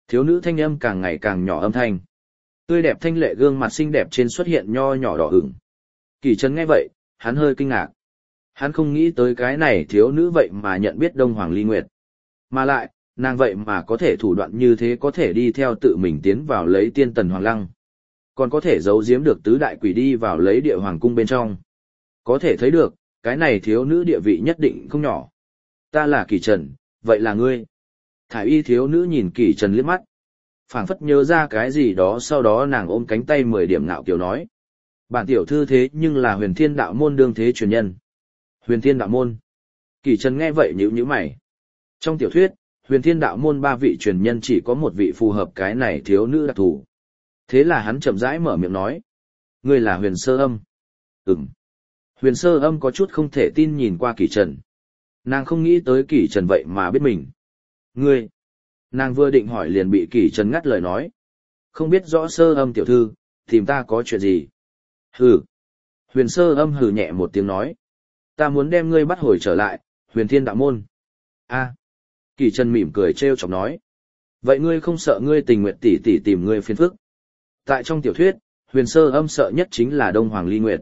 Thiếu nữ thanh âm càng ngày càng nhỏ âm thanh. Tươi đẹp thanh lệ gương mặt xinh đẹp trên xuất hiện nho nhỏ đỏ ửng. Kỳ Trần nghe vậy, hắn hơi kinh ngạc. Hắn không nghĩ tới cái này thiếu nữ vậy mà nhận biết Đông Hoàng Ly Nguyệt. Mà lại, nàng vậy mà có thể thủ đoạn như thế, có thể đi theo tự mình tiến vào lấy tiên tần hoàng lăng. Còn có thể giấu giếm được tứ đại quỷ đi vào lấy địa hoàng cung bên trong. Có thể thấy được, cái này thiếu nữ địa vị nhất định không nhỏ. Ta là Kỳ Trần, vậy là ngươi. Thải y thiếu nữ nhìn Kỳ Trần liếc mắt. Phảng phất nhớ ra cái gì đó, sau đó nàng ôm cánh tay 10 điểm ngạo kiều nói. Bản tiểu thư thế nhưng là Huyền Thiên Đạo Môn đương thế truyền nhân. Huyền Thiên Đạo Môn. Kỳ Trần nghe vậy nhíu nhíu mày. Trong tiểu thuyết, Huyền Thiên Đạo Môn 3 vị truyền nhân chỉ có một vị phù hợp cái này thiếu nữ đặc thù. Thế là hắn chậm rãi mở miệng nói. Ngươi là Huyền Sơ Âm. Ừm. Huyền Sơ Âm có chút không thể tin nhìn qua Kỳ Trần. Nàng không nghĩ tới Kỳ Trần vậy mà biết mình. Ngươi. Nàng vừa định hỏi liền bị Kỳ Trần ngắt lời nói. Không biết rõ Sơ Âm tiểu thư, tìm ta có chuyện gì? Hừ. Huyền Sơ Âm hừ nhẹ một tiếng nói. Ta muốn đem ngươi bắt hồi trở lại, Huyền Thiên Đạo Môn. A. Kỳ Trần mỉm cười trêu chọc nói. Vậy ngươi không sợ ngươi tình nguyện tỷ tỷ tìm ngươi phiền phức? Tại trong tiểu thuyết, Huyền Sơ Âm sợ nhất chính là Đông Hoàng Ly Nguyệt.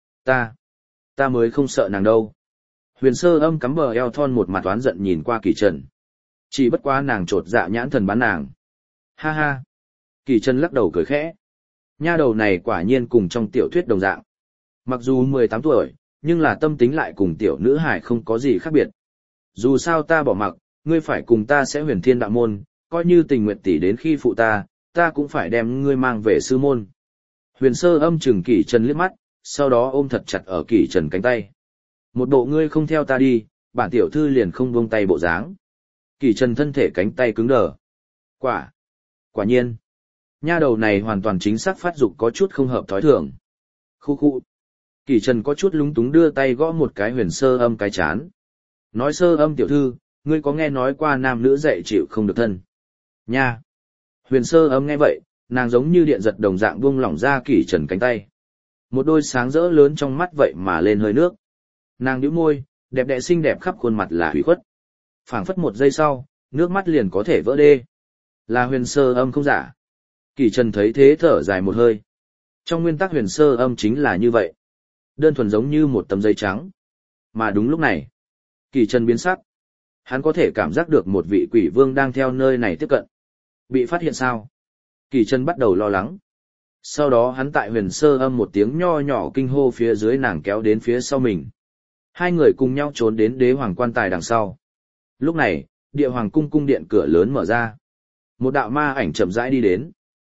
Ta mới không sợ nàng đâu. Huyền Sơ Âm cắm bờ eo thon một mặt oán giận nhìn qua Kỳ Trần. Chỉ bất quá nàng trột dạ nhãn thần bán nàng. Ha ha. Kỳ Trần lắc đầu cười khẽ. Nha đầu này quả nhiên cùng trong tiểu thuyết đồng dạng. Mặc dù 18 tuổi, nhưng là tâm tính lại cùng tiểu nữ hải không có gì khác biệt. Dù sao ta bỏ mặc, ngươi phải cùng ta sẽ Huyền Thiên Đạo Môn, coi như tình nguyện tỷ đến khi phụ ta cũng phải đem ngươi mang về sư môn. Huyền Sơ Âm chừng Kỳ Trần liếc mắt, sau đó ôm thật chặt ở Kỳ Trần cánh tay. Một bộ ngươi không theo ta đi, bản tiểu thư liền không buông tay bộ dáng. Kỳ Trần thân thể cánh tay cứng đờ. Quả nhiên. Nha đầu này hoàn toàn chính xác phát dục có chút không hợp thói thường. Khu khu. Kỳ Trần có chút lúng túng đưa tay gõ một cái Huyền Sơ Âm cái chán. Nói Sơ Âm tiểu thư, ngươi có nghe nói qua nam nữ dạy chịu không được thân? Nha. Huyền Sơ Âm nghe vậy, nàng giống như điện giật đồng dạng buông lỏng ra Kỳ Trần cánh tay. Một đôi sáng rỡ lớn trong mắt vậy mà lên hơi nước. Nàng nhíu môi, đẹp đẽ xinh đẹp khắp khuôn mặt là hủy khuất. Phảng phất một giây sau, nước mắt liền có thể vỡ đê. Là Huyền Sơ Âm không giả. Kỳ Trần thấy thế thở dài một hơi. Trong nguyên tắc Huyền Sơ Âm chính là như vậy. Đơn thuần giống như một tấm giấy trắng. Mà đúng lúc này, Kỳ Trần biến sắc. Hắn có thể cảm giác được một vị quỷ vương đang theo nơi này tiếp cận. Bị phát hiện sao? Kỳ Trần bắt đầu lo lắng. Sau đó hắn tại Huyền Sơ Âm một tiếng nho nhỏ kinh hô phía dưới nàng kéo đến phía sau mình. Hai người cùng nhau trốn đến đế hoàng quan tài đằng sau. Lúc này, địa hoàng cung cung điện cửa lớn mở ra. Một đạo ma ảnh chậm rãi đi đến.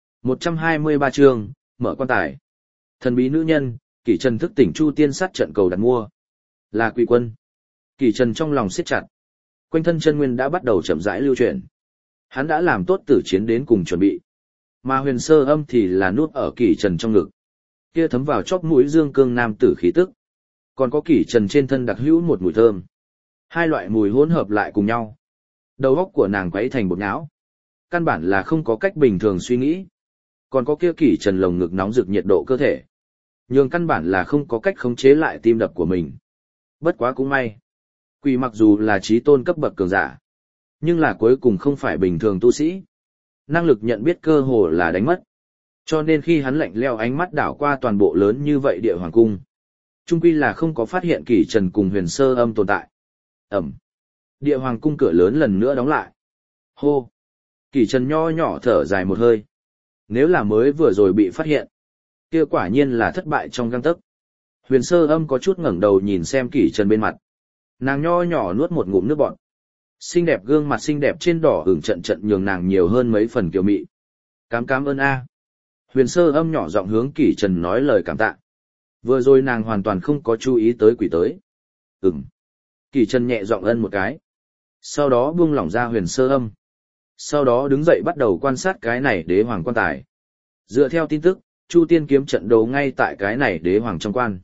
123 chương, mở quan tài. Thần bí nữ nhân, Kỳ Trần thức tỉnh Chu Tiên sát trận cầu đặt mua. Là Quỷ Quân. Kỳ Trần trong lòng siết chặt. Quanh thân chân nguyên đã bắt đầu chậm rãi lưu chuyển. Hắn đã làm tốt tử chiến đến cùng chuẩn bị. Mà Huyền Sơ Âm thì là nuốt ở Kỳ Trần trong ngực. Kia thấm vào chóp mũi dương cương nam tử khí tức. Còn có Kỳ Trần trên thân đặc hữu một mùi thơm. Hai loại mùi hỗn hợp lại cùng nhau. Đầu óc của nàng quấy thành bột nhão. Căn bản là không có cách bình thường suy nghĩ. Còn có kia Kỳ Trần lồng ngực nóng rực nhiệt độ cơ thể. Nhưng căn bản là không có cách khống chế lại tim đập của mình. Bất quá cũng may. Quỷ mặc dù là chí tôn cấp bậc cường giả. Nhưng là cuối cùng không phải bình thường tu sĩ. Năng lực nhận biết cơ hồ là đánh mất. Cho nên khi hắn lạnh leo ánh mắt đảo qua toàn bộ lớn như vậy địa hoàng cung. Trung quy là không có phát hiện Kỳ Trần cùng Huyền Sơ Âm tồn tại. Ẩm. Địa hoàng cung cửa lớn lần nữa đóng lại. Hô. Kỳ Trần nho nhỏ thở dài một hơi. Nếu là mới vừa rồi bị phát hiện, kia quả nhiên là thất bại trong gang tấc. Huyền Sơ Âm có chút ngẩng đầu nhìn xem Kỳ Trần bên mặt. Nàng nho nhỏ nuốt một ngụm nước bọt. Xinh đẹp gương mặt xinh đẹp trên đỏ ửng trận trận nhường nàng nhiều hơn mấy phần kiều mị. Cám ơn a. Huyền Sơ Âm nhỏ giọng hướng Kỳ Trần nói lời cảm tạ. Vừa rồi nàng hoàn toàn không có chú ý tới quỷ tới. Kỳ Trần nhẹ giọng ân một cái. Sau đó buông lỏng ra Huyền Sơ Âm. Sau đó đứng dậy bắt đầu quan sát cái này đế hoàng quan tài. Dựa theo tin tức, Chu Tiên kiếm trận đấu ngay tại cái này đế hoàng trong quan.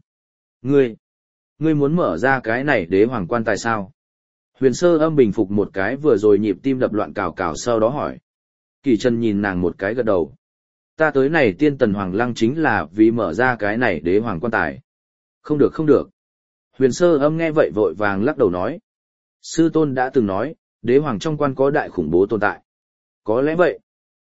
Ngươi muốn mở ra cái này đế hoàng quan tài sao? Huyền Sơ Âm bình phục một cái vừa rồi nhịp tim đập loạn cào cào sau đó hỏi. Kỳ Trần nhìn nàng một cái gật đầu. Ta tới này tiên tần hoàng lăng chính là vì mở ra cái này đế hoàng quan tài. Không được. Huyền Sơ Âm nghe vậy vội vàng lắc đầu nói. Sư tôn đã từng nói, đế hoàng trong quan có đại khủng bố tồn tại. Có lẽ vậy.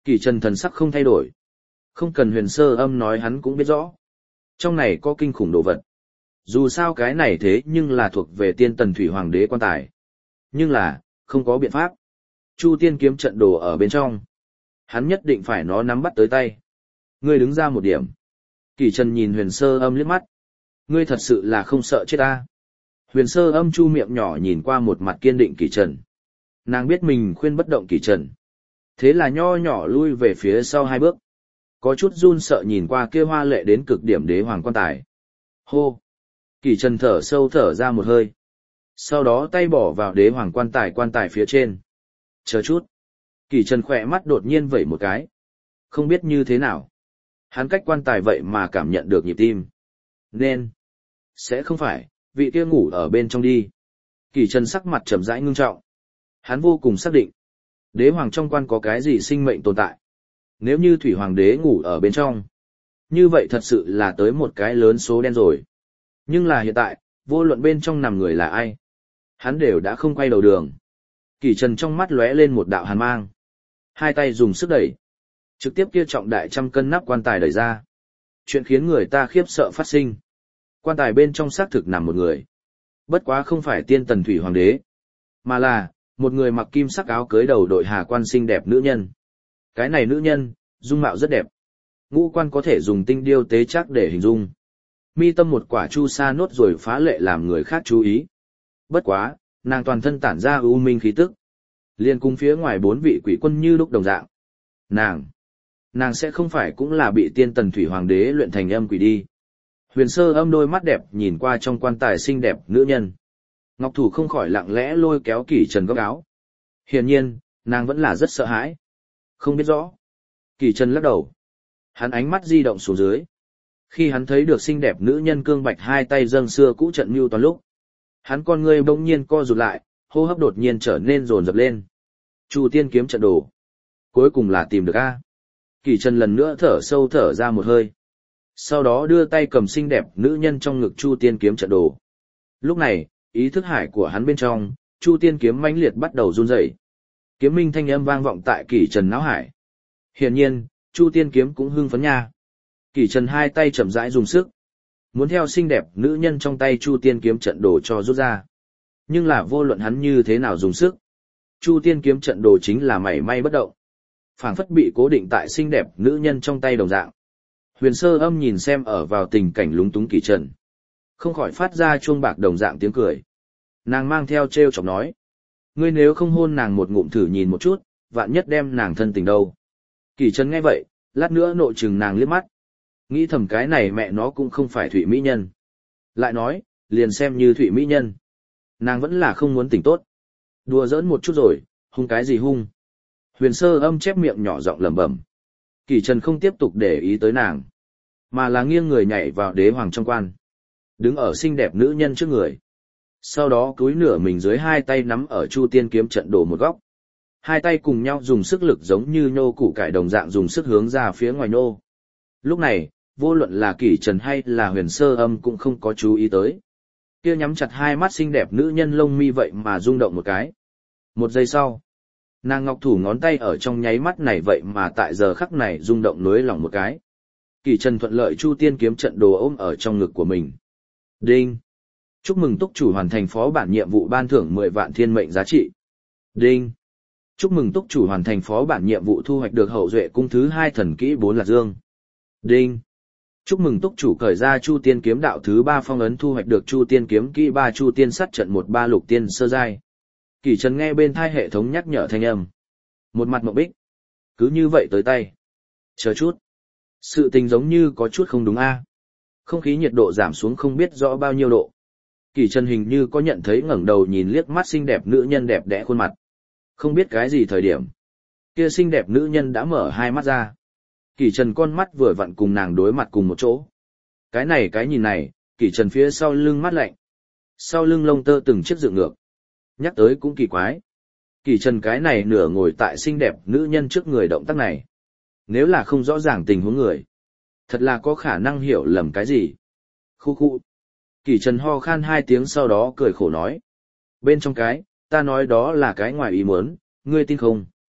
Kỳ Trần thần sắc không thay đổi. Không cần Huyền Sơ Âm nói hắn cũng biết rõ. Trong này có kinh khủng đồ vật. Dù sao cái này thế nhưng là thuộc về tiên tần thủy hoàng đế quan tài. Nhưng là, không có biện pháp. Chu tiên kiếm trận đồ ở bên trong. Hắn nhất định phải nó nắm bắt tới tay. Ngươi đứng ra một điểm. Kỳ Trần nhìn Huyền Sơ Âm liếc mắt. Ngươi thật sự là không sợ chết ta. Huyền Sơ Âm chu miệng nhỏ nhìn qua một mặt kiên định Kỳ Trần. Nàng biết mình khuyên bất động Kỳ Trần. Thế là nho nhỏ lui về phía sau 2 bước. Có chút run sợ nhìn qua kia hoa lệ đến cực điểm đế hoàng quan tài. Hô! Kỳ Trần thở sâu thở ra một hơi. Sau đó tay bỏ vào đế hoàng quan tài phía trên. Chờ chút. Kỳ Trần khỏe mắt đột nhiên vẩy một cái. Không biết như thế nào. Hắn cách quan tài vậy mà cảm nhận được nhịp tim. Nên. Sẽ không phải, vị kia ngủ ở bên trong đi. Kỳ Trần sắc mặt trầm rãi ngưng trọng. Hắn vô cùng xác định. Đế hoàng trong quan có cái gì sinh mệnh tồn tại. Nếu như thủy hoàng đế ngủ ở bên trong. Như vậy thật sự là tới một cái lớn số đen rồi. Nhưng là hiện tại, vô luận bên trong nằm người là ai. Hắn đều đã không quay đầu đường. Kỳ Trần trong mắt lóe lên một đạo hàn mang. 2 tay dùng sức đẩy. Trực tiếp kia trọng đại 100 cân nắp quan tài đẩy ra. Chuyện khiến người ta khiếp sợ phát sinh. Quan tài bên trong xác thực nằm một người. Bất quá không phải tiên tần thủy hoàng đế. Mà là, một người mặc kim sắc áo cưới đầu đội hà quan xinh đẹp nữ nhân. Cái này nữ nhân, dung mạo rất đẹp. Ngũ quan có thể dùng tinh điêu tế chắc để hình dung. Mi tâm một quả chu sa nốt rồi phá lệ làm người khác chú ý. Bất quá, nàng toàn thân tản ra u minh khí tức. Liên cung phía ngoài 4 vị quỷ quân như lúc đồng dạng. Nàng sẽ không phải cũng là bị tiên tần thủy hoàng đế luyện thành âm quỷ đi. Huyền Sơ Âm đôi mắt đẹp nhìn qua trong quan tài xinh đẹp nữ nhân. Ngọc thủ không khỏi lặng lẽ lôi kéo Kỳ Trần góc áo. Hiển nhiên, nàng vẫn là rất sợ hãi. Không biết rõ. Kỳ Trần lắc đầu. Hắn ánh mắt di động xuống dưới. Khi hắn thấy được xinh đẹp nữ nhân cương bạch 2 tay dâng xưa cũ trận mưu toàn lúc. Hắn con người bỗng nhiên co rụt lại, hô hấp đột nhiên trở nên rồn rập lên. Chu tiên kiếm trận đồ. Cuối cùng là tìm được a. Kỳ Trần lần nữa thở sâu thở ra một hơi. Sau đó đưa tay cầm xinh đẹp nữ nhân trong ngực Chu tiên kiếm trận đồ. Lúc này, ý thức hải của hắn bên trong, Chu tiên kiếm mãnh liệt bắt đầu run rẩy. Kiếm minh thanh âm vang vọng tại Kỳ Trần não hải. Hiển nhiên, Chu tiên kiếm cũng hưng phấn nha. Kỳ Trần 2 tay chậm rãi dùng sức, muốn theo xinh đẹp nữ nhân trong tay Chu tiên kiếm trận đồ cho rút ra. Nhưng là vô luận hắn như thế nào dùng sức, Chu tiên kiếm trận đồ chính là mảy may bất động. Phảng phất bị cố định tại xinh đẹp nữ nhân trong tay đồng dạng. Huyền Sơ Âm nhìn xem ở vào tình cảnh lúng túng Kỳ Trần, không khỏi phát ra chuông bạc đồng dạng tiếng cười. Nàng mang theo trêu chọc nói: Ngươi nếu không hôn nàng một ngụm thử nhìn một chút, vạn nhất đem nàng thân tình đâu. Kỳ Trần nghe vậy, lát nữa nội chừng nàng liếc mắt. Nghĩ thầm cái này mẹ nó cũng không phải thủy mỹ nhân. Lại nói, liền xem như thủy mỹ nhân. Nàng vẫn là không muốn tỉnh tốt. Đùa giỡn một chút rồi, hung cái gì hung. Huyền Sơ Âm chép miệng nhỏ giọng lẩm bẩm. Kỳ Trần không tiếp tục để ý tới nàng, mà là nghiêng người nhảy vào đế hoàng trong quan. Đứng ở xinh đẹp nữ nhân trước người. Sau đó cúi nửa mình dưới 2 tay nắm ở Chu tiên kiếm trận đồ một góc. 2 tay cùng nhau dùng sức lực giống như nhô củ cải đồng dạng dùng sức hướng ra phía ngoài nhô. Lúc này, vô luận là Kỳ Trần hay là Huyền Sơ Âm cũng không có chú ý tới. Kia nhắm chặt 2 mắt xinh đẹp nữ nhân lông mi vậy mà rung động một cái. 1 giây sau, nàng ngọc thủ ngón tay ở trong nháy mắt này vậy mà tại giờ khắc này rung động nối lòng một cái. Kỳ Trần thuận lợi Chu tiên kiếm trận đồ ôm ở trong ngực của mình. Đinh! Chúc mừng túc chủ hoàn thành phó bản nhiệm vụ ban thưởng 10 vạn thiên mệnh giá trị. Đinh! Chúc mừng túc chủ hoàn thành phó bản nhiệm vụ thu hoạch được hậu duệ cung thứ 2 thần kỹ 4 lạc dương. Đinh! Chúc mừng túc chủ cởi ra Chu tiên kiếm đạo thứ 3 phong ấn thu hoạch được Chu tiên kiếm kỹ 3 Chu tiên sát trận 13 lục tiên sơ giai. Kỳ Trần nghe bên tai hệ thống nhắc nhở thanh âm. Một mặt mộng bích. Cứ như vậy tới tay. Chờ chút. Sự tình giống như có chút không đúng a. Không khí nhiệt độ giảm xuống không biết rõ bao nhiêu độ. Kỳ Trần hình như có nhận thấy ngẩng đầu nhìn liếc mắt xinh đẹp nữ nhân đẹp đẽ khuôn mặt. Không biết cái gì thời điểm. Kia xinh đẹp nữ nhân đã mở 2 mắt ra. Kỳ Trần con mắt vừa vặn cùng nàng đối mặt cùng một chỗ. Cái này cái nhìn này, Kỳ Trần phía sau lưng mắt lạnh. Sau lưng lông tơ từng chiếc dựng ngược. Nhắc tới cũng kỳ quái. Kỳ Trần cái này nửa ngồi tại xinh đẹp nữ nhân trước người động tác này. Nếu là không rõ ràng tình huống người, thật là có khả năng hiểu lầm cái gì. Khu khu. Kỳ Trần ho khan 2 tiếng sau đó cười khổ nói. Bên trong cái, ta nói đó là cái ngoài ý muốn, ngươi tin không?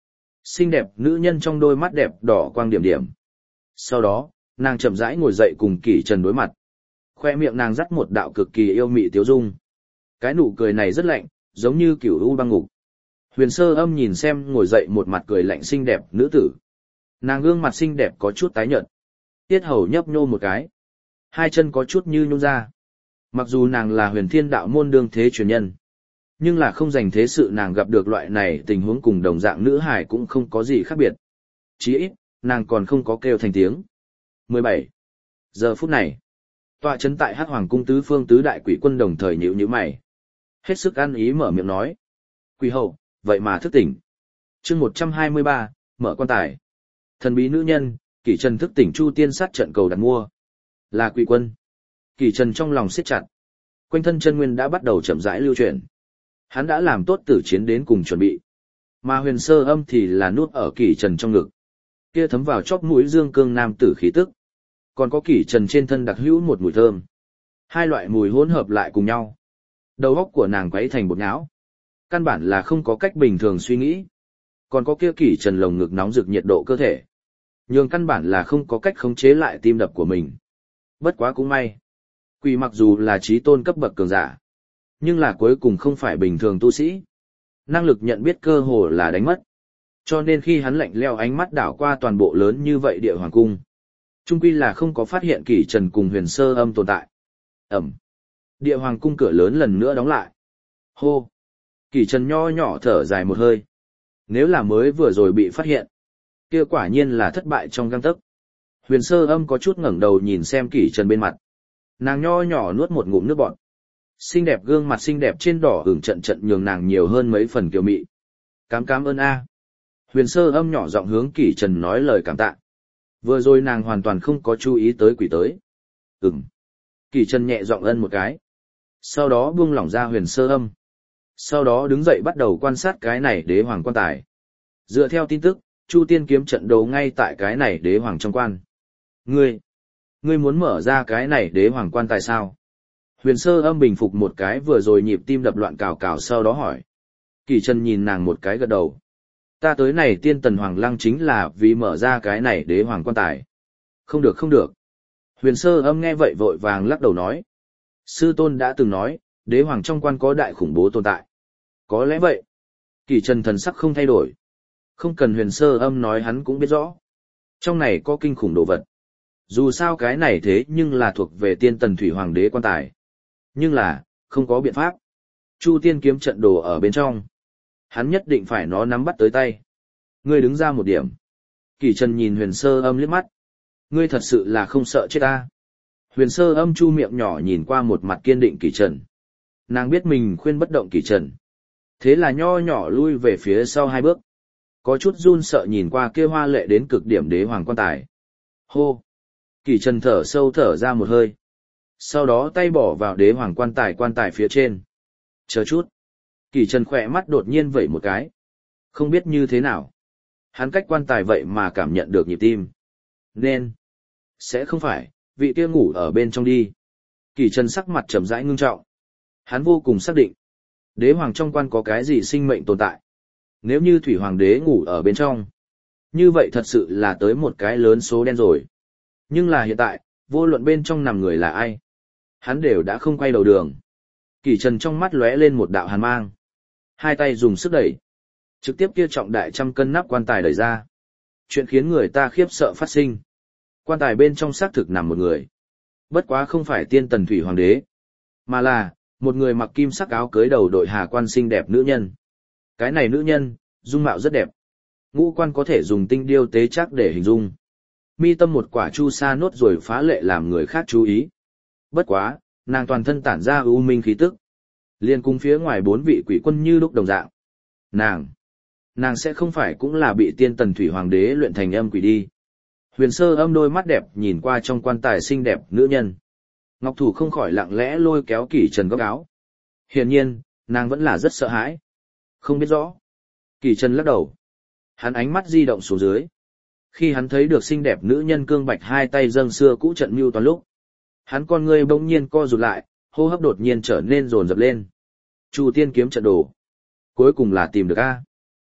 Xinh đẹp nữ nhân trong đôi mắt đẹp đỏ quang điểm điểm. Sau đó, nàng chậm rãi ngồi dậy cùng Kỷ Trần đối mặt. Khoe miệng nàng dắt một đạo cực kỳ yêu mị tiếu dung. Cái nụ cười này rất lạnh, giống như kiểu u băng ngục. Huyền Sơ Âm nhìn xem ngồi dậy một mặt cười lạnh xinh đẹp nữ tử. Nàng gương mặt xinh đẹp có chút tái nhợt. Tiết hầu nhấp nhô một cái. Hai chân có chút như nhún ra. Mặc dù nàng là Huyền Thiên đạo môn đương thế truyền nhân, nhưng là không dành thế sự nàng gặp được loại này tình huống cùng đồng dạng nữ hải cũng không có gì khác biệt. Chỉ ít, nàng còn không có kêu thành tiếng. 17. Giờ phút này, tọa trấn tại Hắc Hoàng cung tứ phương tứ đại quỷ quân đồng thời nhíu nhíu mày. Hết sức ăn ý mở miệng nói. Quỷ hậu, vậy mà thức tỉnh. Chương 123, mở quan tài. Thần bí nữ nhân, Kỷ Trần thức tỉnh Chu Tiên sát trận cầu đặt mua. Là quỷ quân. Kỷ Trần trong lòng siết chặt. Quanh thân chân nguyên đã bắt đầu chậm rãi lưu chuyển. Hắn đã làm tốt tử chiến đến cùng chuẩn bị. Mà Huyền Sơ Âm thì là nuốt ở Kỷ Trần trong ngực. Kia thấm vào chóp mũi dương cương nam tử khí tức. Còn có Kỷ Trần trên thân đặc hữu một mùi thơm. Hai loại mùi hỗn hợp lại cùng nhau. Đầu óc của nàng quấy thành bột nhão. Căn bản là không có cách bình thường suy nghĩ. Còn có kia Kỷ Trần lồng ngực nóng rực nhiệt độ cơ thể. Nhưng căn bản là không có cách khống chế lại tim đập của mình. Bất quá cũng may. Quỷ mặc dù là trí tôn cấp bậc cường giả, nhưng là cuối cùng không phải bình thường tu sĩ. Năng lực nhận biết cơ hồ là đánh mất. Cho nên khi hắn lạnh leo ánh mắt đảo qua toàn bộ lớn như vậy địa hoàng cung, chung quy là không có phát hiện Kỷ Trần cùng Huyền Sơ Âm tồn tại. Ẩm. Địa hoàng cung cửa lớn lần nữa đóng lại. Hô. Kỷ Trần nho nhỏ thở dài một hơi. Nếu là mới vừa rồi bị phát hiện, kia quả nhiên là thất bại trong gang tấc. Huyền Sơ Âm có chút ngẩng đầu nhìn xem Kỷ Trần bên mặt. Nàng nho nhỏ nuốt một ngụm nước bọt. Xinh đẹp gương mặt xinh đẹp trên đỏ ửng trận trận nhường nàng nhiều hơn mấy phần kiều mị. Cám ơn a. Huyền Sơ Âm nhỏ giọng hướng Kỷ Trần nói lời cảm tạ. Vừa rồi nàng hoàn toàn không có chú ý tới quỷ tới. Kỷ Trần nhẹ giọng ân một cái. Sau đó buông lỏng ra Huyền Sơ Âm. Sau đó đứng dậy bắt đầu quan sát cái này đế hoàng quan tài. Dựa theo tin tức, Chu Tiên kiếm trận đấu ngay tại cái này đế hoàng trong quan. Ngươi muốn mở ra cái này đế hoàng quan tài sao? Huyền Sơ Âm bình phục một cái vừa rồi nhịp tim đập loạn cào cào sau đó hỏi. Kỷ Trần nhìn nàng một cái gật đầu. Ta tới này Tiên Tần Hoàng Lăng chính là vì mở ra cái này đế hoàng quan tài. Không được. Huyền Sơ Âm nghe vậy vội vàng lắc đầu nói. Sư tôn đã từng nói, đế hoàng trong quan có đại khủng bố tồn tại. Có lẽ vậy. Kỷ Trần thần sắc không thay đổi. Không cần Huyền Sơ Âm nói hắn cũng biết rõ. Trong này có kinh khủng đồ vật. Dù sao cái này thế nhưng là thuộc về Tiên Tần Thủy Hoàng đế quan tài. Nhưng là, không có biện pháp. Chu Tiên kiếm trận đồ ở bên trong. Hắn nhất định phải nó nắm bắt tới tay. Ngươi đứng ra một điểm. Kỷ Trần nhìn Huyền Sơ Âm liếc mắt. Ngươi thật sự là không sợ chết ta. Huyền Sơ Âm chu miệng nhỏ nhìn qua một mặt kiên định Kỷ Trần. Nàng biết mình khuyên bất động Kỷ Trần. Thế là nho nhỏ lui về phía sau hai bước. Có chút run sợ nhìn qua kia hoa lệ đến cực điểm đế hoàng quan tài. Hô. Kỷ Trần thở sâu thở ra một hơi. Sau đó tay bỏ vào đế hoàng quan tài phía trên. Chờ chút. Kỷ Trần khỏe mắt đột nhiên vẩy một cái. Không biết như thế nào. Hắn cách quan tài vậy mà cảm nhận được nhịp tim. Nên. Sẽ không phải, vị kia ngủ ở bên trong đi. Kỷ Trần sắc mặt trầm rãi ngưng trọng. Hắn vô cùng xác định. Đế hoàng trong quan có cái gì sinh mệnh tồn tại. Nếu như thủy hoàng đế ngủ ở bên trong. Như vậy thật sự là tới một cái lớn số đen rồi. Nhưng là hiện tại, vô luận bên trong nằm người là ai. Hắn đều đã không quay đầu đường. Kỷ Trần trong mắt lóe lên một đạo hàn mang. Hai tay dùng sức đẩy. Trực tiếp kia trọng đại 100 cân nắp quan tài đẩy ra. Chuyện khiến người ta khiếp sợ phát sinh. Quan tài bên trong xác thực nằm một người. Bất quá không phải Tiên Tần Thủy Hoàng đế. Mà là, một người mặc kim sắc áo cưới đầu đội hà quan xinh đẹp nữ nhân. Cái này nữ nhân, dung mạo rất đẹp. Ngũ quan có thể dùng tinh điêu tế chắc để hình dung. Mi tâm một quả chu sa nốt rồi phá lệ làm người khác chú ý. Bất quá, nàng toàn thân tản ra ưu minh khí tức. Liên cung phía ngoài 4 vị quỷ quân như lúc đồng dạng. Nàng sẽ không phải cũng là bị Tiên Tần Thủy Hoàng đế luyện thành âm quỷ đi. Huyền Sơ Âm đôi mắt đẹp nhìn qua trong quan tài xinh đẹp nữ nhân. Ngọc thủ không khỏi lặng lẽ lôi kéo Kỷ Trần góc áo. Hiển nhiên, nàng vẫn là rất sợ hãi. Không biết rõ. Kỷ Trần lắc đầu. Hắn ánh mắt di động xuống dưới. Khi hắn thấy được xinh đẹp nữ nhân cương bạch hai tay dâng xưa cũ trận mưu toàn lúc. Hắn con ngươi bỗng nhiên co rụt lại, hô hấp đột nhiên trở nên dồn dập lên. Chu Tiên kiếm trận đồ. Cuối cùng là tìm được a.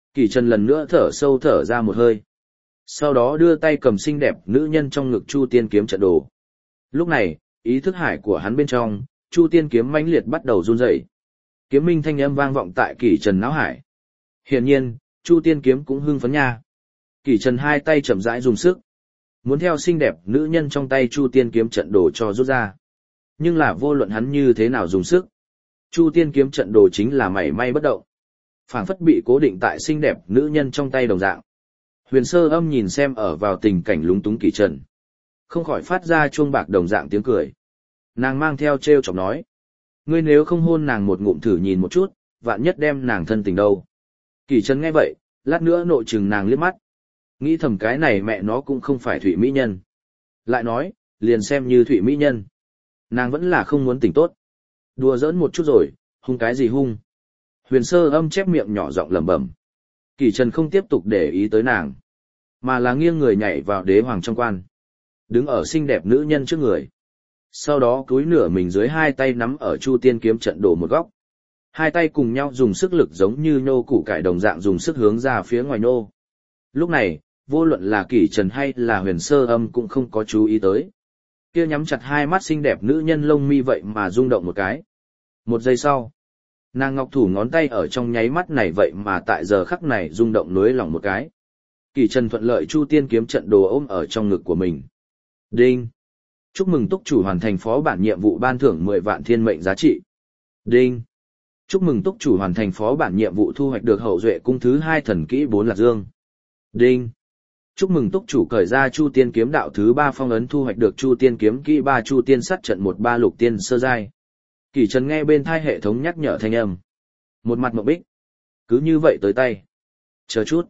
Kỳ Trần lần nữa thở sâu thở ra một hơi. Sau đó đưa tay cầm xinh đẹp nữ nhân trong ngực Chu Tiên kiếm trận đồ. Lúc này, ý thức hải của hắn bên trong, Chu Tiên kiếm mãnh liệt bắt đầu run rẩy. Kiếm minh thanh âm vang vọng tại Kỳ Trần não hải. Hiển nhiên, Chu Tiên kiếm cũng hưng phấn nha. Kỳ Trần hai tay chậm rãi dùng sức, muốn theo xinh đẹp nữ nhân trong tay Chu Tiên kiếm trận đồ cho rút ra. Nhưng là vô luận hắn như thế nào dùng sức, Chu Tiên kiếm trận đồ chính là mảy may bất động, phảng phất bị cố định tại xinh đẹp nữ nhân trong tay đồng dạng. Huyền Sơ Âm nhìn xem ở vào tình cảnh lúng túng Kỳ Trần, không khỏi phát ra chuông bạc đồng dạng tiếng cười. Nàng mang theo trêu chọc nói: "Ngươi nếu không hôn nàng một ngụm thử nhìn một chút, vạn nhất đem nàng thân tình đâu." Kỳ Trần nghe vậy, lát nữa nội chừng nàng liếc mắt, nghĩ thầm cái này mẹ nó cũng không phải thủy mỹ nhân. Lại nói, liền xem như thủy mỹ nhân, nàng vẫn là không muốn tỉnh tốt. Đùa giỡn một chút rồi, hung cái gì hung. Huyền Sơ Âm chép miệng nhỏ giọng lẩm bẩm. Kỳ Trần không tiếp tục để ý tới nàng, mà là nghiêng người nhảy vào đế hoàng trong quan, đứng ở xinh đẹp nữ nhân trước người. Sau đó cúi nửa mình dưới hai tay nắm ở Chu Tiên kiếm trận đồ một góc. Hai tay cùng nhau dùng sức lực giống như nhô củ cải đồng dạng dùng sức hướng ra phía ngoài nhô. Lúc này, vô luận là Kỳ Trần hay là Huyền Sơ Âm cũng không có chú ý tới. Kia nhắm chặt hai mắt xinh đẹp nữ nhân lông mi vậy mà rung động một cái. Một giây sau, nàng ngọc thủ ngón tay ở trong nháy mắt này vậy mà tại giờ khắc này rung động nối lỏng một cái. Kỳ Trần thuận lợi Chu Tiên kiếm trận đồ ôm ở trong ngực của mình. Đinh! Chúc mừng túc chủ hoàn thành phó bản nhiệm vụ ban thưởng 10 vạn thiên mệnh giá trị. Đinh! Chúc mừng túc chủ hoàn thành phó bản nhiệm vụ thu hoạch được hậu duệ cung thứ 2 thần kỹ 4 lạc dương. Đinh! Chúc mừng túc chủ cởi ra Chu Tiên kiếm đạo thứ 3 phong ấn thu hoạch được Chu Tiên kiếm kỹ 3 Chu Tiên sát trận 13 lục tiên sơ giai. Kỳ Trần nghe bên tai hệ thống nhắc nhở thanh âm. Một mặt ngộp bích. Cứ như vậy tới tay. Chờ chút.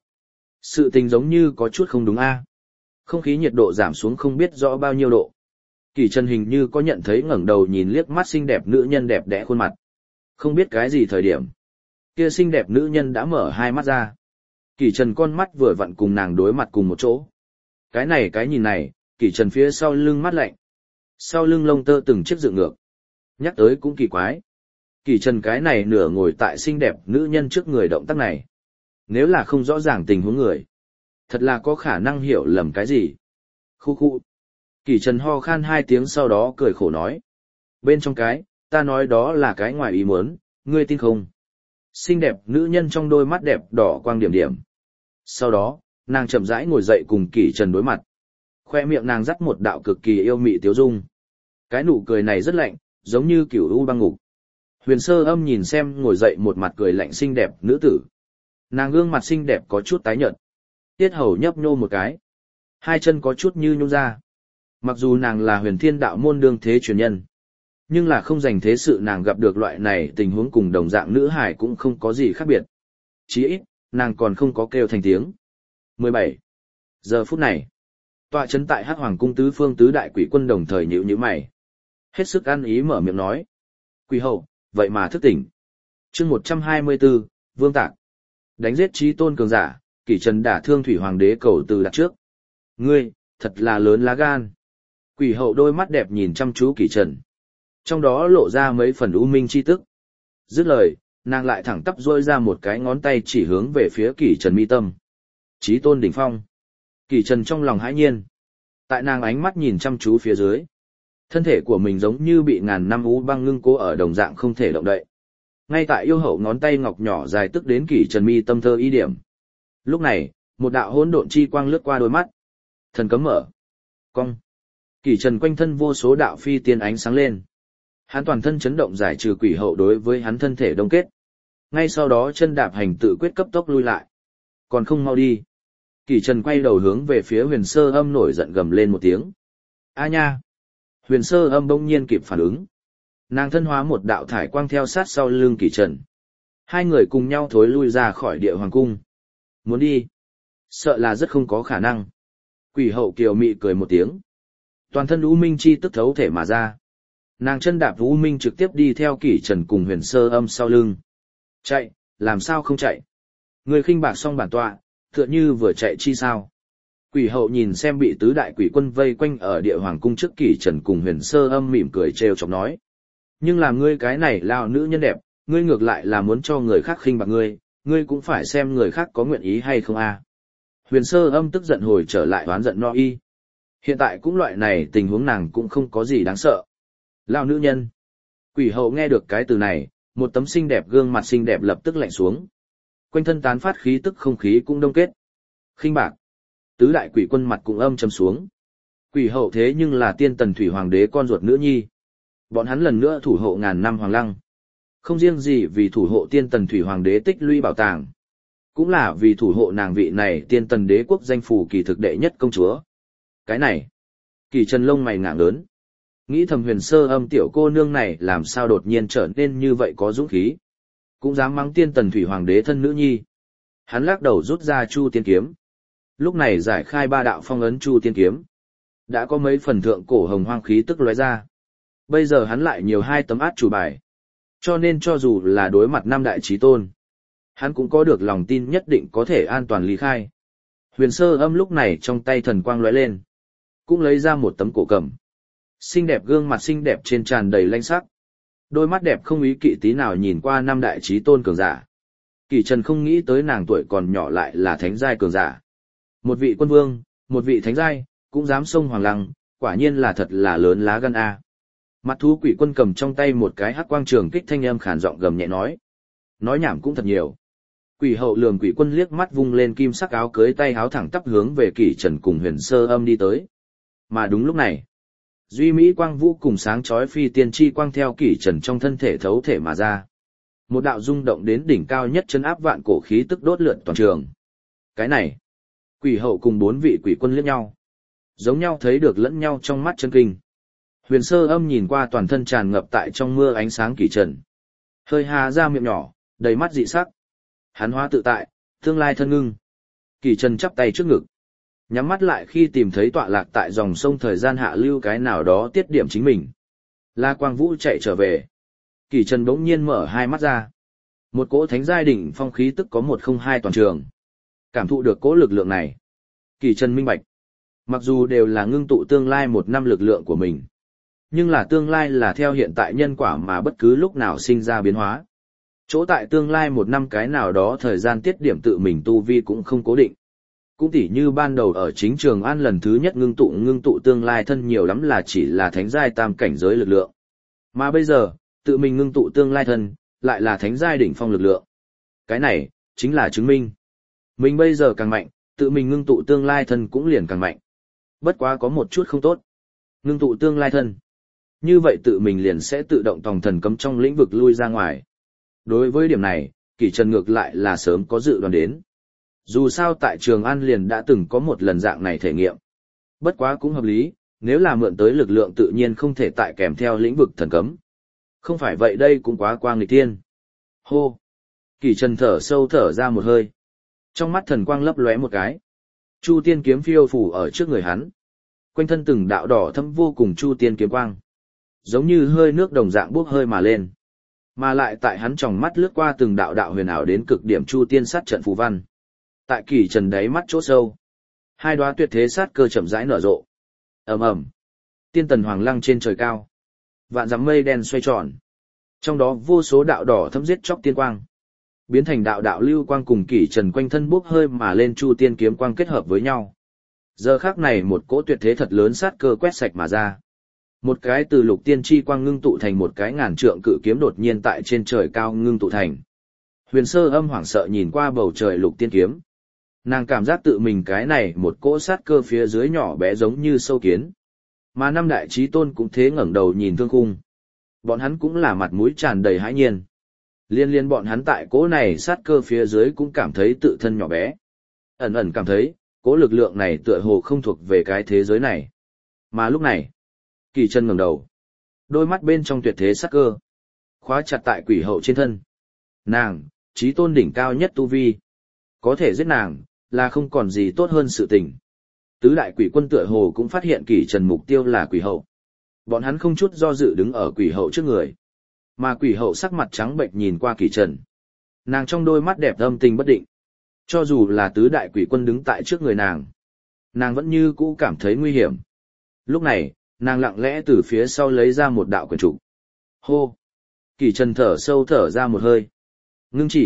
Sự tình giống như có chút không đúng a. Không khí nhiệt độ giảm xuống không biết rõ bao nhiêu độ. Kỳ Trần hình như có nhận thấy ngẩng đầu nhìn liếc mắt xinh đẹp nữ nhân đẹp đẽ khuôn mặt. Không biết cái gì thời điểm. Kia xinh đẹp nữ nhân đã mở hai mắt ra. Kỳ Trần con mắt vừa vặn cùng nàng đối mặt cùng một chỗ. Cái này cái nhìn này, Kỳ Trần phía sau lưng mắt lạnh. Sau lưng lông tơ từng chiếc dựng ngược. Nhắc tới cũng kỳ quái. Kỳ Trần cái này nửa ngồi tại xinh đẹp nữ nhân trước người động tác này. Nếu là không rõ ràng tình huống người, thật là có khả năng hiểu lầm cái gì. Khu khu. Kỳ Trần ho khan 2 tiếng sau đó cười khổ nói. Bên trong cái, ta nói đó là cái ngoài ý muốn, ngươi tin không? Xinh đẹp nữ nhân trong đôi mắt đẹp đỏ quang điểm điểm. Sau đó, nàng chậm rãi ngồi dậy cùng Kỳ Trần đối mặt. Khoe miệng nàng dắt một đạo cực kỳ yêu mị tiếu dung. Cái nụ cười này rất lạnh, giống như kiểu u băng ngục. Huyền Sơ Âm nhìn xem ngồi dậy một mặt cười lạnh xinh đẹp nữ tử. Nàng gương mặt xinh đẹp có chút tái nhợt. Tiết hầu nhấp nhô một cái. Hai chân có chút như nhung ra. Mặc dù nàng là Huyền Thiên đạo môn đương thế truyền nhân, nhưng là không dành thế sự nàng gặp được loại này tình huống cùng đồng dạng nữ hải cũng không có gì khác biệt. Chỉ ít, nàng còn không có kêu thành tiếng. 17. Giờ phút này, tọa trấn tại Hắc Hoàng cung tứ phương tứ đại quỷ quân đồng thời nhíu nhíu mày. Hết sức ăn ý mở miệng nói. Quỷ hậu, vậy mà thức tỉnh. Chương 124, Vương Tạc. Đánh giết chí tôn cường giả, Kỷ Trần đả thương Thủy Hoàng đế cầu từ đặt trước. Ngươi, thật là lớn lá gan. Quỷ hậu đôi mắt đẹp nhìn chăm chú Kỷ Trần. Trong đó lộ ra mấy phần u minh chi tức. Dứt lời, nàng lại thẳng tắp rôi ra một cái ngón tay chỉ hướng về phía Kỷ Trần mi tâm. Chí tôn đỉnh phong. Kỷ Trần trong lòng hãi nhiên. Tại nàng ánh mắt nhìn chăm chú phía dưới. Thân thể của mình giống như bị ngàn năm u băng ngưng cố ở đồng dạng không thể động đậy. Ngay tại yêu hậu ngón tay ngọc nhỏ dài tức đến Kỷ Trần mi tâm thơ ý điểm. Lúc này, một đạo hỗn độn chi quang lướt qua đôi mắt. Thần cấm mở. Cong. Kỷ Trần quanh thân vô số đạo phi tiên ánh sáng lên. Hắn toàn thân chấn động giải trừ quỷ hậu đối với hắn thân thể đông kết. Ngay sau đó chân đạp hành tự quyết cấp tốc lui lại. Còn không mau đi. Kỷ Trần quay đầu hướng về phía Huyền Sơ Âm nổi giận gầm lên một tiếng. A nha. Huyền Sơ Âm bỗng nhiên kịp phản ứng. Nàng thân hóa một đạo thải quang theo sát sau lưng Kỷ Trần. Hai người cùng nhau thối lui ra khỏi địa hoàng cung. Muốn đi. Sợ là rất không có khả năng. Quỷ hậu kiều mị cười một tiếng. Toàn thân U Minh chi tức thấu thể mà ra. Nàng chân đạp U Minh trực tiếp đi theo Kỷ Trần cùng Huyền Sơ Âm sau lưng. Chạy, làm sao không chạy? Người khinh bạc xong bản tọa, tựa như vừa chạy chi sao? Quỷ hậu nhìn xem bị tứ đại quỷ quân vây quanh ở địa hoàng cung trước Kỷ Trần cùng Huyền Sơ Âm mỉm cười trêu chọc nói. Nhưng làm ngươi cái này lao nữ nhân đẹp, ngươi ngược lại là muốn cho người khác khinh bạc ngươi, ngươi cũng phải xem người khác có nguyện ý hay không a. Huyền Sơ Âm tức giận hồi trở lại oán giận no y. Hiện tại cũng loại này tình huống nàng cũng không có gì đáng sợ. Lao nữ nhân. Quỷ hậu nghe được cái từ này, một tấm xinh đẹp gương mặt xinh đẹp lập tức lạnh xuống. Quanh thân tán phát khí tức không khí cũng đông kết. Khinh bạc. Tứ đại quỷ quân mặt cũng âm trầm xuống. Quỷ hậu thế nhưng là tiên tần thủy hoàng đế con ruột nữ nhi. Bọn hắn lần nữa thủ hộ ngàn năm hoàng lăng. Không riêng gì vì thủ hộ tiên tần thủy hoàng đế tích lũy bảo tàng. Cũng là vì thủ hộ nàng vị này tiên tần đế quốc danh phủ kỳ thực đệ nhất công chúa. Cái này. Kỳ Trần lông mày ngạng lớn. Nghĩ thầm Huyền Sơ Âm tiểu cô nương này làm sao đột nhiên trở nên như vậy có dũng khí. Cũng dám mắng tiên tần thủy hoàng đế thân nữ nhi. Hắn lắc đầu rút ra Chu Tiên kiếm. Lúc này giải khai ba đạo phong ấn Chu Tiên kiếm. Đã có mấy phần thượng cổ hồng hoang khí tức lóe ra. Bây giờ hắn lại nhiều hai tấm át chủ bài. Cho nên cho dù là đối mặt năm đại chí tôn, hắn cũng có được lòng tin nhất định có thể an toàn ly khai. Huyền Sơ Âm lúc này trong tay thần quang lóe lên, cũng lấy ra một tấm cổ cầm. Xinh đẹp gương mặt xinh đẹp trên tràn đầy lanh sắc. Đôi mắt đẹp không ý kỵ tí nào nhìn qua năm đại chí tôn cường giả. Kỳ Trần không nghĩ tới nàng tuổi còn nhỏ lại là thánh giai cường giả. Một vị quân vương, một vị thánh giai, cũng dám xông hoàng lăng, quả nhiên là thật là lớn lá gan a. Mặt thú quỷ quân cầm trong tay một cái hắc quang trường kích thanh âm khàn giọng gầm nhẹ nói. Nói nhảm cũng thật nhiều. Quỷ hậu lườm quỷ quân liếc mắt vung lên kim sắc áo cưới tay áo thẳng tắp hướng về Kỳ Trần cùng Huyền Sơ Âm đi tới. Mà đúng lúc này, duy mỹ quang vũ cùng sáng chói phi tiên chi quang theo Kỳ Trần trong thân thể thấu thể mà ra. Một đạo rung động đến đỉnh cao nhất chấn áp vạn cổ khí tức đốt lượn toàn trường. Cái này, quỷ hậu cùng bốn vị quỷ quân liếc nhau, giống nhau thấy được lẫn nhau trong mắt chân kinh. Huyền Sơ Âm nhìn qua toàn thân tràn ngập tại trong mưa ánh sáng Kỳ Trần, hơi hà ra miệng nhỏ, đầy mắt dị sắc. Hắn hóa tự tại, tương lai thân ngưng. Kỳ Trần chắp tay trước ngực, nhắm mắt lại khi tìm thấy tọa lạc tại dòng sông thời gian hạ lưu cái nào đó tiết điểm chính mình. La Quang Vũ chạy trở về. Kỳ Trần bỗng nhiên mở hai mắt ra. Một cỗ thánh giai đỉnh phong khí tức có 102 toàn trường. Cảm thụ được cỗ lực lượng này, Kỳ Trần minh bạch. Mặc dù đều là ngưng tụ tương lai một năm lực lượng của mình, nhưng là tương lai là theo hiện tại nhân quả mà bất cứ lúc nào sinh ra biến hóa. Chỗ tại tương lai một năm cái nào đó thời gian tiết điểm tự mình tu vi cũng không cố định. Cũng tỉ như ban đầu ở chính Trường An lần thứ nhất ngưng tụ tương lai thân nhiều lắm là chỉ là thánh giai tam cảnh giới lực lượng. Mà bây giờ, tự mình ngưng tụ tương lai thân, lại là thánh giai đỉnh phong lực lượng. Cái này, chính là chứng minh. Mình bây giờ càng mạnh, tự mình ngưng tụ tương lai thân cũng liền càng mạnh. Bất quá có một chút không tốt. Ngưng tụ tương lai thân. Như vậy tự mình liền sẽ tự động tòng thần cấm trong lĩnh vực lui ra ngoài. Đối với điểm này, Kỳ Trần ngược lại là sớm có dự đoán đến. Dù sao tại Trường An liền đã từng có một lần dạng này thể nghiệm. Bất quá cũng hợp lý, nếu là mượn tới lực lượng tự nhiên không thể tại kèm theo lĩnh vực thần cấm. Không phải vậy đây cũng quá quang nghịch thiên. Hô! Kỳ Trần thở sâu thở ra một hơi. Trong mắt thần quang lấp lóe một cái. Chu Tiên kiếm phiêu phủ ở trước người hắn. Quanh thân từng đạo đỏ thẫm vô cùng Chu Tiên kiếm quang. Giống như hơi nước đồng dạng bốc hơi mà lên. Mà lại tại hắn tròng mắt lướt qua từng đạo đạo huyền ảo đến cực điểm Chu Tiên sát trận phù văn. Tại Kỳ Trần đáy mắt chỗ sâu, hai đóa tuyệt thế sát cơ chậm rãi nở rộ. Ầm ầm. Tiên tần hoàng lăng trên trời cao, vạn dặm mây đen xoay tròn. Trong đó vô số đạo đỏ thẫm giết chóc tiên quang, biến thành đạo đạo lưu quang cùng Kỳ Trần quanh thân bốc hơi mà lên Chu Tiên kiếm quang kết hợp với nhau. Giờ khắc này một cỗ tuyệt thế thật lớn sát cơ quét sạch mà ra. Một cái từ lục tiên chi quang ngưng tụ thành một cái ngàn trượng cự kiếm đột nhiên tại trên trời cao ngưng tụ thành. Huyền Sơ Âm hoảng sợ nhìn qua bầu trời lục tiên kiếm. Nàng cảm giác tự mình cái này một cỗ sát cơ phía dưới nhỏ bé giống như sâu kiến. Mà năm đại chí tôn cũng thế ngẩng đầu nhìn thương khung. Bọn hắn cũng là mặt mũi tràn đầy hãi nhiên. Liên bọn hắn tại cỗ này sát cơ phía dưới cũng cảm thấy tự thân nhỏ bé. Ẩn ẩn cảm thấy, cỗ lực lượng này tựa hồ không thuộc về cái thế giới này. Mà lúc này, Kỳ Trần ngẩng đầu. Đôi mắt bên trong tuyệt thế sát cơ. Khóa chặt tại quỷ hậu trên thân. Nàng, chí tôn đỉnh cao nhất tu vi. Có thể giết nàng, là không còn gì tốt hơn sự tình. Tứ đại quỷ quân tựa hồ cũng phát hiện Kỳ Trần mục tiêu là quỷ hậu. Bọn hắn không chút do dự đứng ở quỷ hậu trước người. Mà quỷ hậu sắc mặt trắng bệnh nhìn qua Kỳ Trần. Nàng trong đôi mắt đẹp âm tình bất định. Cho dù là tứ đại quỷ quân đứng tại trước người nàng vẫn như cũ cảm thấy nguy hiểm. Lúc này, nàng lặng lẽ từ phía sau lấy ra một đạo quyển trục. Hô! Kỳ Trần thở sâu thở ra một hơi. Ngưng chỉ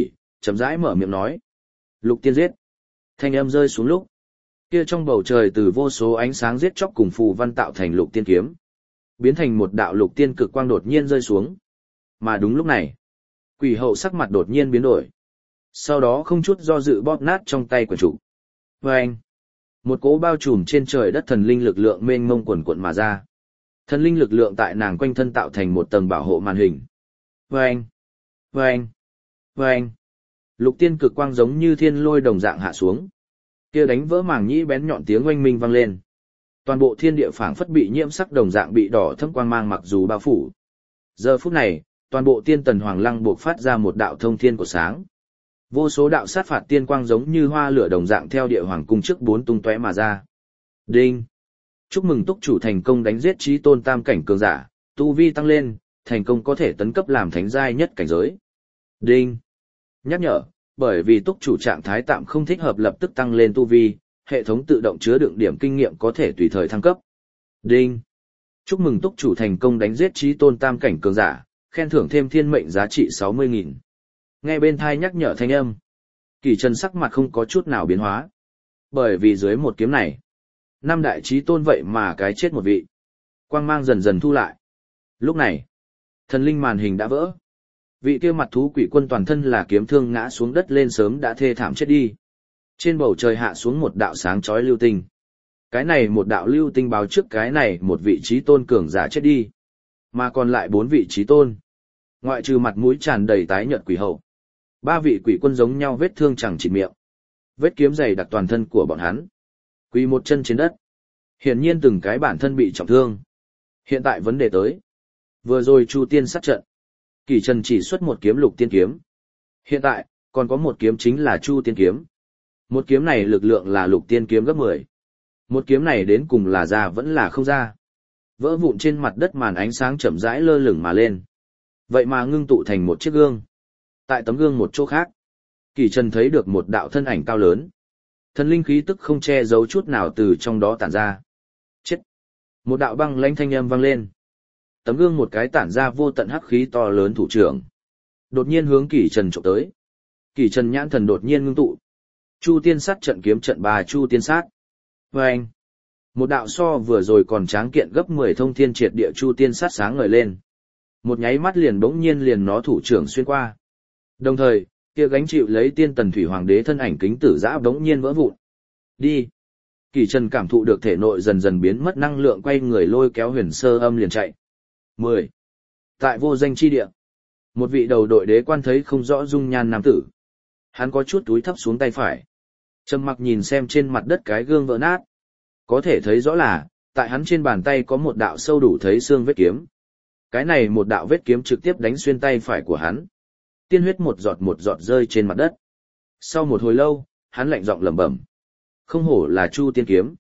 chậm rãi mở miệng nói. Lục tiên giết. Thanh âm rơi xuống lúc. Kia trong bầu trời từ vô số ánh sáng giết chóc cùng phù văn tạo thành lục tiên kiếm. Biến thành một đạo lục tiên cực quang đột nhiên rơi xuống. Mà đúng lúc này, quỷ hậu sắc mặt đột nhiên biến đổi. Sau đó không chút do dự bóp nát trong tay quyển trục. Vâng! Một cỗ bao trùm trên trời đất thần linh lực lượng mênh mông quần quận mà ra. Thần linh lực lượng tại nàng quanh thân tạo thành một tầng bảo hộ màn hình. Vâng! Vâng! Vâng! Lục tiên cực quang giống như thiên lôi đồng dạng hạ xuống. Kia đánh vỡ màng nhĩ bén nhọn tiếng oanh minh vang lên. Toàn bộ thiên địa phảng phất bị nhiễm sắc đồng dạng bị đỏ thẫm quang mang mặc dù bao phủ. Giờ phút này, toàn bộ tiên tần hoàng lăng buộc phát ra một đạo thông thiên của sáng. Vô số đạo sát phạt tiên quang giống như hoa lửa đồng dạng theo địa hoàng cung trước bốn tung tóe mà ra. Đinh! Chúc mừng túc chủ thành công đánh giết chí tôn tam cảnh cường giả, tu vi tăng lên, thành công có thể tấn cấp làm thánh giai nhất cảnh giới. Đinh! Nhắc nhở, bởi vì túc chủ trạng thái tạm không thích hợp lập tức tăng lên tu vi, hệ thống tự động chứa đựng điểm kinh nghiệm có thể tùy thời thăng cấp. Đinh! Chúc mừng túc chủ thành công đánh giết chí tôn tam cảnh cường giả, khen thưởng thêm thiên mệnh giá trị 60.000. Nghe bên thai nhắc nhở thanh âm. Kỳ Trần sắc mặt không có chút nào biến hóa. Bởi vì dưới một kiếm này, năm đại chí tôn vậy mà cái chết một vị. Quang mang dần dần thu lại. Lúc này, thần linh màn hình đã vỡ. Vị kia mặt thú quỷ quân toàn thân là kiếm thương ngã xuống đất lên sớm đã thê thảm chết đi. Trên bầu trời hạ xuống một đạo sáng chói lưu tinh. Cái này một đạo lưu tinh báo trước cái này một vị chí tôn cường giả chết đi. Mà còn lại 4 vị chí tôn. Ngoại trừ mặt mũi tràn đầy tái nhợt quỷ hậu. 3 vị quỷ quân giống nhau vết thương chẳng chịt miệng. Vết kiếm dày đặc toàn thân của bọn hắn. Quỳ một chân trên đất. Hiển nhiên từng cái bản thân bị trọng thương. Hiện tại vấn đề tới. Vừa rồi Chu Tiên sát trận. Kỳ Trần chỉ xuất một kiếm lục tiên kiếm. Hiện tại, còn có một kiếm chính là Chu Tiên kiếm. Một kiếm này lực lượng là lục tiên kiếm gấp 10. Một kiếm này đến cùng là ra vẫn là không ra. Vỡ vụn trên mặt đất màn ánh sáng chậm rãi lơ lửng mà lên. Vậy mà ngưng tụ thành một chiếc gương. Tại tấm gương một chỗ khác, Kỳ Trần thấy được một đạo thân ảnh cao lớn. Thần linh khí tức không che giấu chút nào từ trong đó tản ra. Chết! Một đạo băng lãnh thanh âm vang lên. Tấm gương một cái tản ra vô tận hắc khí to lớn thủ trưởng. Đột nhiên hướng Kỳ Trần chụp tới. Kỳ Trần nhãn thần đột nhiên ngưng tụ. Chu Tiên sát trận kiếm trận bà Chu Tiên sát. Vâng! Một đạo so vừa rồi còn tráng kiện gấp 10 thông thiên triệt địa Chu Tiên sát sáng ngời lên. Một nháy mắt liền bỗng nhiên liền nó thủ trưởng xuyên qua. Đồng thời, kia gánh chịu lấy tiên tần thủy hoàng đế thân ảnh kính tử giã bỗng nhiên vỡ vụn. Đi! Kỳ Trần cảm thụ được thể nội dần dần biến mất năng lượng quay người lôi kéo Huyền Sơ Âm liền chạy. 10. Tại vô danh chi địa, một vị đầu đội đế quan thấy không rõ dung nhan nam tử. Hắn có chút túi thấp xuống tay phải. Trầm mặc nhìn xem trên mặt đất cái gương vỡ nát. Có thể thấy rõ là, tại hắn trên bàn tay có một đạo sâu đủ thấy xương vết kiếm. Cái này một đạo vết kiếm trực tiếp đánh xuyên tay phải của hắn. Tiên huyết một giọt rơi trên mặt đất. Sau một hồi lâu, hắn lạnh giọng lẩm bẩm. Không hổ là Chu Tiên kiếm.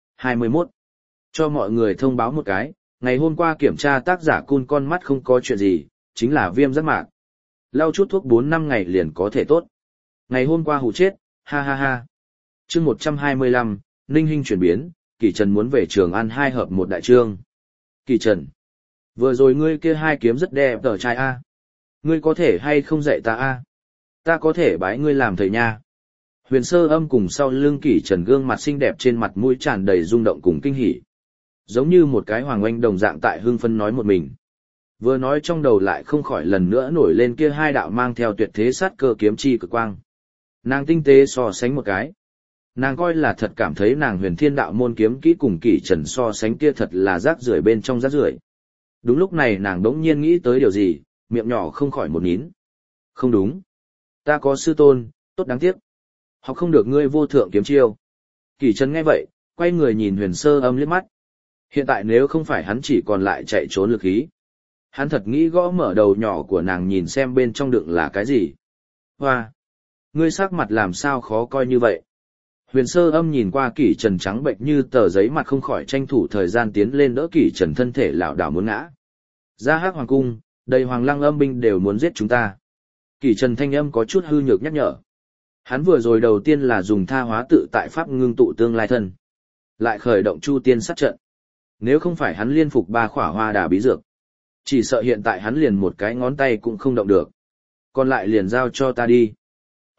21. Cho mọi người thông báo một cái, ngày hôm qua kiểm tra tác giả cun con mắt không có chuyện gì, chính là viêm giác mạc. Lau chút thuốc 4-5 ngày liền có thể tốt. Ngày hôm qua hù chết, ha ha ha. Chương 125, Ninh Hinh chuyển biến, Kỳ Trần muốn về Trường An 2 hợp 1 đại trương. Kỳ Trần, vừa rồi ngươi kia 2 kiếm rất đẹp tờ trai a. Ngươi có thể hay không dạy ta a? Ta có thể bái ngươi làm thầy nha. Huyền Sơ Âm cùng sau lưng Kỳ Trần gương mặt xinh đẹp trên mặt mũi tràn đầy rung động cùng kinh hỉ. Giống như một cái hoàng oanh đồng dạng tại hưng phân nói một mình. Vừa nói trong đầu lại không khỏi lần nữa nổi lên kia 2 đạo mang theo tuyệt thế sát cơ kiếm chi cực quang. Nàng tinh tế so sánh một cái. Nàng coi là thật cảm thấy nàng Huyền Thiên đạo môn kiếm kỹ cùng Kỳ Trần so sánh kia thật là rác rưởi bên trong rác rưởi. Đúng lúc này nàng đống nhiên nghĩ tới điều gì, miệng nhỏ không khỏi một nín. Không đúng. Ta có sư tôn, tốt đáng tiếc. Học không được ngươi vô thượng kiếm chiêu. Kỳ Trần nghe vậy, quay người nhìn Huyền Sơ Âm liếc mắt. Hiện tại nếu không phải hắn chỉ còn lại chạy trốn lực khí. Hắn thật nghĩ gõ mở đầu nhỏ của nàng nhìn xem bên trong đựng là cái gì. Hoa! Ngươi sắc mặt làm sao khó coi như vậy? Huyền Sơ Âm nhìn qua Kỷ Trần trắng bệnh như tờ giấy mặt không khỏi tranh thủ thời gian tiến lên đỡ Kỷ Trần thân thể lảo đảo muốn ngã. Ra Hắc Hoàng cung, đầy Hoàng Lăng âm binh đều muốn giết chúng ta. Kỷ Trần thanh âm có chút hư nhược nhắc nhở. Hắn vừa rồi đầu tiên là dùng tha hóa tự tại pháp ngưng tụ tương lai thân, lại khởi động Chu Tiên sát trận. Nếu không phải hắn liên phục 3 khỏa hoa đà bí dược, chỉ sợ hiện tại hắn liền một cái ngón tay cũng không động được. Còn lại liền giao cho ta đi.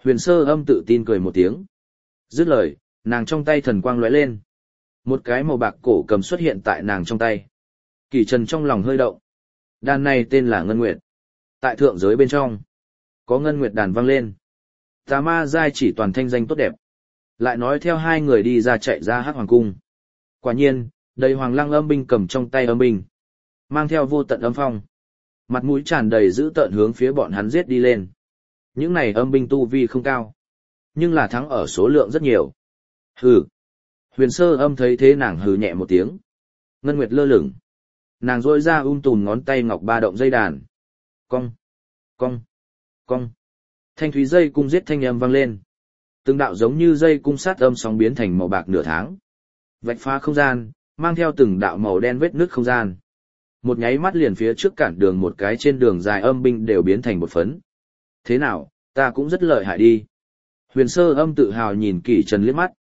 Huyền Sơ Âm tự tin cười một tiếng. Dứt lời, nàng trong tay thần quang lóe lên. Một cái màu bạc cổ cầm xuất hiện tại nàng trong tay. Kỷ Trần trong lòng hơi động. Đàn này tên là Ngân Nguyệt. Tại thượng giới bên trong, có Ngân Nguyệt đàn vang lên. Tà ma giai chỉ toàn thanh danh tốt đẹp. Lại nói theo hai người đi ra chạy ra Hắc Hoàng cung. Quả nhiên, đầy Hoàng Lăng âm binh cầm trong tay âm binh, mang theo vô tận âm phong. Mặt mũi tràn đầy dữ tợn hướng phía bọn hắn giết đi lên. Những này âm binh tu vi không cao, nhưng là thắng ở số lượng rất nhiều. Hừ. Huyền Sơ Âm thấy thế nàng hừ nhẹ một tiếng. Ngân Nguyệt lơ lửng. Nàng rỗi ra tùm ngón tay ngọc ba động dây đàn. Cong, cong, cong. Thanh thúy dây cung giết thanh âm vang lên. Từng đạo giống như dây cung sát âm sóng biến thành màu bạc nửa tháng. Vạch phá không gian, mang theo từng đạo màu đen vết nứt không gian. Một nháy mắt liền phía trước cản đường một cái trên đường dài âm binh đều biến thành một phấn. Thế nào, ta cũng rất lợi hại đi. Huyền Sơ Âm tự hào nhìn Kỷ Trần liếc mắt.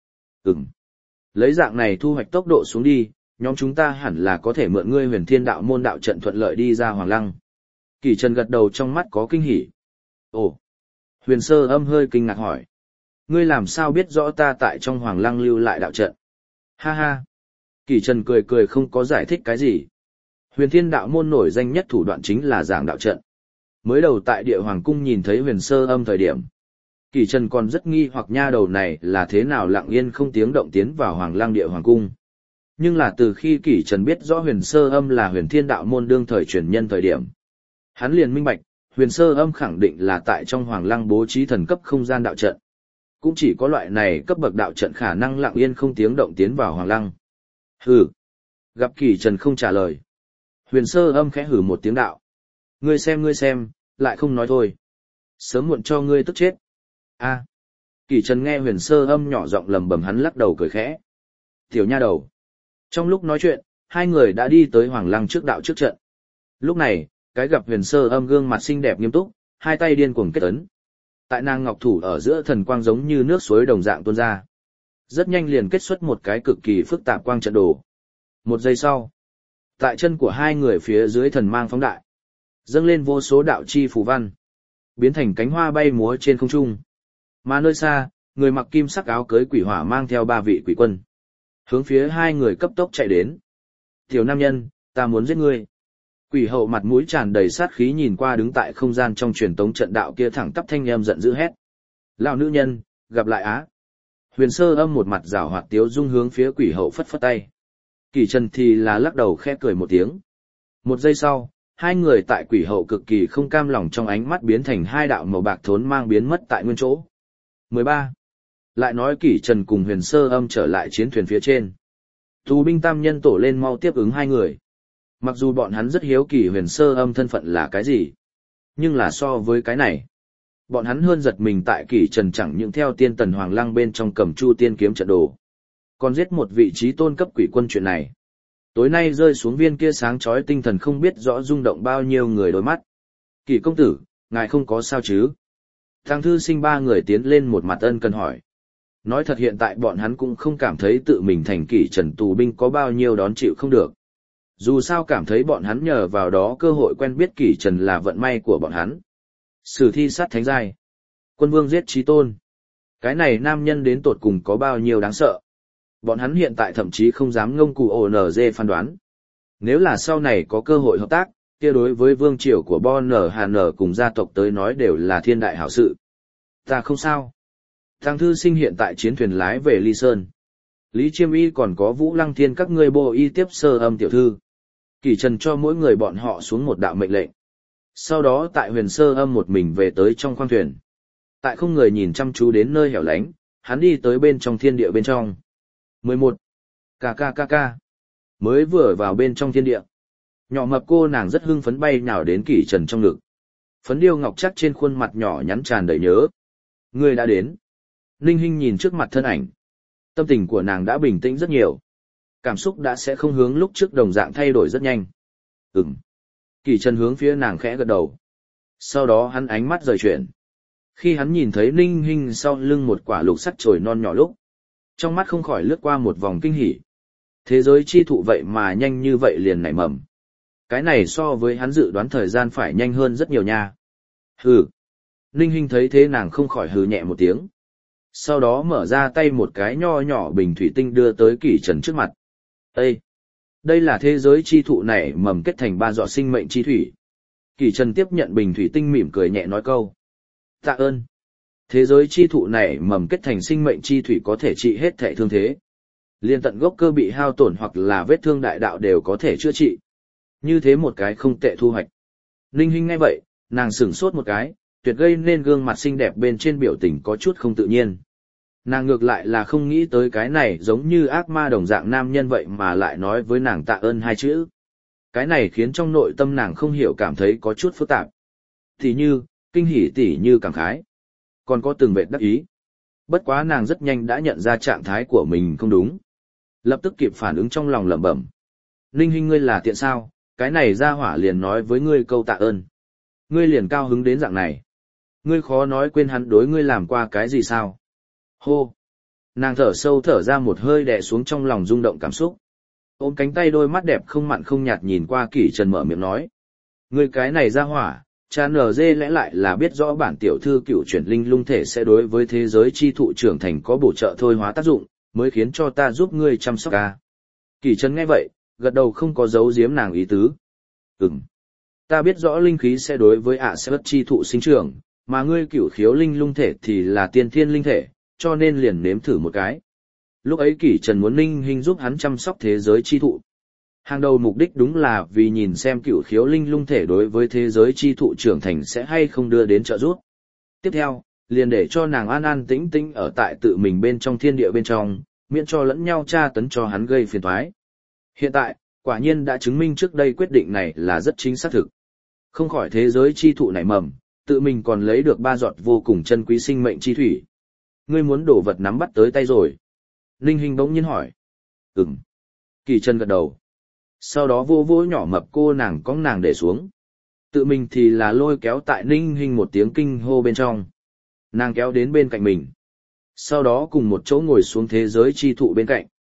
Lấy dạng này thu hoạch tốc độ xuống đi, nhóm chúng ta hẳn là có thể mượn ngươi Huyền Thiên Đạo môn đạo trận thuận lợi đi ra Hoàng Lăng. Kỷ Trần gật đầu trong mắt có kinh hỉ. Ồ! Huyền Sơ Âm hơi kinh ngạc hỏi. Ngươi làm sao biết rõ ta tại trong Hoàng Lăng lưu lại đạo trận? Ha ha! Kỷ Trần cười cười không có giải thích cái gì. Huyền Thiên Đạo môn nổi danh nhất thủ đoạn chính là giảng đạo trận. Mới đầu tại Địa Hoàng cung nhìn thấy Huyền Sơ Âm thời điểm, Kỷ Trần còn rất nghi hoặc nha đầu này là thế nào lặng yên không tiếng động tiến vào Hoàng Lăng Địa Hoàng cung. Nhưng là từ khi Kỷ Trần biết rõ Huyền Sơ Âm là Huyền Thiên Đạo môn đương thời truyền nhân thời điểm, hắn liền minh bạch, Huyền Sơ Âm khẳng định là tại trong Hoàng Lăng bố trí thần cấp không gian đạo trận. Cũng chỉ có loại này cấp bậc đạo trận khả năng lặng yên không tiếng động tiến vào Hoàng Lăng. Hừ. Gặp Kỷ Trần không trả lời, Huyền Sơ Âm khẽ hừ một tiếng đạo. Ngươi xem, lại không nói thôi. Sớm muộn cho ngươi tức chết. A. Kỷ Trần nghe Huyền Sơ Âm nhỏ giọng lầm bầm hắn lắc đầu cười khẽ. Tiểu nha đầu. Trong lúc nói chuyện, hai người đã đi tới Hoàng Lăng trước đạo trước trận. Lúc này, cái gặp Huyền Sơ Âm gương mặt xinh đẹp nghiêm túc, hai tay điên cuồng kết ấn. Tại nàng ngọc thủ ở giữa thần quang giống như nước suối đồng dạng tuôn ra. Rất nhanh liền kết xuất một cái cực kỳ phức tạp quang trận đồ. Một giây sau, tại chân của hai người phía dưới thần mang phóng đại, dâng lên vô số đạo chi phù văn, biến thành cánh hoa bay múa trên không trung. Mà nơi xa, người mặc kim sắc áo cưới quỷ hỏa mang theo 3 vị quỷ quân, hướng phía hai người cấp tốc chạy đến. Tiểu nam nhân, ta muốn giết ngươi. Quỷ hậu mặt mũi tràn đầy sát khí nhìn qua đứng tại không gian trong truyền tống trận đạo kia thẳng tắp thanh âm giận dữ hét. Lão nữ nhân, gặp lại á. Huyền Sơ Âm một mặt giảo hoạt tiếu dung hướng phía quỷ hậu phất phất tay. Kỷ Trần thì là lắc đầu khẽ cười một tiếng. Một giây sau, hai người tại quỷ hậu cực kỳ không cam lòng trong ánh mắt biến thành hai đạo màu bạc thốn mang biến mất tại nguyên chỗ. 13. Lại nói Kỷ Trần cùng Huyền Sơ Âm trở lại chiến thuyền phía trên. Tù binh tam nhân tổ lên mau tiếp ứng hai người. Mặc dù bọn hắn rất hiếu kỳ Huyền Sơ Âm thân phận là cái gì, nhưng là so với cái này, bọn hắn hơn giật mình tại Kỷ Trần chẳng những theo tiên tần Hoàng Lăng bên trong cầm Chu Tiên kiếm trận đồ, còn giết một vị trí tôn cấp quỷ quân chuyện này. Tối nay rơi xuống viên kia sáng chói tinh thần không biết rõ rung động bao nhiêu người đôi mắt. Kỷ công tử, ngài không có sao chứ? Thằng thư sinh 3 người tiến lên một mặt ân cần hỏi. Nói thật hiện tại bọn hắn cũng không cảm thấy tự mình thành Kỷ Trần tù binh có bao nhiêu đón chịu không được. Dù sao cảm thấy bọn hắn nhờ vào đó cơ hội quen biết Kỷ Trần là vận may của bọn hắn. Sử thi sát thánh giai, quân vương giết chí tôn. Cái này nam nhân đến tột cùng có bao nhiêu đáng sợ. Bọn hắn hiện tại thậm chí không dám ngông cụ ONG phán đoán. Nếu là sau này có cơ hội hợp tác, kia đối với vương triều của Bon Hàn cùng gia tộc tới nói đều là thiên đại hảo sự. Ta không sao. Thằng thư sinh hiện tại chiến thuyền lái về Ly Sơn. Lý Chiêm Y còn có Vũ Lăng Thiên các ngươi bộ y tiếp Sơ Âm tiểu thư. Kỷ Trần cho mỗi người bọn họ xuống một đạo mệnh lệnh. Sau đó tại Huyền Sơ Âm một mình về tới trong khoang thuyền. Tại không người nhìn chăm chú đến nơi hẻo lánh, hắn đi tới bên trong thiên địa bên trong. 11. KKKK. Mới vừa vào bên trong thiên địa. Nhỏ mập cô nàng rất hưng phấn bay nhào đến Kỷ Trần trong ngực. Phấn điêu ngọc chắc trên khuôn mặt nhỏ nhắn tràn đầy nhớ. Ngươi đã đến. Ninh Hinh nhìn trước mặt thân ảnh. Tâm tình của nàng đã bình tĩnh rất nhiều. Cảm xúc đã sẽ không hướng lúc trước đồng dạng thay đổi rất nhanh. Kỷ Trần hướng phía nàng khẽ gật đầu. Sau đó hắn ánh mắt rời chuyển. Khi hắn nhìn thấy Ninh Hinh sau lưng một quả lục sắc chồi non nhỏ lúc, trong mắt không khỏi lướt qua một vòng kinh hỉ. Thế giới chi thụ vậy mà nhanh như vậy liền nảy mầm. Cái này so với hắn dự đoán thời gian phải nhanh hơn rất nhiều nha. Hừ. Ninh Hinh thấy thế nàng không khỏi hừ nhẹ một tiếng. Sau đó mở ra tay một cái nho nhỏ bình thủy tinh đưa tới Kỷ Trần trước mặt. Ê! Đây là thế giới chi thụ này mầm kết thành 3 giọt sinh mệnh chi thủy. Kỷ Trần tiếp nhận bình thủy tinh mỉm cười nhẹ nói câu. Tạ ơn. Thế giới chi thụ này mầm kết thành sinh mệnh chi thủy có thể trị hết thảy thương thế. Liên tận gốc cơ bị hao tổn hoặc là vết thương đại đạo đều có thể chữa trị. Như thế một cái không tệ thu hoạch. Ninh Hinh nghe vậy, nàng sửng sốt một cái, tuyệt gây nên gương mặt xinh đẹp bên trên biểu tình có chút không tự nhiên. Nàng ngược lại là không nghĩ tới cái này giống như ác ma đồng dạng nam nhân vậy mà lại nói với nàng tạ ơn 2 chữ. Cái này khiến trong nội tâm nàng không hiểu cảm thấy có chút phức tạp. Thì như, kinh hỉ tỉ như cảm khái. Còn có từng vệt đắc ý. Bất quá nàng rất nhanh đã nhận ra trạng thái của mình không đúng. Lập tức kịp phản ứng trong lòng lẩm bẩm. Ninh Hinh ngươi là tiện sao, cái này ra hỏa liền nói với ngươi câu tạ ơn. Ngươi liền cao hứng đến dạng này. Ngươi khó nói quên hắn đối ngươi làm qua cái gì sao? Hô! Nàng thở sâu thở ra một hơi đè xuống trong lòng rung động cảm xúc. Ôm cánh tay đôi mắt đẹp không mặn không nhạt nhìn qua Kỷ Trần mở miệng nói. Ngươi cái này ra hỏa, cha nở dê lẽ lại là biết rõ bản tiểu thư cựu chuyển linh lung thể sẽ đối với thế giới chi thụ trưởng thành có bổ trợ thôi hóa tác dụng, mới khiến cho ta giúp ngươi chăm sóc ca. Kỷ Trần nghe vậy, gật đầu không có giấu giếm nàng ý tứ. Ta biết rõ linh khí sẽ đối với sẽ bất chi thụ sinh trưởng, mà ngươi cửu khiếu linh lung thể thì là tiên thiên linh thể, cho nên liền nếm thử một cái. Lúc ấy Kỷ Trần muốn Ninh Hinh giúp hắn chăm sóc thế giới chi thụ. Hàng đầu mục đích đúng là vì nhìn xem cửu khiếu linh lung thể đối với thế giới chi thụ trưởng thành sẽ hay không đưa đến trợ giúp. Tiếp theo, liền để cho nàng an an tĩnh tĩnh ở tại tự mình bên trong thiên địa bên trong, miễn cho lẫn nhau tra tấn cho hắn gây phiền toái. Hiện tại, quả nhiên đã chứng minh trước đây quyết định này là rất chính xác thực. Không khỏi thế giới chi thụ nảy mầm, tự mình còn lấy được 3 giọt vô cùng chân quý sinh mệnh chi thủy. Ngươi muốn đổ vật nắm bắt tới tay rồi. Ninh Hinh bỗng nhiên hỏi. Kỷ Trần gật đầu. Sau đó vô vô nhỏ mập cô nàng cong nàng để xuống. Tự mình thì là lôi kéo tại Ninh Hinh một tiếng kinh hô bên trong. Nàng kéo đến bên cạnh mình. Sau đó cùng một chỗ ngồi xuống thế giới chi thụ bên cạnh.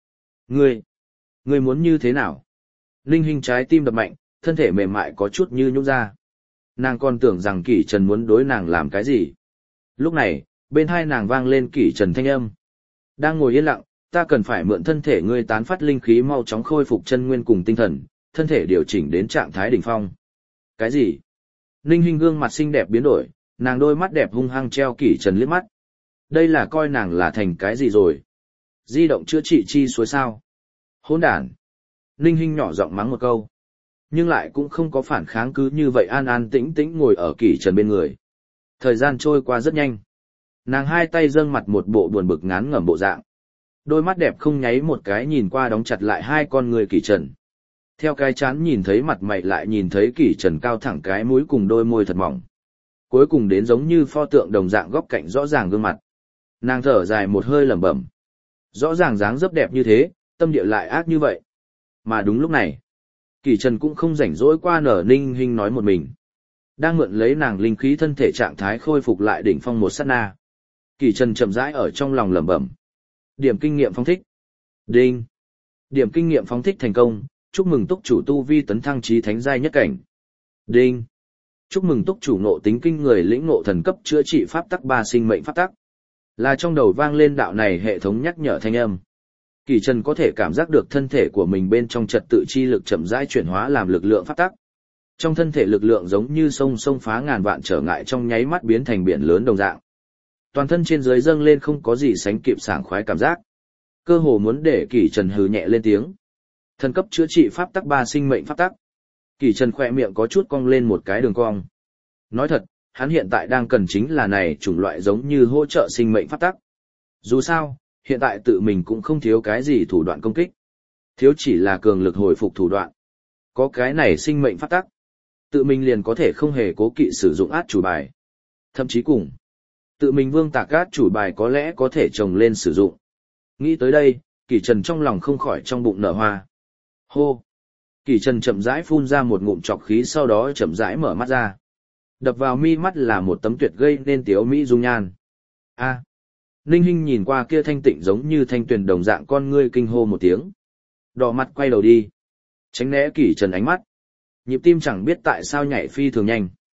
Ngươi muốn như thế nào? Ninh Hinh trái tim đập mạnh, thân thể mềm mại có chút như nhũn ra. Nàng còn tưởng rằng Kỷ Trần muốn đối nàng làm cái gì. Lúc này, bên hai nàng vang lên Kỷ Trần thanh âm. Đang ngồi yên lặng, ta cần phải mượn thân thể ngươi tán phát linh khí mau chóng khôi phục chân nguyên cùng tinh thần, thân thể điều chỉnh đến trạng thái đỉnh phong. Cái gì? Ninh Hinh gương mặt xinh đẹp biến đổi, nàng đôi mắt đẹp hung hăng treo Kỷ Trần liếc mắt. Đây là coi nàng là thành cái gì rồi? Di động chữa trị chi suối sao? Hỗn đản! Ninh Hinh nhỏ giọng mắng một câu. Nhưng lại cũng không có phản kháng, cứ như vậy an an tĩnh tĩnh ngồi ở Kỷ Trần bên người. Thời gian trôi qua rất nhanh. Nàng hai tay dâng mặt một bộ buồn bực ngán ngẩm bộ dạng. Đôi mắt đẹp không nháy một cái nhìn qua đóng chặt lại hai con người Kỷ Trần. Theo cái chán nhìn thấy mặt mày lại nhìn thấy Kỷ Trần cao thẳng cái mũi cùng đôi môi thật mỏng. Cuối cùng đến giống như pho tượng đồng dạng góc cạnh rõ ràng gương mặt. Nàng thở dài một hơi lẩm bẩm. Rõ ràng dáng dấp đẹp như thế, tâm địa lại ác như vậy. Mà đúng lúc này, Kỷ Trần cũng không rảnh rỗi qua nở Ninh Hinh nói một mình. Đang mượn lấy nàng linh khí thân thể trạng thái khôi phục lại đỉnh phong một sát na. Kỷ Trần chậm rãi ở trong lòng lẩm bẩm. Điểm kinh nghiệm phóng thích. Đinh. Điểm kinh nghiệm phóng thích thành công, chúc mừng túc chủ tu vi tấn thăng chí thánh giai nhất cảnh. Đinh. Chúc mừng túc chủ ngộ tính kinh người lĩnh ngộ thần cấp chữa trị pháp tắc 3 sinh mệnh pháp tắc. Là trong đầu vang lên đạo này hệ thống nhắc nhở thanh âm. Kỷ Trần có thể cảm giác được thân thể của mình bên trong trật tự chi lực chậm rãi chuyển hóa làm lực lượng pháp tắc. Trong thân thể lực lượng giống như sông phá ngàn vạn trở ngại trong nháy mắt biến thành biển lớn đồng dạng. Toàn thân trên dưới dâng lên không có gì sánh kịp sảng khoái cảm giác. Cơ hồ muốn để Kỷ Trần hừ nhẹ lên tiếng. Thần cấp chữa trị pháp tắc 3 sinh mệnh pháp tắc. Kỷ Trần khỏe miệng có chút cong lên một cái đường cong. Nói thật, hắn hiện tại đang cần chính là này chủng loại giống như hỗ trợ sinh mệnh pháp tắc. Dù sao, hiện tại tự mình cũng không thiếu cái gì thủ đoạn công kích. Thiếu chỉ là cường lực hồi phục thủ đoạn. Có cái này sinh mệnh pháp tắc, tự mình liền có thể không hề cố kỵ sử dụng át chủ bài. Thậm chí cùng, tự mình vương tạc át chủ bài có lẽ có thể trồng lên sử dụng. Nghĩ tới đây, Kỷ Trần trong lòng không khỏi trong bụng nở hoa. Hô! Kỷ Trần chậm rãi phun ra một ngụm trọc khí, sau đó chậm rãi mở mắt ra. Đập vào mi mắt là một tấm tuyệt gây nên tiếu mỹ dung nhan. A! Ninh Hinh nhìn qua kia thanh tịnh giống như thanh tuyền đồng dạng con ngươi kinh hô một tiếng. Đỏ mặt quay đầu đi. Tránh né Kỷ Trần ánh mắt. Nhịp tim chẳng biết tại sao nhảy phi thường nhanh.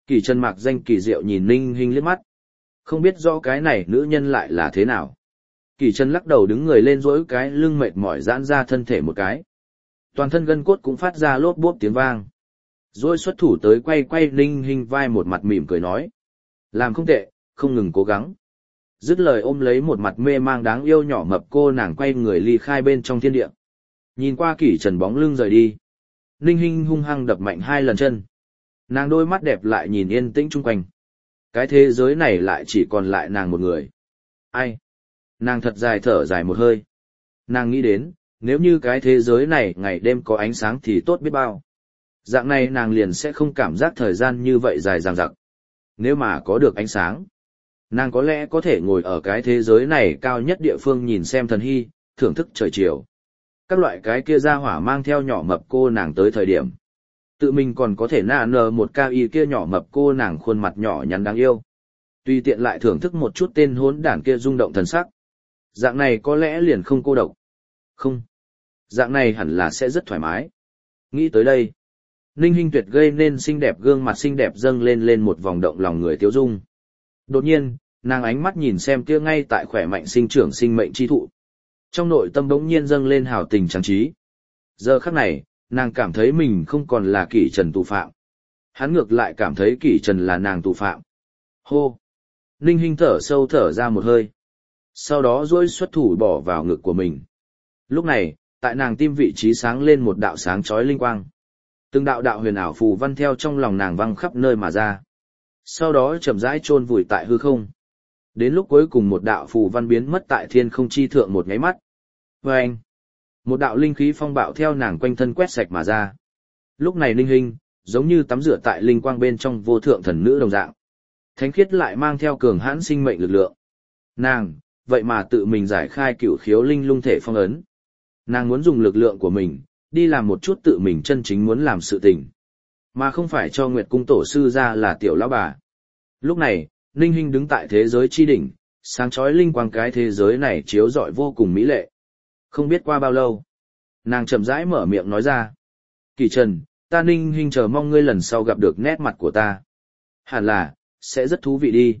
Kỷ Trần mặc danh kỳ diệu nhìn Ninh Hinh liếc mắt. Không biết rõ cái này nữ nhân lại là thế nào. Kỷ Trần lắc đầu đứng người lên duỗi cái lưng mệt mỏi giãn ra thân thể một cái. Toàn thân gân cốt cũng phát ra lốp bốp tiếng vang. Rồi xuất thủ tới quay quay Ninh Hinh vai một mặt mỉm cười nói. Làm không tệ, không ngừng cố gắng. Dứt lời ôm lấy một mặt mê mang đáng yêu nhỏ mập cô nàng quay người ly khai bên trong thiên địa. Nhìn qua Kỷ Trần bóng lưng rời đi. Ninh Hinh hung hăng đập mạnh 2 lần chân. Nàng đôi mắt đẹp lại nhìn yên tĩnh chung quanh. Cái thế giới này lại chỉ còn lại nàng một người. Ai? Nàng thật dài thở dài một hơi. Nàng nghĩ đến, nếu như cái thế giới này ngày đêm có ánh sáng thì tốt biết bao. Dạng này nàng liền sẽ không cảm giác thời gian như vậy dài dằng dặc. Nếu mà có được ánh sáng, nàng có lẽ có thể ngồi ở cái thế giới này cao nhất địa phương nhìn xem thần hy, thưởng thức trời chiều. Các loại cái kia ra hỏa mang theo nhỏ mập cô nàng tới thời điểm. Tự mình còn có thể nở một cao y kia nhỏ mập cô nàng khuôn mặt nhỏ nhắn đáng yêu. Tùy tiện lại thưởng thức một chút tên hốn đản kia rung động thần sắc. Dạng này có lẽ liền không cô độc. Không. Dạng này hẳn là sẽ rất thoải mái. Nghĩ tới đây. Ninh Hinh Tuyệt gây nên xinh đẹp gương mặt xinh đẹp dâng lên một vòng động lòng người tiêu dung. Đột nhiên, nàng ánh mắt nhìn xem kia ngay tại khỏe mạnh sinh trưởng sinh mệnh chi thụ. Trong nội tâm bỗng nhiên dâng lên hào tình trang trí. Giờ khắc này, nàng cảm thấy mình không còn là Kỷ Trần tù phạm. Hắn ngược lại cảm thấy Kỷ Trần là nàng tù phạm. Hô! Ninh Hinh thở sâu thở ra một hơi. Sau đó duỗi xuất thủ bỏ vào ngực của mình. Lúc này, tại nàng tim vị trí sáng lên một đạo sáng chói linh quang. Từng đạo đạo huyền ảo phù văn theo trong lòng nàng văng khắp nơi mà ra. Sau đó chậm rãi chôn vùi tại hư không. Đến lúc cuối cùng một đạo phù văn biến mất tại thiên không chi thượng một nháy mắt. Vâng! Một đạo linh khí phong bạo theo nàng quanh thân quét sạch mà ra. Lúc này Ninh Hinh, giống như tắm rửa tại linh quang bên trong vô thượng thần nữ đồng dạng. Thánh khiết lại mang theo cường hãn sinh mệnh lực lượng. Nàng, vậy mà tự mình giải khai cửu khiếu linh lung thể phong ấn. Nàng muốn dùng lực lượng của mình, đi làm một chút tự mình chân chính muốn làm sự tình. Mà không phải cho Nguyệt Cung tổ sư ra là tiểu lão bà. Lúc này, Ninh Hinh đứng tại thế giới chi đỉnh, sáng chói linh quang cái thế giới này chiếu rọi vô cùng mỹ lệ. Không biết qua bao lâu, nàng chậm rãi mở miệng nói ra. Kỷ Trần, ta Ninh Hinh chờ mong ngươi lần sau gặp được nét mặt của ta. Hẳn là, sẽ rất thú vị đi.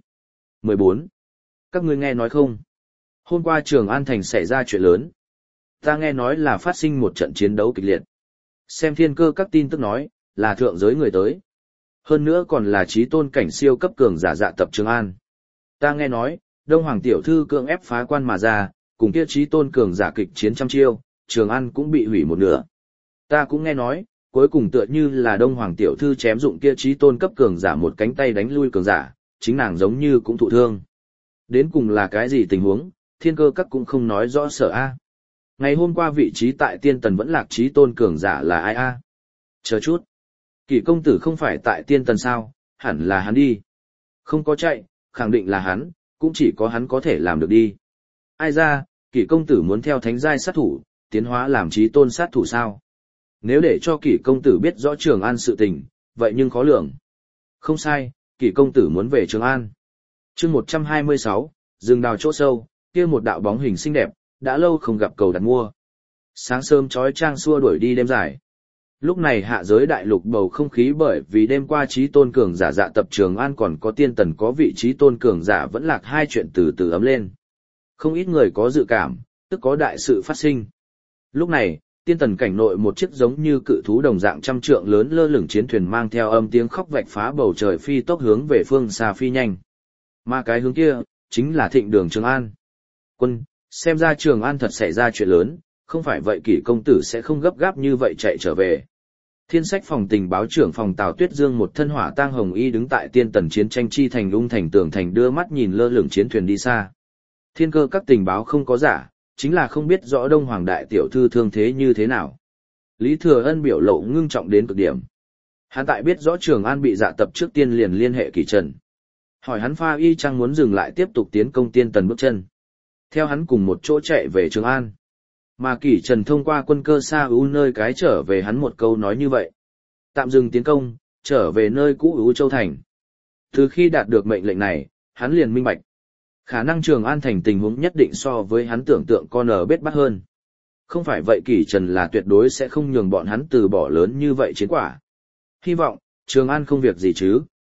14. Các ngươi nghe nói không? Hôm qua Trường An Thành xảy ra chuyện lớn. Ta nghe nói là phát sinh một trận chiến đấu kịch liệt. Xem thiên cơ các tin tức nói, là thượng giới người tới. Hơn nữa còn là chí tôn cảnh siêu cấp cường giả dạ tập Trường An. Ta nghe nói, Đông Hoàng tiểu thư cưỡng ép phá quan mà ra, cùng kia chí tôn cường giả kịch chiến trăm chiêu, Trường An cũng bị hủy một nửa. Ta cũng nghe nói, cuối cùng tựa như là Đông Hoàng tiểu thư chém dụng kia chí tôn cấp cường giả một cánh tay đánh lui cường giả, chính nàng giống như cũng thụ thương. Đến cùng là cái gì tình huống, thiên cơ các cũng không nói rõ sở a. Ngày hôm qua vị trí tại tiên tần vẫn lạc chí tôn cường giả là ai a? Chờ chút. Kỷ công tử không phải tại tiên tần sao, hẳn là hắn đi. Không có chạy, khẳng định là hắn, cũng chỉ có hắn có thể làm được đi. Ai ra, Kỷ công tử muốn theo thánh giai sát thủ, tiến hóa làm chí tôn sát thủ sao? Nếu để cho Kỷ công tử biết rõ Trường An sự tình, vậy nhưng khó lường. Không sai, Kỷ công tử muốn về Trường An. Chương 126, rừng đào chỗ sâu, kia một đạo bóng hình xinh đẹp, đã lâu không gặp cầu đặt mua. Sáng sớm chói chang xua đuổi đi đêm dài. Lúc này hạ giới đại lục bầu không khí bởi vì đêm qua chí tôn cường giả dạ tập Trường An còn có tiên tần có vị chí tôn cường giả vẫn lạc hai chuyện từ từ ấm lên. Không ít người có dự cảm, tức có đại sự phát sinh. Lúc này, tiên tần cảnh nội một chiếc giống như cự thú đồng dạng trăm trượng lớn lơ lửng chiến thuyền mang theo âm tiếng khóc vạch phá bầu trời phi tốc hướng về phương xa phi nhanh. Mà cái hướng kia, chính là Thịnh Đường Trường An. Quân, xem ra Trường An thật xảy ra chuyện lớn, không phải vậy Kỷ công tử sẽ không gấp gáp như vậy chạy trở về. Thiên sách phòng tình báo trưởng phòng Tào Tuyết Dương một thân hỏa tang hồng y đứng tại tiên tần chiến tranh chi thành ung thành tường thành đưa mắt nhìn lơ lửng chiến thuyền đi xa. Thiên cơ các tình báo không có giả, chính là không biết rõ Đông Hoàng đại tiểu thư thương thế như thế nào. Lý Thừa Ân biểu lộ ngưng trọng đến cực điểm. Hắn tại biết rõ Trường An bị dạ tập trước tiên liền liên hệ Kỷ Trần. Hỏi hắn pha y chăng muốn dừng lại tiếp tục tiến công tiên tần bước chân. Theo hắn cùng một chỗ chạy về Trường An. Mà Kỷ Trần thông qua quân cơ xa ưu nơi cái trở về hắn một câu nói như vậy. Tạm dừng tiến công, trở về nơi cũ ưu Châu Thành. Từ khi đạt được mệnh lệnh này, hắn liền minh bạch. Khả năng Trường An thành tình huống nhất định so với hắn tưởng tượng con ở bết bắt hơn. Không phải vậy Kỷ Trần là tuyệt đối sẽ không nhường bọn hắn từ bỏ lớn như vậy chiến quả. Hy vọng, Trường An không việc gì chứ.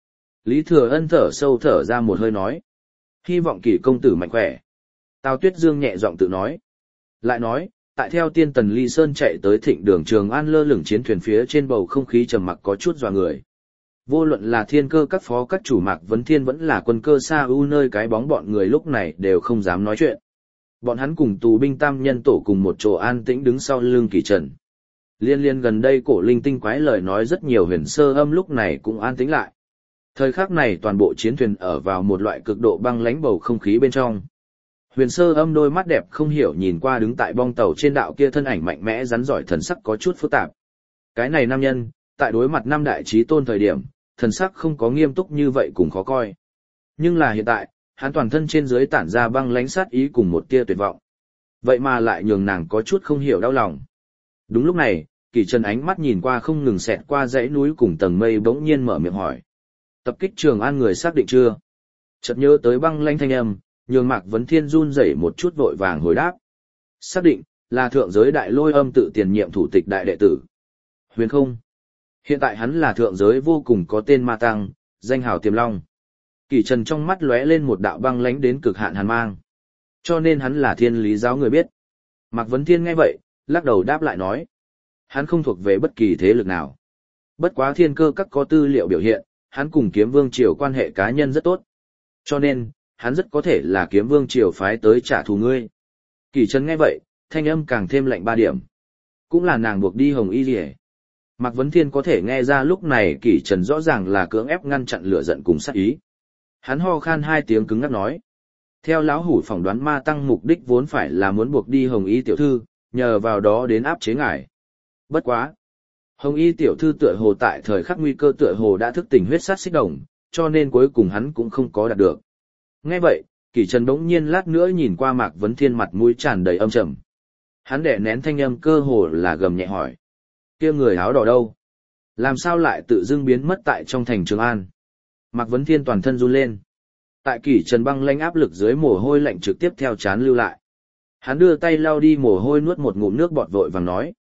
Lý Thừa Ân thở sâu thở ra một hơi nói. Hy vọng Kỷ công tử mạnh khỏe. Tào Tuyết Dương nhẹ giọng tự nói. Lại nói, tại theo tiên tần Ly Sơn chạy tới thịnh đường Trường An lơ lửng chiến thuyền phía trên bầu không khí trầm mặc có chút dọa người. Vô luận là thiên cơ các phó các chủ Mạc Vấn Thiên vẫn là quân cơ xa ưu nơi cái bóng bọn người lúc này đều không dám nói chuyện. Bọn hắn cùng tù binh tam nhân tổ cùng một chỗ an tĩnh đứng sau lưng Kỷ Trần. Liên gần đây cổ linh tinh quái lời nói rất nhiều huyền sơ âm lúc này cũng an tĩnh lại. Thời khắc này toàn bộ chiến thuyền ở vào một loại cực độ băng lãnh bầu không khí bên trong. Huyền sơ âm đôi mắt đẹp không hiểu nhìn qua đứng tại bong tàu trên đạo kia thân ảnh mạnh mẽ rắn giỏi thần sắc có chút phức tạp. Cái này nam nhân, tại đối mặt năm đại chí tôn thời điểm, thần sắc không có nghiêm túc như vậy cũng khó coi. Nhưng là hiện tại, hắn toàn thân trên dưới tản ra băng lãnh sát ý cùng một tia tuyệt vọng. Vậy mà lại nhường nàng có chút không hiểu đau lòng. Đúng lúc này, Kỷ Trần ánh mắt nhìn qua không ngừng xẹt qua dãy núi cùng tầng mây bỗng nhiên mở miệng hỏi. Tập kích Trường An người xác định chưa? Chợt nhớ tới băng lãnh thanh âm, nhường Mạc Vấn Thiên run rẩy một chút vội vàng hồi đáp. Xác định, là thượng giới đại lôi âm tự tiền nhiệm thủ tịch đại đệ tử. Huyền không? Hiện tại hắn là thượng giới vô cùng có tên ma tăng, danh hào Tiềm Long. Kỷ Trần trong mắt lóe lên một đạo băng lãnh đến cực hạn hàn mang. Cho nên hắn là thiên lý giáo người biết. Mạc Vấn Thiên nghe vậy, lắc đầu đáp lại nói. Hắn không thuộc về bất kỳ thế lực nào. Bất quá thiên cơ các có tư liệu biểu hiện, hắn cùng Kiếm Vương Triều quan hệ cá nhân rất tốt. Cho nên, hắn rất có thể là Kiếm Vương Triều phái tới trả thù ngươi. Kỷ Trần nghe vậy, thanh âm càng thêm lạnh 3 điểm. Cũng là nàng buộc đi Hồng Y Liễu. Mạc Vấn Thiên có thể nghe ra lúc này Kỷ Trần rõ ràng là cưỡng ép ngăn chặn lửa giận cùng sát ý. Hắn ho khan 2 tiếng cứng ngắc nói. Theo lão hủ phỏng đoán ma tăng mục đích vốn phải là muốn buộc đi Hồng Y tiểu thư, nhờ vào đó đến áp chế ngài. Bất quá. Hồng Y tiểu thư tựa hồ tại thời khắc nguy cơ tựa hồ đã thức tỉnh huyết sát xích đồng, cho nên cuối cùng hắn cũng không có đạt được. Nghe vậy, Kỷ Trần bỗng nhiên lát nữa nhìn qua Mạc Vấn Thiên mặt mũi tràn đầy âm trầm. Hắn đè nén thanh âm cơ hồ là gầm nhẹ hỏi. Kia người áo đỏ đâu? Làm sao lại tự dưng biến mất tại trong thành Trường An? Mạc Vấn Thiên toàn thân run lên. Tại Kỷ Trần băng lãnh áp lực dưới mồ hôi lạnh trực tiếp theo trán lưu lại. Hắn đưa tay lau đi mồ hôi nuốt một ngụm nước bọt vội vàng nói.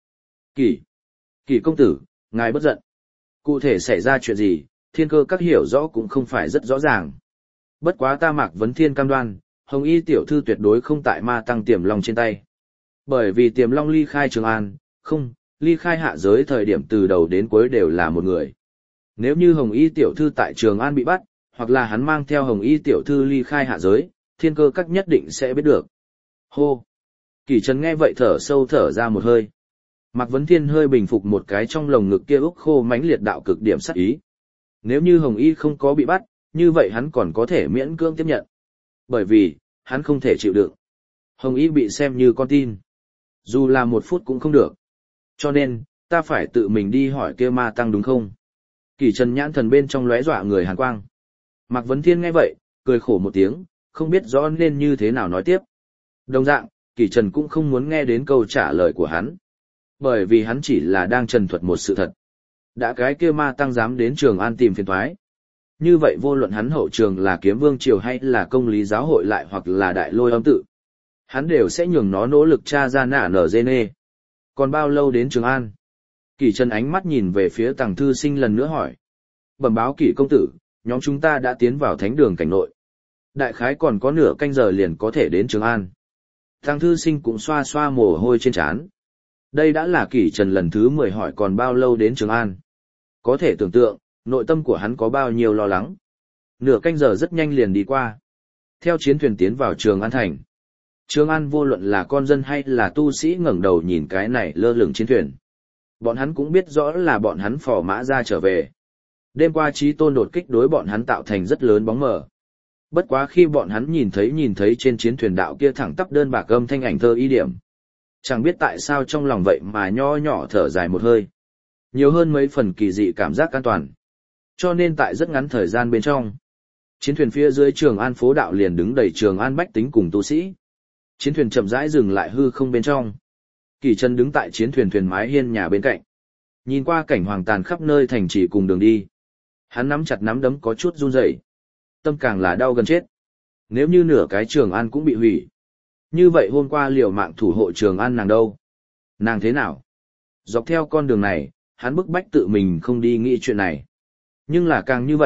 Kỷ công tử, ngài bất giận. Cụ thể xảy ra chuyện gì, thiên cơ các hiểu rõ cũng không phải rất rõ ràng. Bất quá ta Mạc Vấn Thiên cam đoan, Hồng Y tiểu thư tuyệt đối không tại ma tăng Tiềm Long trên tay. Bởi vì Tiềm Long ly khai Trường An, không, ly khai hạ giới thời điểm từ đầu đến cuối đều là một người. Nếu như Hồng Y tiểu thư tại Trường An bị bắt, hoặc là hắn mang theo Hồng Y tiểu thư ly khai hạ giới, thiên cơ các nhất định sẽ biết được. Hô! Kỷ Trần nghe vậy thở sâu thở ra một hơi. Mạc Vấn Thiên hơi bình phục một cái trong lồng ngực kia úc khô mãnh liệt đạo cực điểm sát ý. Nếu như Hồng Y không có bị bắt, như vậy hắn còn có thể miễn cưỡng tiếp nhận. Bởi vì, hắn không thể chịu đựng. Hồng Y bị xem như con tin. Dù là 1 phút cũng không được. Cho nên, ta phải tự mình đi hỏi kia ma tăng đúng không? Kỷ Trần nhãn thần bên trong lóe dọa người hàn quang. Mạc Vấn Thiên nghe vậy, cười khổ một tiếng, không biết rõ nên như thế nào nói tiếp. Đồng dạng, Kỷ Trần cũng không muốn nghe đến câu trả lời của hắn. Bởi vì hắn chỉ là đang trần thuật một sự thật. Đã cái kia ma tăng dám đến Trường An tìm phiền toái. Như vậy vô luận hắn hậu trường là Kiếm Vương Triều hay là công lý giáo hội lại hoặc là đại lôi âm tự. Hắn đều sẽ nhường nó nỗ lực tra ra nả nở dê nê. Còn bao lâu đến Trường An? Kỷ Trần ánh mắt nhìn về phía Tằng thư sinh lần nữa hỏi. Bẩm báo Kỷ công tử, nhóm chúng ta đã tiến vào thánh đường cảnh nội. Đại khái còn có nửa canh giờ liền có thể đến Trường An. Tằng thư sinh cũng xoa xoa mồ hôi trên trán. Đây đã là Kỷ Trần lần thứ 10 hỏi còn bao lâu đến Trường An. Có thể tưởng tượng, nội tâm của hắn có bao nhiêu lo lắng. Nửa canh giờ rất nhanh liền đi qua. Theo chiến thuyền tiến vào Trường An thành. Trường An vô luận là con dân hay là tu sĩ ngẩng đầu nhìn cái này lơ lửng chiến thuyền. Bọn hắn cũng biết rõ là bọn hắn phò mã ra trở về. Đêm qua Chí Tôn đột kích đối bọn hắn tạo thành rất lớn bóng mờ. Bất quá khi bọn hắn nhìn thấy trên chiến thuyền đạo kia thẳng tắp đơn bạc âm thanh ảnh thơ y điểm. Chẳng biết tại sao trong lòng vậy mà nho nhỏ thở dài một hơi. Nhiều hơn mấy phần kỳ dị cảm giác an toàn. Cho nên tại rất ngắn thời gian bên trong, chiến thuyền phía dưới Trường An phố đạo liền đứng đầy Trường An bách tính cùng tu sĩ. Chiến thuyền chậm rãi dừng lại hư không bên trong. Kỷ Trần đứng tại chiến thuyền thuyền mái hiên nhà bên cạnh. Nhìn qua cảnh hoàng tàn khắp nơi thành trì cùng đường đi. Hắn nắm chặt nắm đấm có chút run rẩy. Tâm càng là đau gần chết. Nếu như nửa cái Trường An cũng bị hủy. Như vậy hôm qua liều mạng thủ hộ Trường An nàng đâu? Nàng thế nào? Dọc theo con đường này, hắn bức bách tự mình không đi nghĩ chuyện này. Nhưng là càng như vậy,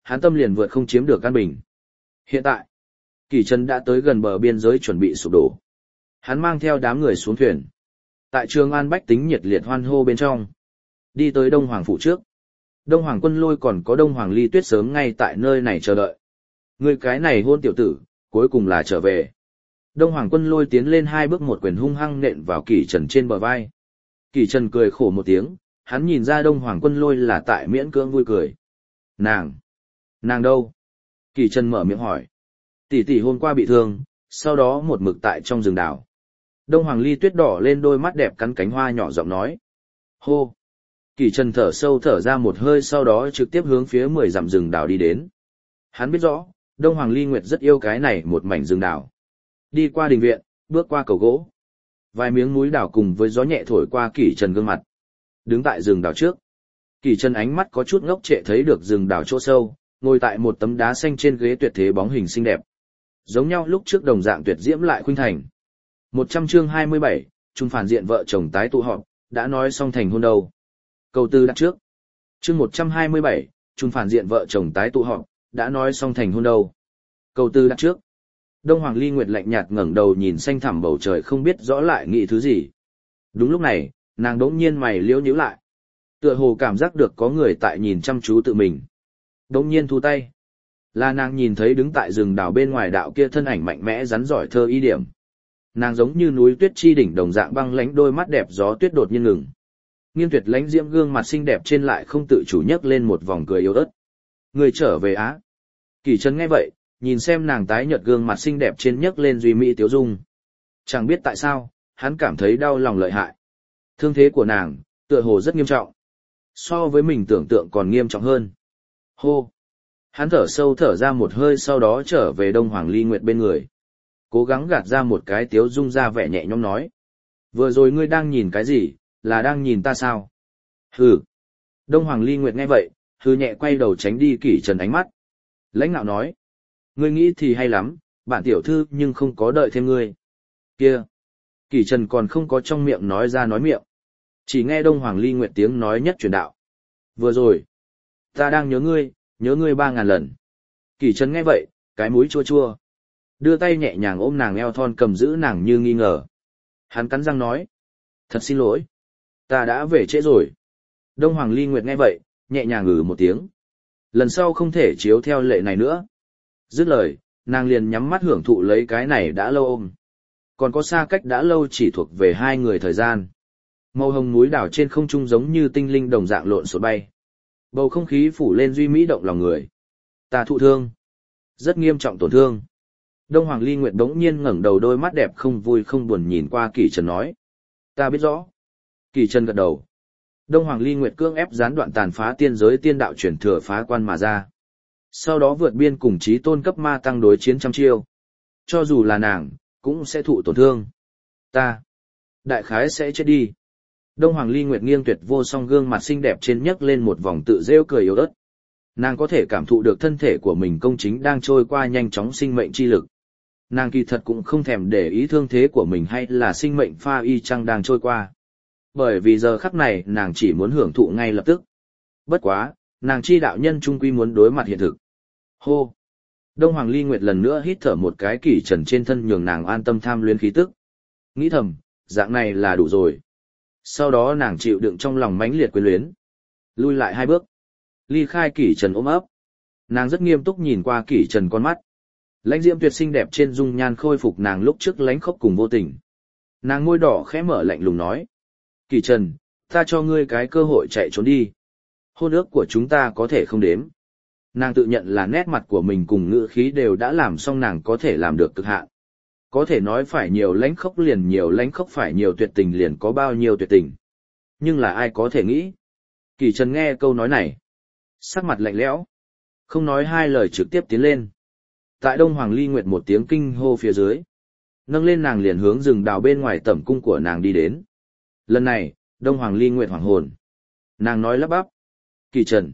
hắn tâm liền vượt không chiếm được căn bình. Hiện tại, Kỷ Trần đã tới gần bờ biên giới chuẩn bị sụp đổ. Hắn mang theo đám người xuống thuyền. Tại Trường An bách tính nhiệt liệt hoan hô bên trong. Đi tới Đông Hoàng phủ trước. Đông Hoàng Quân Lôi còn có Đông Hoàng Ly Tuyết sớm ngay tại nơi này chờ đợi. Người cái này hôn tiểu tử, cuối cùng là trở về. Đông Hoàng Quân Lôi tiến lên 2 bước một quyền hung hăng nện vào Kỷ Trần trên bờ vai. Kỷ Trần cười khổ một tiếng, hắn nhìn ra Đông Hoàng Quân Lôi là tại miễn cưỡng vui cười. Nàng đâu? Kỷ Trần mở miệng hỏi. Tỷ tỷ hôm qua bị thương, sau đó một mực tại trong rừng đào. Đông Hoàng Ly Tuyết đỏ lên đôi mắt đẹp cắn cánh hoa nhỏ giọng nói. Hô! Kỷ Trần thở sâu thở ra một hơi sau đó trực tiếp hướng phía 10 dặm rừng đào đi đến. Hắn biết rõ, Đông Hoàng Ly Nguyệt rất yêu cái này một mảnh rừng đào. Đi qua đình viện, bước qua cầu gỗ. Vài miếng núi đào cùng với gió nhẹ thổi qua Kỷ Trần gương mặt. Đứng tại rừng đào trước. Kỷ Trần ánh mắt có chút ngốc trệ thấy được rừng đào chỗ sâu, ngồi tại một tấm đá xanh trên ghế tuyệt thế bóng hình xinh đẹp. Giống nhau lúc trước đồng dạng tuyệt diễm lại khuynh thành. 100 chương 27, chung phản diện vợ chồng tái tụ họp, đã nói xong thành hôn đâu. Câu tư đặt trước. Chương 127, chung phản diện vợ chồng tái tụ họp, đã nói xong thành hôn đâu. Câu tư đặt trước. Đông Hoàng Ly Nguyệt lạnh nhạt ngẩng đầu nhìn xanh thẳm bầu trời không biết rõ lại nghĩ thứ gì. Đúng lúc này, nàng đống nhiên mày liễu nhíu lại. Tựa hồ cảm giác được có người tại nhìn chăm chú tự mình. Đống nhiên thu tay. Là nàng nhìn thấy đứng tại rừng đào bên ngoài đạo kia thân ảnh mạnh mẽ rắn giỏi thơ y điểm. Nàng giống như núi tuyết chi đỉnh đồng dạng băng lánh đôi mắt đẹp gió tuyết đột nhiên ngừng. Nghiêng tuyệt lánh diễm gương mặt xinh đẹp trên lại không tự chủ nhấc lên một vòng cười yếu ớt. Người trở về á. Kỷ Trần nghe vậy, nhìn xem nàng tái nhợt gương mặt xinh đẹp trên nhấc lên duy mỹ tiếu dung. Chẳng biết tại sao, hắn cảm thấy đau lòng lợi hại. Thương thế của nàng, tựa hồ rất nghiêm trọng. So với mình tưởng tượng còn nghiêm trọng hơn. Hô. Hắn thở sâu thở ra một hơi sau đó trở về Đông Hoàng Ly Nguyệt bên người. Cố gắng gạt ra một cái tiếu dung ra vẻ nhẹ nhõm nói. Vừa rồi ngươi đang nhìn cái gì, là đang nhìn ta sao? Hừ. Đông Hoàng Ly Nguyệt nghe vậy, hừ nhẹ quay đầu tránh đi Kỷ Trần ánh mắt. Lãnh nạo nói. Ngươi nghĩ thì hay lắm, bản tiểu thư nhưng không có đợi thêm ngươi. Kia. Kỷ Trần còn không có trong miệng nói ra nói miệng. Chỉ nghe Đông Hoàng Ly Nguyệt tiếng nói nhất truyền đạo. Vừa rồi. Ta đang nhớ ngươi 3000 lần. Kỷ Trần nghe vậy, cái mũi chua chua. Đưa tay nhẹ nhàng ôm nàng eo thon cầm giữ nàng như nghi ngờ. Hắn cắn răng nói. Thật xin lỗi. Ta đã về trễ rồi. Đông Hoàng Ly Nguyệt nghe vậy, nhẹ nhàng một tiếng. Lần sau không thể chiếu theo lệ này nữa. Dứt lời, nàng liền nhắm mắt hưởng thụ lấy cái này đã lâu ôm. Còn có xa cách đã lâu chỉ thuộc về hai người thời gian. Màu hồng núi đảo trên không trung giống như tinh linh đồng dạng lộn xộn bay. Bầu không khí phủ lên duy mỹ động lòng người. Ta thụ thương. Rất nghiêm trọng tổn thương. Đông Hoàng Ly Nguyệt bỗng nhiên ngẩng đầu đôi mắt đẹp không vui không buồn nhìn qua Kỷ Trần nói. Ta biết rõ. Kỷ Trần gật đầu. Đông Hoàng Ly Nguyệt cưỡng ép gián đoạn tàn phá tiên giới tiên đạo chuyển thừa phá quan mà ra. Sau đó vượt biên cùng chí tôn cấp ma tăng đối chiến trăm chiêu. Cho dù là nàng, cũng sẽ thụ tổn thương. Ta. Đại khái sẽ chết đi. Đông Hoàng Ly Nguyệt nghiêng tuyệt vô song gương mặt xinh đẹp trên nhấc lên một vòng tự rêu cười yếu ớt. Nàng có thể cảm thụ được thân thể của mình công chính đang trôi qua nhanh chóng sinh mệnh chi lực. Nàng kỳ thật cũng không thèm để ý thương thế của mình hay là sinh mệnh pha y chang đang trôi qua. Bởi vì giờ khắc này nàng chỉ muốn hưởng thụ ngay lập tức. Bất quá, nàng chi đạo nhân trung quy muốn đối mặt hiện thực. Hô! Đông Hoàng Ly Nguyệt lần nữa hít thở một cái Kỷ Trần trên thân nhường nàng an tâm tham luyến khí tức. Nghĩ thầm, dạng này là đủ rồi. Sau đó nàng chịu đựng trong lòng mãnh liệt quyến luyến. Lui lại 2 bước. Ly khai Kỷ Trần ôm ấp. Nàng rất nghiêm túc nhìn qua Kỷ Trần con mắt. Lãnh diễm tuyệt xinh đẹp trên dung nhan khôi phục nàng lúc trước lánh khóc cùng vô tình. Nàng môi đỏ khẽ mở lạnh lùng nói. Kỷ Trần, ta cho ngươi cái cơ hội chạy trốn đi. Hôn ước của chúng ta có thể không đếm. Nàng tự nhận là nét mặt của mình cùng ngữ khí đều đã làm xong nàng có thể làm được cực hạn. Có thể nói phải nhiều lãnh khốc liền nhiều lãnh khốc phải nhiều tuyệt tình liền có bao nhiêu tuyệt tình. Nhưng là ai có thể nghĩ. Kỷ Trần nghe câu nói này. Sắc mặt lạnh lẽo. Không nói hai lời trực tiếp tiến lên. Tại Đông Hoàng Ly Nguyệt một tiếng kinh hô phía dưới. Nâng lên nàng liền hướng rừng đào bên ngoài tẩm cung của nàng đi đến. Lần này, Đông Hoàng Ly Nguyệt hoảng hồn. Nàng nói lắp bắp. Kỷ Trần.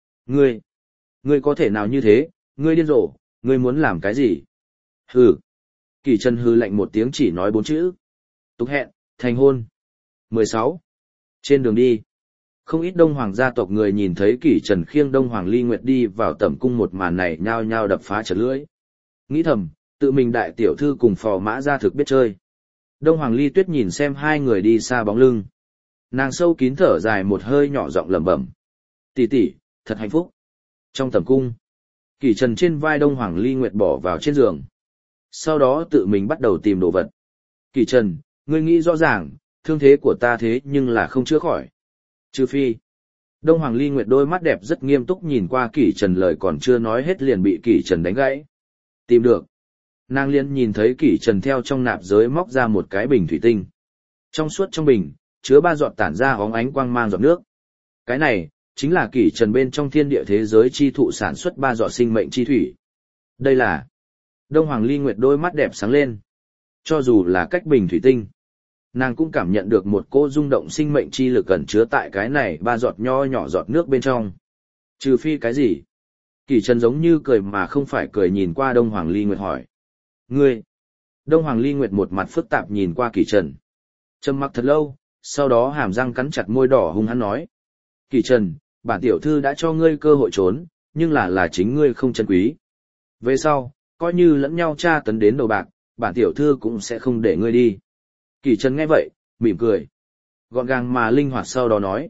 Ngươi có thể nào như thế, ngươi điên rồ, ngươi muốn làm cái gì? Hừ. Kỷ Trần hừ lạnh một tiếng chỉ nói 4 chữ. Tục hẹn, thành hôn. 16. Trên đường đi. Không ít Đông Hoàng gia tộc người nhìn thấy Kỷ Trần khiêng Đông Hoàng Ly Nguyệt đi vào tẩm cung một màn này nhao nhao đập phá chật lưỡi. Nghĩ thầm, tự mình đại tiểu thư cùng phò mã gia thực biết chơi. Đông Hoàng Ly Tuyết nhìn xem hai người đi xa bóng lưng. Nàng sâu kín thở dài một hơi nhỏ giọng lẩm bẩm. Tỷ tỷ, thật hạnh phúc. Trong tẩm cung, Kỷ Trần trên vai Đông Hoàng Ly Nguyệt bỏ vào trên giường. Sau đó tự mình bắt đầu tìm đồ vật. Kỷ Trần, ngươi nghĩ rõ ràng, thương thế của ta thế nhưng là không chữa khỏi. Trừ phi. Đông Hoàng Ly Nguyệt đôi mắt đẹp rất nghiêm túc nhìn qua Kỷ Trần, lời còn chưa nói hết liền bị Kỷ Trần đánh gãy. Tìm được. Nàng liền nhìn thấy Kỷ Trần theo trong nạp giới móc ra một cái bình thủy tinh. Trong suốt trong bình, chứa 3 giọt tản ra óng ánh quang mang giọt nước. Cái này, chính là Kỷ Trần bên trong thiên địa thế giới chi thụ sản xuất 3 giọt sinh mệnh chi thủy. Đây là... Đông Hoàng Ly Nguyệt đôi mắt đẹp sáng lên. Cho dù là cách bình thủy tinh, nàng cũng cảm nhận được một cỗ rung động sinh mệnh chi lực ẩn chứa tại cái này 3 giọt nho nhỏ giọt nước bên trong. Trừ phi cái gì? Kỷ Trần giống như cười mà không phải cười nhìn qua Đông Hoàng Ly Nguyệt hỏi. Ngươi! Đông Hoàng Ly Nguyệt một mặt phức tạp nhìn qua Kỷ Trần. Trầm mặc thật lâu, sau đó hàm răng cắn chặt môi đỏ hung hăng nói. Kỷ Trần, bản tiểu thư đã cho ngươi cơ hội trốn, nhưng là chính ngươi không trân quý. Về sau, coi như lẫn nhau tra tấn đến đầu bạc, bản tiểu thư cũng sẽ không để ngươi đi. Kỷ Trần nghe vậy, mỉm cười. Gọn gàng mà linh hoạt sau đó nói.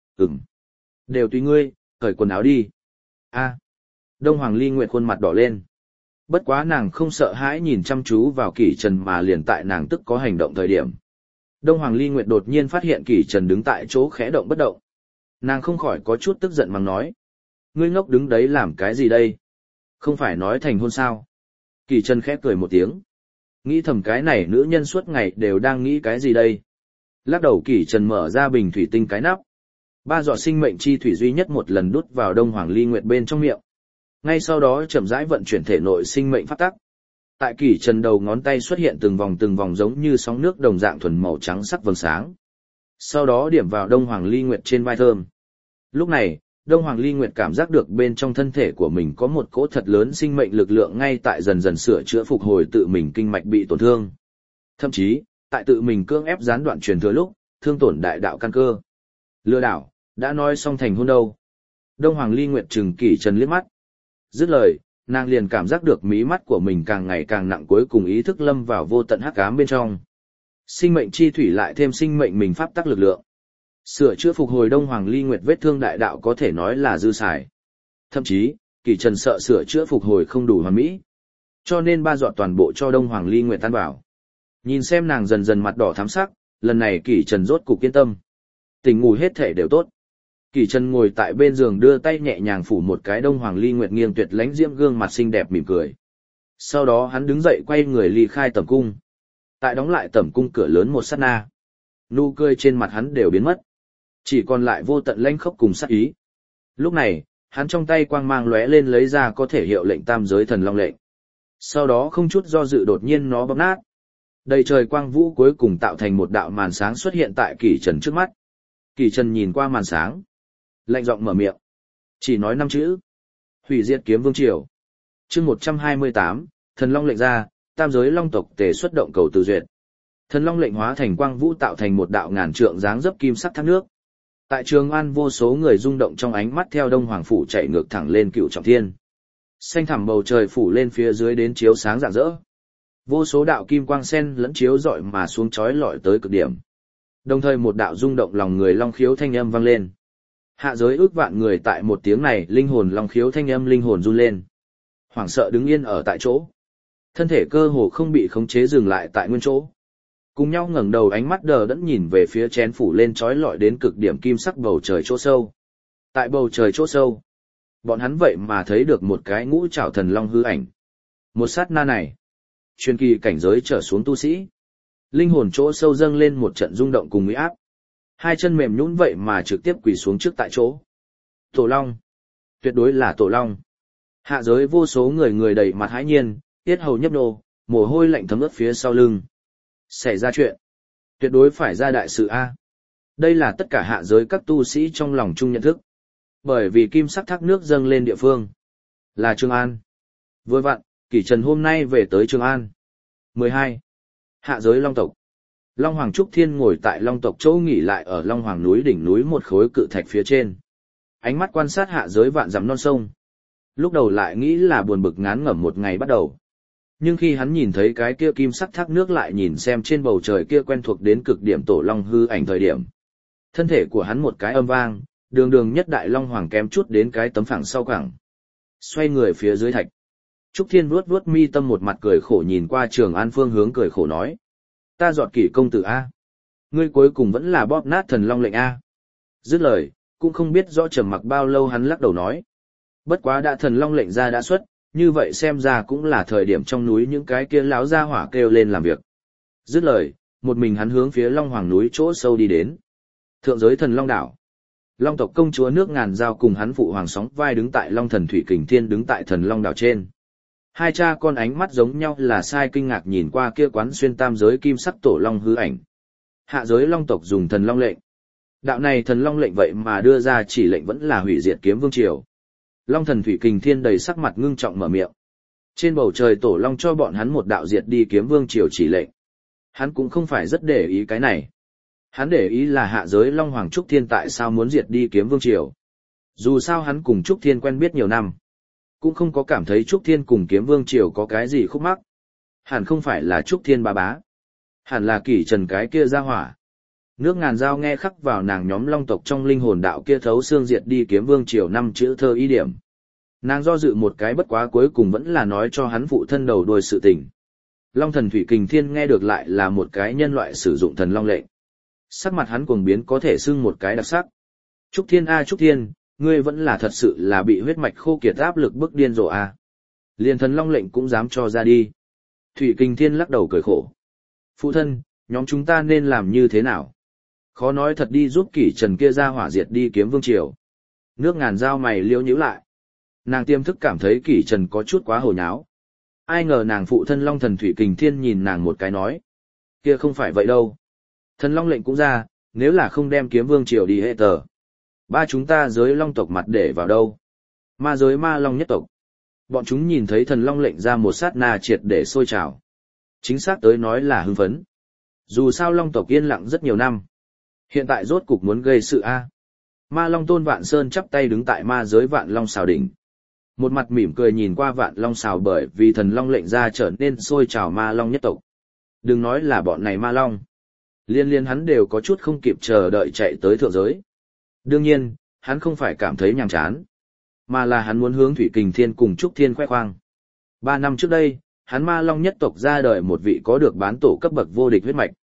Đều tùy ngươi, cởi quần áo đi. Đông Hoàng Ly Nguyệt khuôn mặt đỏ lên. Bất quá nàng không sợ hãi nhìn chăm chú vào Kỷ Trần mà liền tại nàng tức có hành động thời điểm. Đông Hoàng Ly Nguyệt đột nhiên phát hiện Kỷ Trần đứng tại chỗ khẽ động bất động. Nàng không khỏi có chút tức giận mắng nói. Ngươi ngốc đứng đấy làm cái gì đây? Không phải nói thành hôn sao? Kỷ Trần khẽ cười một tiếng. Nghĩ thầm cái này nữ nhân suốt ngày đều đang nghĩ cái gì đây? Lắc đầu Kỷ Trần mở ra bình thủy tinh cái nắp. 3 giọt sinh mệnh chi thủy duy nhất một lần đút vào Đông Hoàng Ly Nguyệt bên trong miệng. Ngay sau đó chậm rãi vận chuyển thể nội sinh mệnh pháp tắc. Tại Kỷ Trần đầu ngón tay xuất hiện từng vòng giống như sóng nước đồng dạng thuần màu trắng sắc vầng sáng. Sau đó điểm vào Đông Hoàng Ly Nguyệt trên vai thơm. Lúc này, Đông Hoàng Ly Nguyệt cảm giác được bên trong thân thể của mình có một cỗ thật lớn sinh mệnh lực lượng ngay tại dần dần sửa chữa phục hồi tự mình kinh mạch bị tổn thương. Thậm chí, tại tự mình cưỡng ép gián đoạn truyền thừa lúc, thương tổn đại đạo căn cơ. Lừa đảo, đã nói xong thành hôn đâu. Đông Hoàng Ly Nguyệt trừng Kỷ Trần liếc mắt. Dứt lời, nàng liền cảm giác được mí mắt của mình càng ngày càng nặng, cuối cùng ý thức lâm vào vô tận hắc ám bên trong. Sinh mệnh chi thủy lại thêm sinh mệnh mình pháp tắc lực lượng. Sửa chữa phục hồi Đông Hoàng Ly Nguyệt vết thương đại đạo có thể nói là dư xài. Thậm chí, Kỷ Trần sợ sửa chữa phục hồi không đủ hoàn mỹ. Cho nên 3 giọt toàn bộ cho Đông Hoàng Ly Nguyệt tan vào. Nhìn xem nàng dần dần mặt đỏ thắm sắc, lần này Kỷ Trần rốt cục yên tâm. Tỉnh ngủ hết thể đều tốt. Kỷ Trần ngồi tại bên giường đưa tay nhẹ nhàng phủ một cái Đông Hoàng Ly Nguyệt nghiêng tuyệt lãnh diễm gương mặt xinh đẹp mỉm cười. Sau đó hắn đứng dậy quay người ly khai tẩm cung. Tại đóng lại tẩm cung cửa lớn một sát na, nụ cười trên mặt hắn đều biến mất. Chỉ còn lại vô tận lãnh khốc cùng sát ý. Lúc này, hắn trong tay quang mang lóe lên lấy ra có thể hiệu lệnh tam giới thần long lệnh. Sau đó không chút do dự đột nhiên nó bóp nát. Đầy trời quang vũ cuối cùng tạo thành một đạo màn sáng xuất hiện tại Kỷ Trần trước mắt. Kỷ Trần nhìn qua màn sáng, lạnh giọng mở miệng. Chỉ nói 5 chữ. Hủy diệt kiếm vương triều. Chương 128, thần long lệnh ra, tam giới long tộc tề xuất động cầu từ duyệt. Thần long lệnh hóa thành quang vũ tạo thành một đạo ngàn trượng dáng dấp kim sắc thác nước. Tại Trường An vô số người rung động trong ánh mắt theo Đông Hoàng phủ chạy ngược thẳng lên Cửu Trọng Thiên. Xanh thẳm bầu trời phủ lên phía dưới đến chiếu sáng rạng rỡ. Vô số đạo kim quang sen lẫn chiếu rọi mà xuống chói lọi tới cực điểm. Đồng thời một đạo rung động lòng người long khiếu thanh âm vang lên. Hạ giới ước vạn người tại một tiếng này, linh hồn long khiếu thanh âm linh hồn run lên. Hoảng sợ đứng yên ở tại chỗ. Thân thể cơ hồ không bị khống chế dừng lại tại nguyên chỗ. Cùng nhau ngẩng đầu ánh mắt đờ đẫn nhìn về phía chén phủ lên chói lọi đến cực điểm kim sắc bầu trời chỗ sâu. Tại bầu trời chỗ sâu, bọn hắn vậy mà thấy được một cái ngũ trảo thần long hư ảnh. Một sát na này, truyền kỳ cảnh giới trở xuống tu sĩ. Linh hồn chỗ sâu dâng lên một trận rung động cùng uy áp. Hai chân mềm nhũn vậy mà trực tiếp quỳ xuống trước tại chỗ. Tổ long, tuyệt đối là tổ long. Hạ giới vô số người đầy mặt hãi nhiên, tiết hầu nhấp nô, mồ hôi lạnh thấm ướt phía sau lưng. Xảy ra chuyện, tuyệt đối phải ra đại sự a. Đây là tất cả hạ giới các tu sĩ trong lòng chung nhận thức. Bởi vì kim sắc thác nước dâng lên địa phương là Trường An. Vừa vặn, Kỷ Trần hôm nay về tới Trường An. 12. Hạ giới long tộc. Long Hoàng Trúc Thiên ngồi tại Long tộc chỗ nghỉ lại ở Long Hoàng núi đỉnh núi một khối cự thạch phía trên. Ánh mắt quan sát hạ giới vạn dặm non sông. Lúc đầu lại nghĩ là buồn bực ngán ngẩm một ngày bắt đầu. Nhưng khi hắn nhìn thấy cái kia kim sắc thác nước lại nhìn xem trên bầu trời kia quen thuộc đến cực điểm tổ long hư ảnh thời điểm. Thân thể của hắn một cái âm vang, đường đường nhất đại Long Hoàng kém chút đến cái tấm phẳng sau cẳng. Xoay người phía dưới thạch. Trúc Thiên vuốt vuốt mi tâm một mặt cười khổ nhìn qua Trường An phương hướng cười khổ nói. Ta dọn kỷ công tử A. Ngươi cuối cùng vẫn là bóp nát thần long lệnh A. Dứt lời, cũng không biết rõ trầm mặc bao lâu hắn lắc đầu nói. Bất quá đã thần long lệnh ra đã xuất, như vậy xem ra cũng là thời điểm trong núi những cái kia láo ra hỏa kêu lên làm việc. Dứt lời, một mình hắn hướng phía Long Hoàng núi chỗ sâu đi đến. Thượng giới thần long đảo. Long tộc công chúa nước ngàn dao cùng hắn phụ hoàng sóng vai đứng tại Long thần thủy kình thiên đứng tại thần long đảo trên. Hai cha con ánh mắt giống nhau là sai kinh ngạc nhìn qua kia quán xuyên tam giới kim sắc tổ long hư ảnh. Hạ giới Long tộc dùng thần long lệnh. Đạo này thần long lệnh vậy mà đưa ra chỉ lệnh vẫn là hủy diệt kiếm vương triều. Long thần thủy kình thiên đầy sắc mặt ngưng trọng mở miệng. Trên bầu trời tổ long cho bọn hắn một đạo diệt đi kiếm vương triều chỉ lệnh. Hắn cũng không phải rất để ý cái này. Hắn để ý là hạ giới Long Hoàng Trúc Thiên tại sao muốn diệt đi kiếm vương triều. Dù sao hắn cùng Trúc Thiên quen biết nhiều năm. Cũng không có cảm thấy Trúc Thiên cùng kiếm vương triều có cái gì khúc mắc. Hẳn không phải là Trúc Thiên bá bá. Hẳn là Kỷ Trần cái kia ra hỏa. Nước ngàn dao nghe khắc vào nàng nhóm Long tộc trong linh hồn đạo kia thấu xương diệt đi kiếm vương triều năm chữ thơ ý điểm. Nàng do dự một cái bất quá cuối cùng vẫn là nói cho hắn phụ thân đầu đuôi sự tình. Long thần thủy kình thiên nghe được lại là một cái nhân loại sử dụng thần long lệnh. Sắc mặt hắn cuồng biến có thể xưng một cái đặc sắc. Trúc Thiên a Trúc Thiên, ngươi vẫn là thật sự là bị huyết mạch khô kiệt áp lực bức điên rồ a. Liền thần long lệnh cũng dám cho ra đi. Thủy kình thiên lắc đầu cười khổ. Phụ thân, nhóm chúng ta nên làm như thế nào? Khó nói thật đi giúp Kỷ Trần kia ra hỏa diệt đi kiếm vương triều. Nước ngàn dao mày liêu nhíu lại. Nàng tiềm thức cảm thấy Kỷ Trần có chút quá hồ nháo. Ai ngờ nàng phụ thân Long thần thủy kình thiên nhìn nàng một cái nói. Kia không phải vậy đâu. Thần long lệnh cũng ra, nếu là không đem kiếm vương triều đi hệ tờ. Ba chúng ta giới long tộc mặt để vào đâu? Ma giới ma long nhất tộc. Bọn chúng nhìn thấy thần long lệnh ra một sát na triệt để sôi trào. Chính xác tới nói là hưng phấn. Dù sao long tộc yên lặng rất nhiều năm. Hiện tại rốt cục muốn gây sự A. Ma Long Tôn Vạn Sơn chắp tay đứng tại ma giới Vạn Long Xào đỉnh. Một mặt mỉm cười nhìn qua Vạn Long Xào bởi vì thần long lệnh ra trở nên sôi trào ma long nhất tộc. Đừng nói là bọn này ma long. Liên liên hắn đều có chút không kịp chờ đợi chạy tới thượng giới. Đương nhiên, hắn không phải cảm thấy nhàm chán, mà là hắn muốn hướng Thủy Kình Thiên cùng Trúc Thiên khoe khoang. 3 năm trước đây, hắn ma long nhất tộc ra đời một vị có được bán tổ cấp bậc vô địch huyết mạch.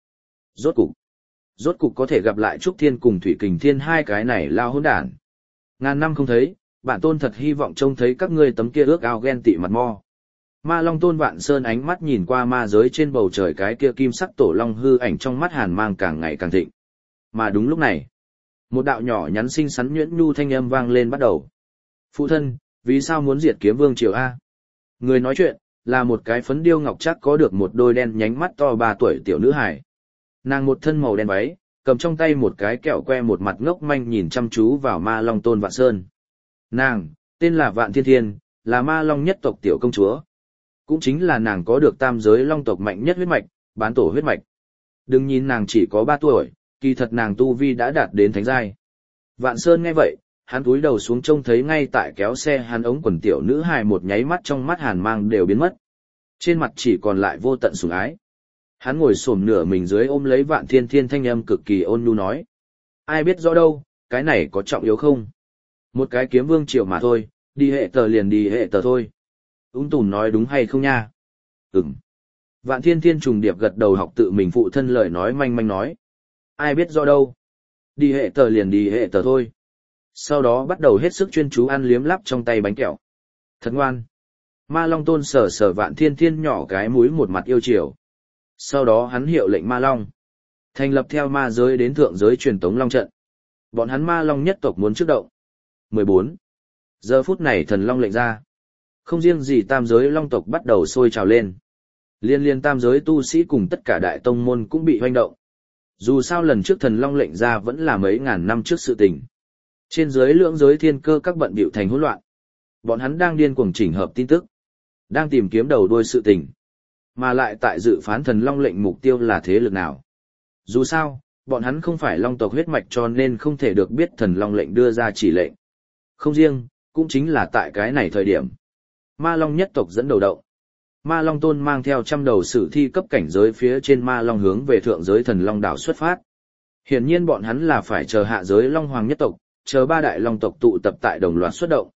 Rốt cục có thể gặp lại Trúc Thiên cùng Thủy Kình Thiên hai cái này lao hỗn đản. Ngàn năm không thấy, bản tôn thật hy vọng trông thấy các ngươi tấm kia ước ao ghen tị mặt mo. Ma Long Tôn Vạn Sơn ánh mắt nhìn qua ma giới trên bầu trời cái kia kim sắc tổ long hư ảnh trong mắt hàn mang càng ngày càng thịnh. Mà đúng lúc này, một đạo nhỏ nhắn xinh xắn nhuyễn nhu thanh âm vang lên bắt đầu. Phụ thân, vì sao muốn diệt kiếm vương triều A? Người nói chuyện, là một cái phấn điêu ngọc trác có được một đôi đen nhánh mắt to 3 tuổi tiểu nữ hài. Nàng một thân màu đen váy, cầm trong tay một cái kẹo que một mặt ngốc manh nhìn chăm chú vào Ma Long Tôn Vạn Sơn. Nàng, tên là Vạn Thiên Thiên, là Ma Long nhất tộc tiểu công chúa. Cũng chính là nàng có được tam giới long tộc mạnh nhất huyết mạch, bán tổ huyết mạch. Đừng nhìn nàng chỉ có 3 tuổi, kỳ thật nàng tu vi đã đạt đến thánh giai. Vạn Sơn nghe vậy, hắn cúi đầu xuống trông thấy ngay tại kéo xe hắn ống quần tiểu nữ hài một nháy mắt trong mắt hàn mang đều biến mất. Trên mặt chỉ còn lại vô tận sủng ái. Hắn ngồi xổm nửa mình dưới ôm lấy Vạn Thiên Thiên thanh âm cực kỳ ôn nhu nói. Ai biết rõ đâu, cái này có trọng yếu không? Một cái kiếm vương triều mà thôi, đi hệ tờ liền đi hệ tờ thôi. Tùn nói đúng hay không nha? Ừm. Vạn Thiên Thiên trùng điệp gật đầu học tự mình phụ thân lời nói manh manh nói. Ai biết rõ đâu? Đi hệ tờ liền đi hệ tờ thôi. Sau đó bắt đầu hết sức chuyên chú ăn liếm lắp trong tay bánh kẹo. Thật ngoan. Ma Long Tôn sờ sờ Vạn Thiên Thiên nhỏ cái mũi một mặt yêu chiều. Sau đó hắn hiệu lệnh Ma Long thành lập theo ma giới đến thượng giới truyền tống long trận. Bọn hắn Ma Long nhất tộc muốn trước động. 14. Giờ phút này thần long lệnh ra. Không riêng gì tam giới long tộc bắt đầu sôi trào lên. Liên tam giới tu sĩ cùng tất cả đại tông môn cũng bị hoành động. Dù sao lần trước thần long lệnh ra vẫn là mấy ngàn năm trước sự tình. Trên dưới lưỡng giới thiên cơ các bận bịu thành hỗn loạn. Bọn hắn đang điên cuồng chỉnh hợp tin tức. Đang tìm kiếm đầu đuôi sự tình. Mà lại tại dự phán thần long lệnh mục tiêu là thế lực nào. Dù sao, bọn hắn không phải long tộc huyết mạch cho nên không thể được biết thần long lệnh đưa ra chỉ lệnh. Không riêng, cũng chính là tại cái này thời điểm. Ma long nhất tộc dẫn đầu động. Ma long tôn mang theo 100 đầu sử thi cấp cảnh giới phía trên ma long hướng về thượng giới thần long đảo xuất phát. Hiển nhiên bọn hắn là phải chờ hạ giới long hoàng nhất tộc, chờ 3 đại long tộc tụ tập tại đồng loạt xuất động.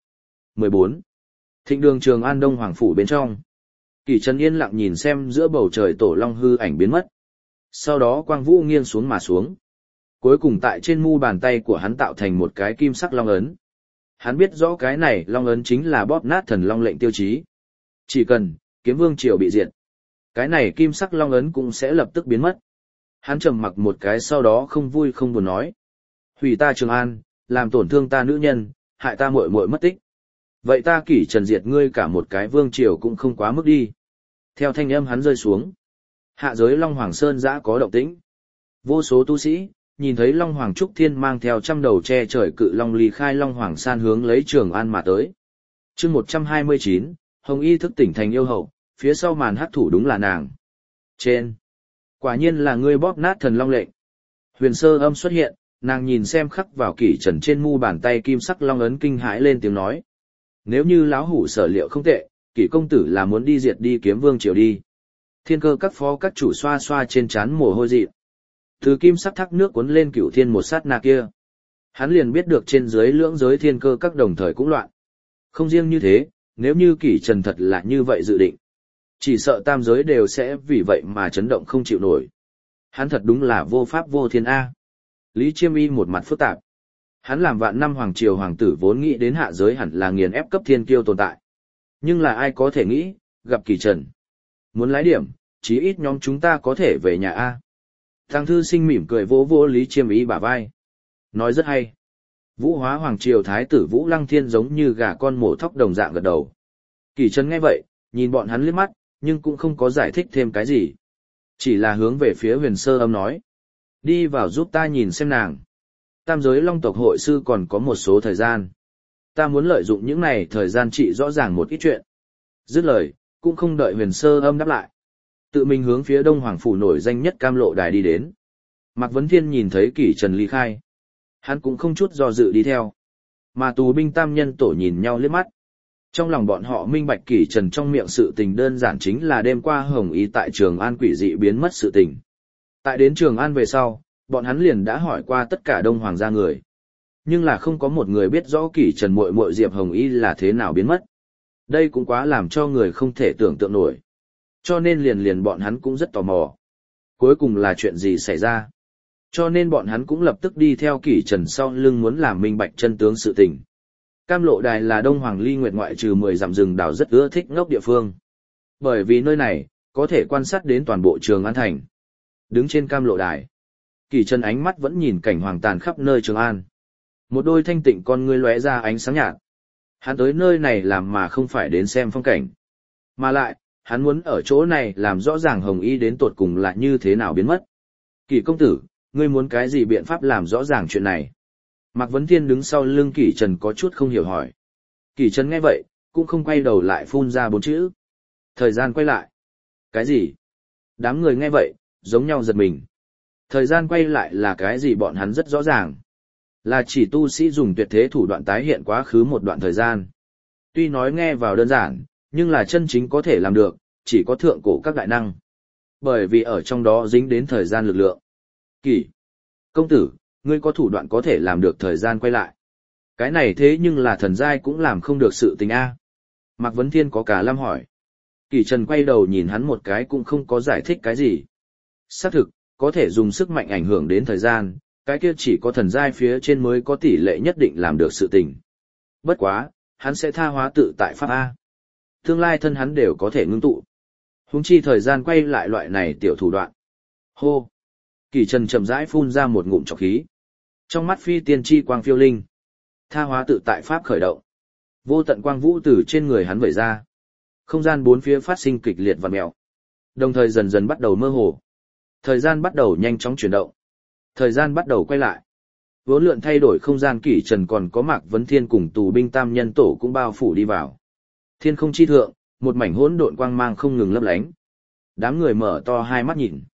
14. Thịnh đường Trường An Đông Hoàng phủ bên trong. Kỷ Trần yên lặng nhìn xem giữa bầu trời tổ long hư ảnh biến mất. Sau đó quang vũ nghiêng xuống mà xuống. Cuối cùng tại trên mu bàn tay của hắn tạo thành một cái kim sắc long ấn. Hắn biết rõ cái này long ấn chính là bóp nát thần long lệnh tiêu chí. Chỉ cần Kiếm Vương triều bị diệt, cái này kim sắc long ấn cũng sẽ lập tức biến mất. Hắn trầm mặc một cái sau đó không vui không buồn nói: "Hủy ta Trường An, làm tổn thương ta nữ nhân, hại ta muội muội mất tích. Vậy ta Kỷ Trần diệt ngươi cả một cái vương triều cũng không quá mức đi." Theo thanh âm hắn rơi xuống, hạ giới Long Hoàng Sơn giã có động tĩnh. Vô số tu sĩ nhìn thấy Long Hoàng Trúc Thiên mang theo 100 đầu che trời cự long ly khai Long Hoàng San hướng lấy Trường An mà tới. Chương 129, Hồng Y thức tỉnh thành yêu hậu, phía sau màn hắc thủ đúng là nàng. Trên, quả nhiên là ngươi bóp nát thần long lệnh. Huyền Sơ Âm xuất hiện, nàng nhìn xem khắc vào Kỷ Trần trên mu bàn tay kim sắc long ấn kinh hãi lên tiếng nói: "Nếu như lão hủ sở liệu không tệ, Kỷ công tử là muốn đi diệt đi Kiếm Vương triều đi." Thiên Cơ các phó các chủ xoa xoa trên trán mồ hôi dị. Từ kim sắc thác nước cuốn lên Cửu Thiên một sát na kia, hắn liền biết được trên dưới lưỡng giới Thiên Cơ các đồng thời cũng loạn. Không riêng như thế, nếu như Kỷ Trần thật là như vậy dự định, chỉ sợ tam giới đều sẽ vì vậy mà chấn động không chịu nổi. Hắn thật đúng là vô pháp vô thiên A. Lý Chiêm Y một mặt phức tạp. Hắn làm vạn năm hoàng triều hoàng tử vốn nghĩ đến hạ giới hẳn là nghiền ép cấp thiên kiêu tồn tại. Nhưng là ai có thể nghĩ, gặp Kỷ Trần. Muốn lái điểm, chí ít nhóm chúng ta có thể về nhà A. Thằng thư sinh mỉm cười vỗ vỗ Lý Chiêm Y bả vai. Nói rất hay. Vũ Hóa hoàng triều thái tử Vũ Lăng Thiên giống như gà con mổ thóc đồng dạng gật đầu. Kỷ Trần nghe vậy, nhìn bọn hắn liếc mắt, nhưng cũng không có giải thích thêm cái gì. Chỉ là hướng về phía Huyền Sơ Âm nói: "Đi vào giúp ta nhìn xem nàng. Tam giới long tộc hội sư còn có một số thời gian. Ta muốn lợi dụng những này thời gian trị rõ ràng một ít chuyện." Dứt lời, cũng không đợi Huyền Sơ Âm đáp lại. Tự mình hướng phía Đông Hoàng phủ nổi danh nhất Cam Lộ Đài đi đến. Mạc Vấn Thiên nhìn thấy Kỷ Trần ly khai. Hắn cũng không chút do dự đi theo. Mà tù binh tam nhân tổ nhìn nhau liếc mắt. Trong lòng bọn họ minh bạch Kỷ Trần trong miệng sự tình đơn giản chính là đêm qua Hồng Y tại Trường An quỷ dị biến mất sự tình. Tại đến Trường An về sau, bọn hắn liền đã hỏi qua tất cả Đông Hoàng gia người. Nhưng là không có một người biết rõ Kỷ Trần muội muội Diệp Hồng Y là thế nào biến mất. Đây cũng quá làm cho người không thể tưởng tượng nổi. Cho nên liền bọn hắn cũng rất tò mò. Cuối cùng là chuyện gì xảy ra? Cho nên bọn hắn cũng lập tức đi theo Kỷ Trần sau lưng muốn làm minh bạch chân tướng sự tình. Cam Lộ Đài là Đông Hoàng Ly Nguyệt ngoại trừ 10 dặm rừng đào rất ưa thích ngốc địa phương. Bởi vì nơi này, có thể quan sát đến toàn bộ Trường An thành. Đứng trên Cam Lộ Đài, Kỷ Trần ánh mắt vẫn nhìn cảnh hoàng tàn khắp nơi Trường An. Một đôi thanh tịnh con ngươi lóe ra ánh sáng nhạt. Hắn tới nơi này làm mà không phải đến xem phong cảnh. Mà lại, hắn muốn ở chỗ này làm rõ ràng Hồng Y đến tột cùng là như thế nào biến mất. Kỷ công tử, ngươi muốn cái gì biện pháp làm rõ ràng chuyện này? Mạc Vấn Thiên đứng sau lưng Kỷ Trần có chút không hiểu hỏi. Kỷ Trần nghe vậy, cũng không quay đầu lại phun ra 4 chữ. Thời gian quay lại. Cái gì? Đám người nghe vậy, giống nhau giật mình. Thời gian quay lại là cái gì bọn hắn rất rõ ràng. Là chỉ tu sĩ dùng tuyệt thế thủ đoạn tái hiện quá khứ một đoạn thời gian. Tuy nói nghe vào đơn giản, nhưng là chân chính có thể làm được, chỉ có thượng cổ các đại năng. Bởi vì ở trong đó dính đến thời gian lực lượng. Kỷ công tử, ngươi có thủ đoạn có thể làm được thời gian quay lại. Cái này thế nhưng là thần giai cũng làm không được sự tình a. Mạc Vấn Thiên có cả lâm hỏi. Kỷ Trần quay đầu nhìn hắn một cái cũng không có giải thích cái gì. Xác thực, có thể dùng sức mạnh ảnh hưởng đến thời gian, cái kia chỉ có thần giai phía trên mới có tỷ lệ nhất định làm được sự tình. Bất quá, hắn sẽ tha hóa tự tại pháp A. Tương lai thân hắn đều có thể ngưng tụ. Huống chi thời gian quay lại loại này tiểu thủ đoạn. Hô! Kỷ Trần chậm rãi phun ra một ngụm trọc khí. Trong mắt phi tiên chi quang phiêu linh. Tha hóa tự tại pháp khởi động. Vô tận quang vũ từ trên người hắn vẩy ra. Không gian bốn phía phát sinh kịch liệt vặn mèo. Đồng thời dần dần bắt đầu mơ hồ. Thời gian bắt đầu nhanh chóng chuyển động. Thời gian bắt đầu quay lại. Vốn lượn thay đổi không gian Kỷ Trần còn có Mạc Vấn Thiên cùng tù binh tam nhân tổ cũng bao phủ đi vào. Thiên không chi thượng, một mảnh hỗn độn quang mang không ngừng lấp lánh. Đám người mở to hai mắt nhìn.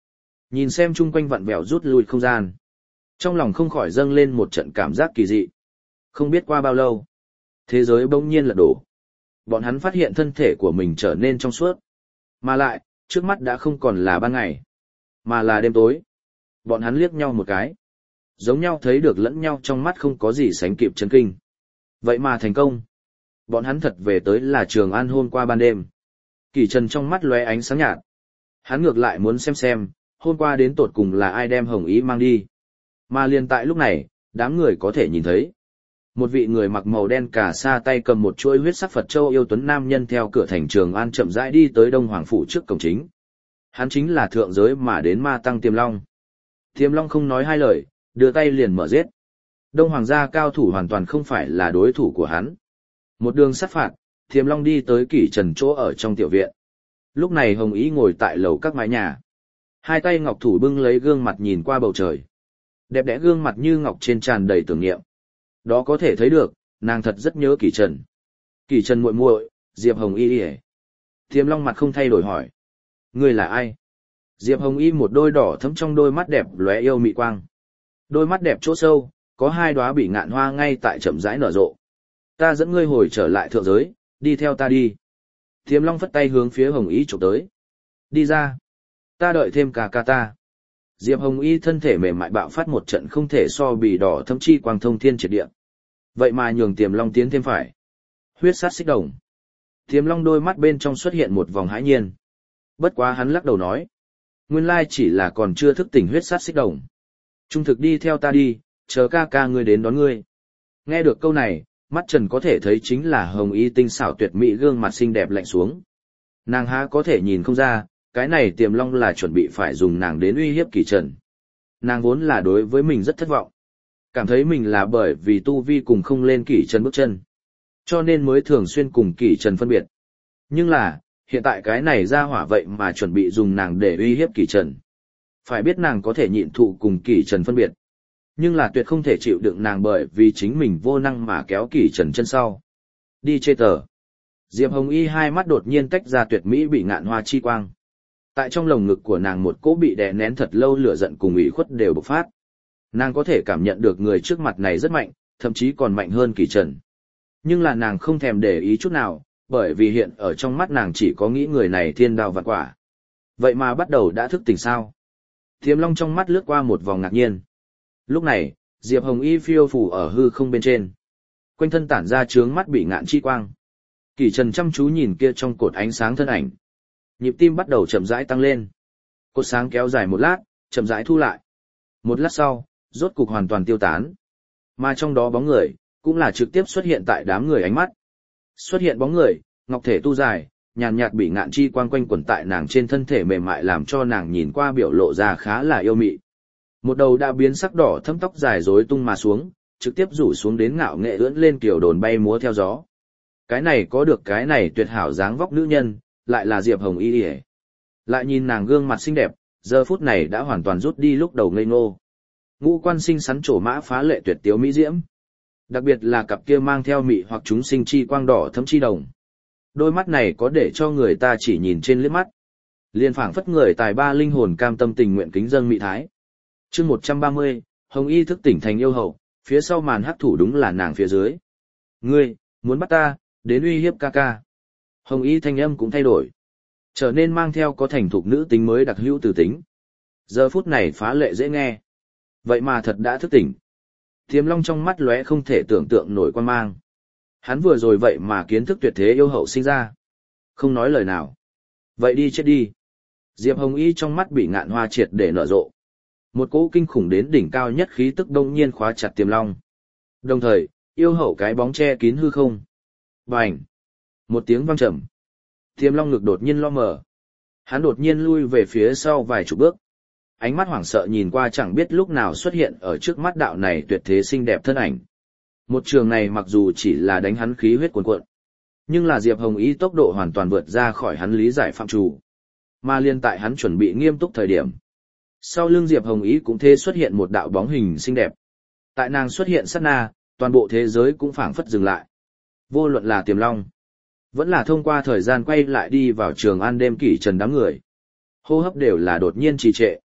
Nhìn xem chung quanh vặn vẹo rút lui không gian. Trong lòng không khỏi dâng lên một trận cảm giác kỳ dị. Không biết qua bao lâu, thế giới bỗng nhiên lật đổ. Bọn hắn phát hiện thân thể của mình trở nên trong suốt. Mà lại, trước mắt đã không còn là ban ngày, mà là đêm tối. Bọn hắn liếc nhau một cái. Giống nhau thấy được lẫn nhau trong mắt không có gì sánh kịp chấn kinh. Vậy mà thành công. Bọn hắn thật về tới là Trường An hôm qua ban đêm. Kỷ Trần trong mắt lóe ánh sáng nhạt. Hắn ngược lại muốn xem, hôm qua đến tột cùng là ai đem Hồng Ý mang đi. Mà liền tại lúc này, đám người có thể nhìn thấy. Một vị người mặc màu đen cà sa tay cầm một chuỗi huyết sắc Phật châu yêu tuấn nam nhân theo cửa thành Trường An chậm rãi đi tới Đông Hoàng phủ trước cổng chính. Hắn chính là thượng giới mà đến ma tăng Tiềm Long. Tiềm Long không nói hai lời, đưa tay liền mở giết. Đông Hoàng gia cao thủ hoàn toàn không phải là đối thủ của hắn. Một đường sát phạt, Tiềm Long đi tới Kỷ Trần chỗ ở trong tiểu viện. Lúc này Hồng Ý ngồi tại lầu các mái nhà. Hai tay ngọc thủ bưng lấy gương mặt nhìn qua bầu trời. Đẹp đẽ gương mặt như ngọc trên tràn đầy tưởng niệm. Đó có thể thấy được, nàng thật rất nhớ Kỷ Trần. Kỷ Trần muội muội, Diệp Hồng Y ề. Tiềm Long mặt không thay đổi hỏi. Ngươi là ai? Diệp Hồng Y một đôi đỏ thẫm trong đôi mắt đẹp lóe yêu mị quang. Đôi mắt đẹp chỗ sâu, có hai đóa bị ngạn hoa ngay tại chậm rãi nở rộ. Ta dẫn ngươi hồi trở lại thượng giới, đi theo ta đi. Tiềm Long phất tay hướng phía Hồng Y chụp tới. Đi ra. Ta đợi thêm cả ca ta. Diệp Hồng Y thân thể mềm mại bạo phát một trận không thể so bì đỏ thâm chi quang thông thiên triệt địa. Vậy mà nhường Tiềm Long tiến thêm phải. Huyết sát xích đồng. Tiềm Long đôi mắt bên trong xuất hiện một vòng hãi nhiên. Bất quá hắn lắc đầu nói. Nguyên lai chỉ là còn chưa thức tỉnh huyết sát xích đồng. Trung thực đi theo ta đi, chờ ca ca ngươi đến đón ngươi. Nghe được câu này, mắt Trần có thể thấy chính là Hồng Y tinh xảo tuyệt mỹ gương mặt xinh đẹp lạnh xuống. Nàng há có thể nhìn không ra, cái này Tiềm Long là chuẩn bị phải dùng nàng đến uy hiếp Kỷ Trần. Nàng vốn là đối với mình rất thất vọng. Cảm thấy mình là bởi vì tu vi cùng không lên Kỷ Trần bước chân. Cho nên mới thường xuyên cùng Kỷ Trần phân biệt. Nhưng là, hiện tại cái này ra hỏa vậy mà chuẩn bị dùng nàng để uy hiếp Kỷ Trần. Phải biết nàng có thể nhịn thụ cùng Kỷ Trần phân biệt. Nhưng là tuyệt không thể chịu đựng nàng bởi vì chính mình vô năng mà kéo Kỷ Trần chân sau. Đi chê tờ. Diệp Hồng Y hai mắt đột nhiên tách ra tuyệt mỹ bị ngạn hoa chi quang. Tại trong lồng ngực của nàng một cỗ bị đè nén thật lâu lửa giận cùng ủy khuất đều bộc phát. Nàng có thể cảm nhận được người trước mặt này rất mạnh, thậm chí còn mạnh hơn Kỷ Trần. Nhưng là nàng không thèm để ý chút nào, bởi vì hiện ở trong mắt nàng chỉ có nghĩ người này thiên đao vạn quả. Vậy mà bắt đầu đã thức tỉnh sao? Tiềm Long trong mắt lướt qua một vòng ngạc nhiên. Lúc này, Diệp Hồng Y phiêu phù ở hư không bên trên. Quanh thân tản ra trướng mắt bị ngạn chi quang. Kỷ Trần chăm chú nhìn kia trong cột ánh sáng thân ảnh. Nhịp tim bắt đầu chậm rãi tăng lên. Cột sáng kéo dài một lát, chậm rãi thu lại. Một lát sau, rốt cục hoàn toàn tiêu tán. Mà trong đó bóng người, cũng là trực tiếp xuất hiện tại đám người ánh mắt. Xuất hiện bóng người, ngọc thể tu dài, nhàn nhạt bị ngạn chi quang quanh quẩn tại nàng trên thân thể mềm mại làm cho nàng nhìn qua biểu lộ ra khá là yêu mị. Một đầu đã biến sắc đỏ thâm tóc dài rối tung mà xuống, trực tiếp rủ xuống đến ngạo nghệ ưỡn lên kiểu đồn bay múa theo gió. Cái này có được cái này tuyệt hảo dáng vóc nữ nhân, lại là Diệp Hồng Y. Lại nhìn nàng gương mặt xinh đẹp, giờ phút này đã hoàn toàn rút đi lúc đầu ngây ngô. Ngũ quan xinh xắn trổ mã phá lệ tuyệt tiếu mỹ diễm. Đặc biệt là cặp kia mang theo mị hoặc chúng sinh chi quang đỏ thấm chi đồng. Đôi mắt này có để cho người ta chỉ nhìn trên liếc mắt. Liên phảng phất người tài ba linh hồn cam tâm tình nguyện kính dâng mị thái. Chương 130, Hồng Y thức tỉnh thành yêu hậu, phía sau màn hắc thủ đúng là nàng phía dưới. Ngươi, muốn bắt ta, đến uy hiếp ca ca. Hồng Y thanh âm cũng thay đổi. Trở nên mang theo có thành thục nữ tính mới đặc hữu từ tính. Giờ phút này phá lệ dễ nghe. Vậy mà thật đã thức tỉnh. Tiềm Long trong mắt lóe không thể tưởng tượng nổi quan mang. Hắn vừa rồi vậy mà kiến thức tuyệt thế yêu hậu sinh ra. Không nói lời nào. Vậy đi chết đi. Diệp Hồng Y trong mắt bị ngạn hoa triệt để nở rộ. Một cỗ kinh khủng đến đỉnh cao nhất khí tức đông nhiên khóa chặt Tiềm Long. Đồng thời, yêu hậu cái bóng che kín hư không. Bành! Một tiếng vang trầm. Tiềm Long ngực đột nhiên lo mở. Hắn đột nhiên lui về phía sau vài chục bước. Ánh mắt hoảng sợ nhìn qua chẳng biết lúc nào xuất hiện ở trước mắt đạo này tuyệt thế xinh đẹp thân ảnh. Một trường này mặc dù chỉ là đánh hắn khí huyết cuồn cuộn, nhưng là Diệp Hồng Y tốc độ hoàn toàn vượt ra khỏi hắn lý giải phạm trù. Mà liên tại hắn chuẩn bị nghiêm túc thời điểm. Sau lưng Diệp Hồng Y cũng thế xuất hiện một đạo bóng hình xinh đẹp. Tại nàng xuất hiện sát na, toàn bộ thế giới cũng phảng phất dừng lại. Vô luận là Tiềm Long, vẫn là thông qua thời gian quay lại đi vào Trường An đêm Kỷ Trần đám người. Hô hấp đều là đột nhiên trì trệ.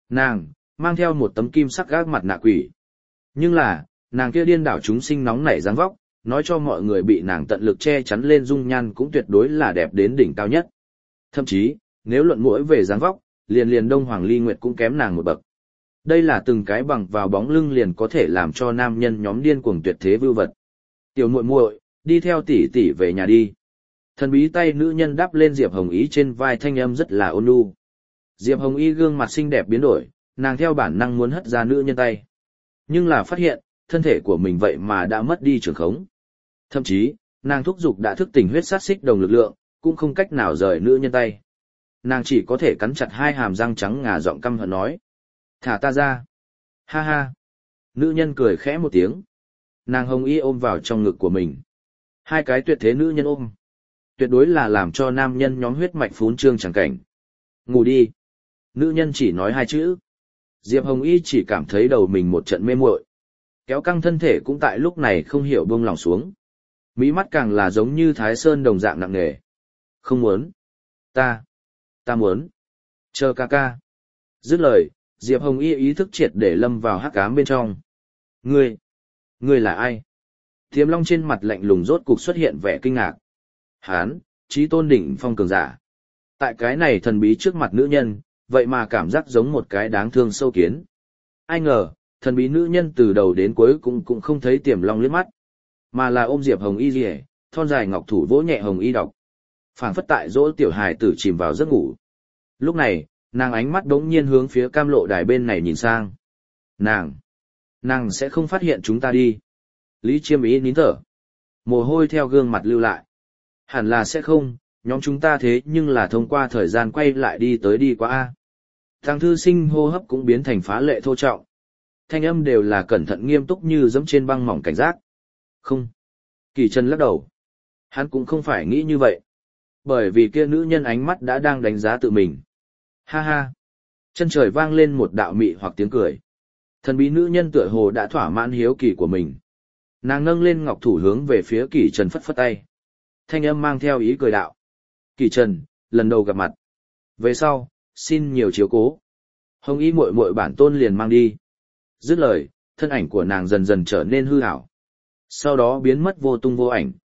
Nàng, mang theo một tấm kim sắc gác mặt nạ quỷ. Nhưng là, nàng kia điên đảo chúng sinh nóng nảy dáng vóc, nói cho mọi người bị nàng tận lực che chắn lên dung nhan cũng tuyệt đối là đẹp đến đỉnh cao nhất. Thậm chí, nếu luận mũi về dáng vóc, liền Đông Hoàng Ly Nguyệt cũng kém nàng một bậc. Đây là từng cái bằng vào bóng lưng liền có thể làm cho nam nhân nhóm điên cuồng tuyệt thế vưu vật. Tiểu muội muội, đi theo tỷ tỷ về nhà đi. Thần bí tay nữ nhân đắp lên Diệp Hồng Y trên vai, thanh âm rất là ôn nhu. Diệp Hồng Y gương mặt xinh đẹp biến đổi, nàng theo bản năng muốn hất ra nữ nhân tay. Nhưng là phát hiện, thân thể của mình vậy mà đã mất đi trường khống. Thậm chí, nàng thúc giục đã thức tỉnh huyết sát xích đồng lực lượng, cũng không cách nào rời nữ nhân tay. Nàng chỉ có thể cắn chặt hai hàm răng trắng ngà, giọng căm hận nói. Thả ta ra. Ha ha. Nữ nhân cười khẽ một tiếng. Nàng Hồng Y ôm vào trong ngực của mình. Hai cái tuyệt thế nữ nhân ôm. Tuyệt đối là làm cho nam nhân nhóm huyết mạch phún trương chẳng cảnh. Ngủ đi. Nữ nhân chỉ nói hai chữ. Diệp Hồng Y chỉ cảm thấy đầu mình một trận mê muội. Kéo căng thân thể cũng tại lúc này không hiểu buông lòng xuống. Mí mắt càng là giống như Thái Sơn đồng dạng nặng nề. Không muốn. Ta muốn. Chờ ca ca. Dứt lời, Diệp Hồng Y ý thức triệt để lâm vào hắc ám bên trong. Ngươi là ai? Tiềm Long trên mặt lạnh lùng rốt cục xuất hiện vẻ kinh ngạc. Hán, chí tôn đỉnh phong cường giả. Tại cái này thần bí trước mặt nữ nhân, vậy mà cảm giác giống một cái đáng thương sâu kiến. Ai ngờ, thần bí nữ nhân từ đầu đến cuối cũng không thấy Tiềm Long liếc mắt, mà là ôm Diệp Hồng Y rìa, thon dài ngọc thủ vỗ nhẹ Hồng Y đọc. Phảng phất tại dỗ tiểu hài tử chìm vào giấc ngủ. Lúc này, nàng ánh mắt đống nhiên hướng phía cam lộ đài bên này nhìn sang. Nàng sẽ không phát hiện chúng ta đi. Lý Chiêm Ý nín thở. Mồ hôi theo gương mặt lưu lại. Hẳn là sẽ không, nhóm chúng ta thế nhưng là thông qua thời gian quay lại đi tới đi qua A. Thằng thư sinh hô hấp cũng biến thành phá lệ thô trọng. Thanh âm đều là cẩn thận nghiêm túc như dẫm trên băng mỏng cảnh giác. Không. Kỳ Trần lắc đầu. Hắn cũng không phải nghĩ như vậy. Bởi vì kia nữ nhân ánh mắt đã đang đánh giá tự mình. Ha ha. Chân trời vang lên một đạo mị hoặc tiếng cười. Thần bí nữ nhân tựa hồ đã thỏa mãn hiếu kỳ của mình. Nàng nâng lên ngọc thủ hướng về phía Kỳ Trần phất phất tay. Thanh âm mang theo ý cười đạo. Kỳ Trần, lần đầu gặp mặt. Về sau, xin nhiều chiếu cố. Hồng Y muội muội bản tôn liền mang đi. Dứt lời, thân ảnh của nàng dần dần trở nên hư ảo. Sau đó biến mất vô tung vô ảnh.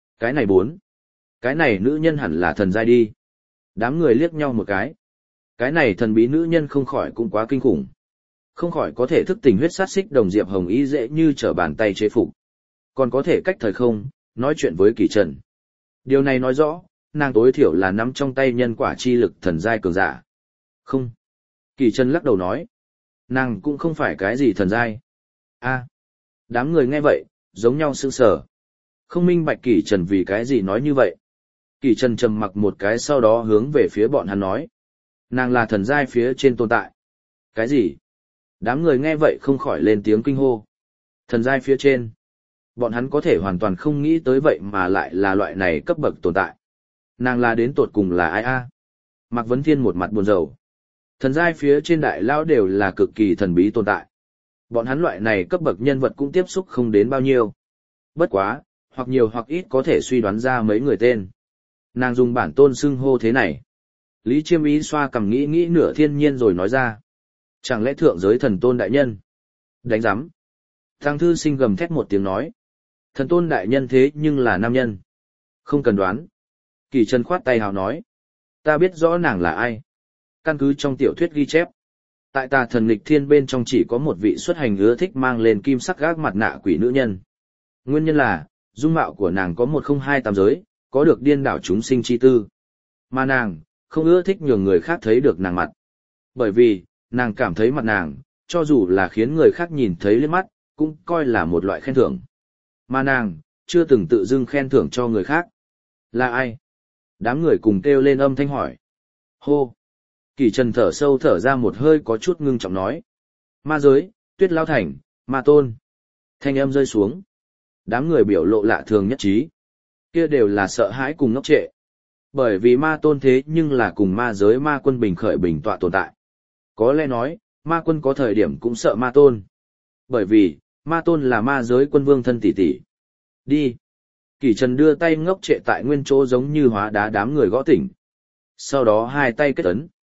Cái này nữ nhân hẳn là thần giai đi. Đám người liếc nhau một cái. Cái này thần bí nữ nhân không khỏi cũng quá kinh khủng. Không khỏi có thể thức tỉnh huyết sát xích đồng Diệp Hồng Y dễ như trở bàn tay chế phục. Còn có thể cách thời không, nói chuyện với Kỳ Trần. Điều này nói rõ, nàng tối thiểu là nắm trong tay nhân quả chi lực thần giai cường giả. Không. Kỳ Trần lắc đầu nói. Nàng cũng không phải cái gì thần giai. A. Đám người nghe vậy, giống nhau sững sờ. Không minh bạch Kỳ Trần vì cái gì nói như vậy. Kỳ Trần trầm mặc một cái sau đó hướng về phía bọn hắn nói. Nàng là thần giai phía trên tồn tại. Cái gì? Đám người nghe vậy không khỏi lên tiếng kinh hô. Thần giai phía trên. Bọn hắn có thể hoàn toàn không nghĩ tới vậy mà lại là loại này cấp bậc tồn tại. Nàng là đến tột cùng là ai a? Mạc Vấn Thiên một mặt buồn rầu. Thần giai phía trên đại lão đều là cực kỳ thần bí tồn tại. Bọn hắn loại này cấp bậc nhân vật cũng tiếp xúc không đến bao nhiêu. Bất quá, hoặc nhiều hoặc ít có thể suy đoán ra mấy người tên. Nàng dùng bản tôn xưng hô thế này. Lý Chiêm Ý xoa cằm nghĩ nửa thiên nhiên rồi nói ra. Chẳng lẽ thượng giới thần tôn đại nhân? Đánh giám. Thằng thư sinh gầm thét một tiếng nói. Thần tôn đại nhân thế nhưng là nam nhân. Không cần đoán. Kỳ Trần khoát tay hào nói. Ta biết rõ nàng là ai. Căn cứ trong tiểu thuyết ghi chép. Tại Tà Thần Nghịch Thiên bên trong chỉ có một vị xuất hành ưa thích mang lên kim sắc gác mặt nạ quỷ nữ nhân. Nguyên nhân là, dung mạo của nàng có 1028 giới, có được điên đảo chúng sinh chi tư. Mà nàng, không ưa thích nhường người khác thấy được nàng mặt. Bởi vì, nàng cảm thấy mặt nàng, cho dù là khiến người khác nhìn thấy liếc mắt, cũng coi là một loại khen thưởng. Mà nàng, chưa từng tự dưng khen thưởng cho người khác. Là ai? Đám người cùng kêu lên âm thanh hỏi. Hô! Kỳ Trần thở sâu thở ra một hơi có chút ngưng trọng nói. Ma giới, Tuyết Lao Thành, Ma Tôn. Thanh âm rơi xuống. Đám người biểu lộ lạ thường nhất trí. Kia đều là sợ hãi cùng ngốc trệ. Bởi vì Ma Tôn thế nhưng là cùng ma giới ma quân bình khởi bình tọa tồn tại. Có lẽ nói, ma quân có thời điểm cũng sợ Ma Tôn. Bởi vì, Ma Tôn là ma giới quân vương thân tỷ tỷ. Đi. Kỳ Trần đưa tay ngốc trệ tại nguyên chỗ giống như hóa đá đám người gõ tỉnh. Sau đó hai tay kết ấn.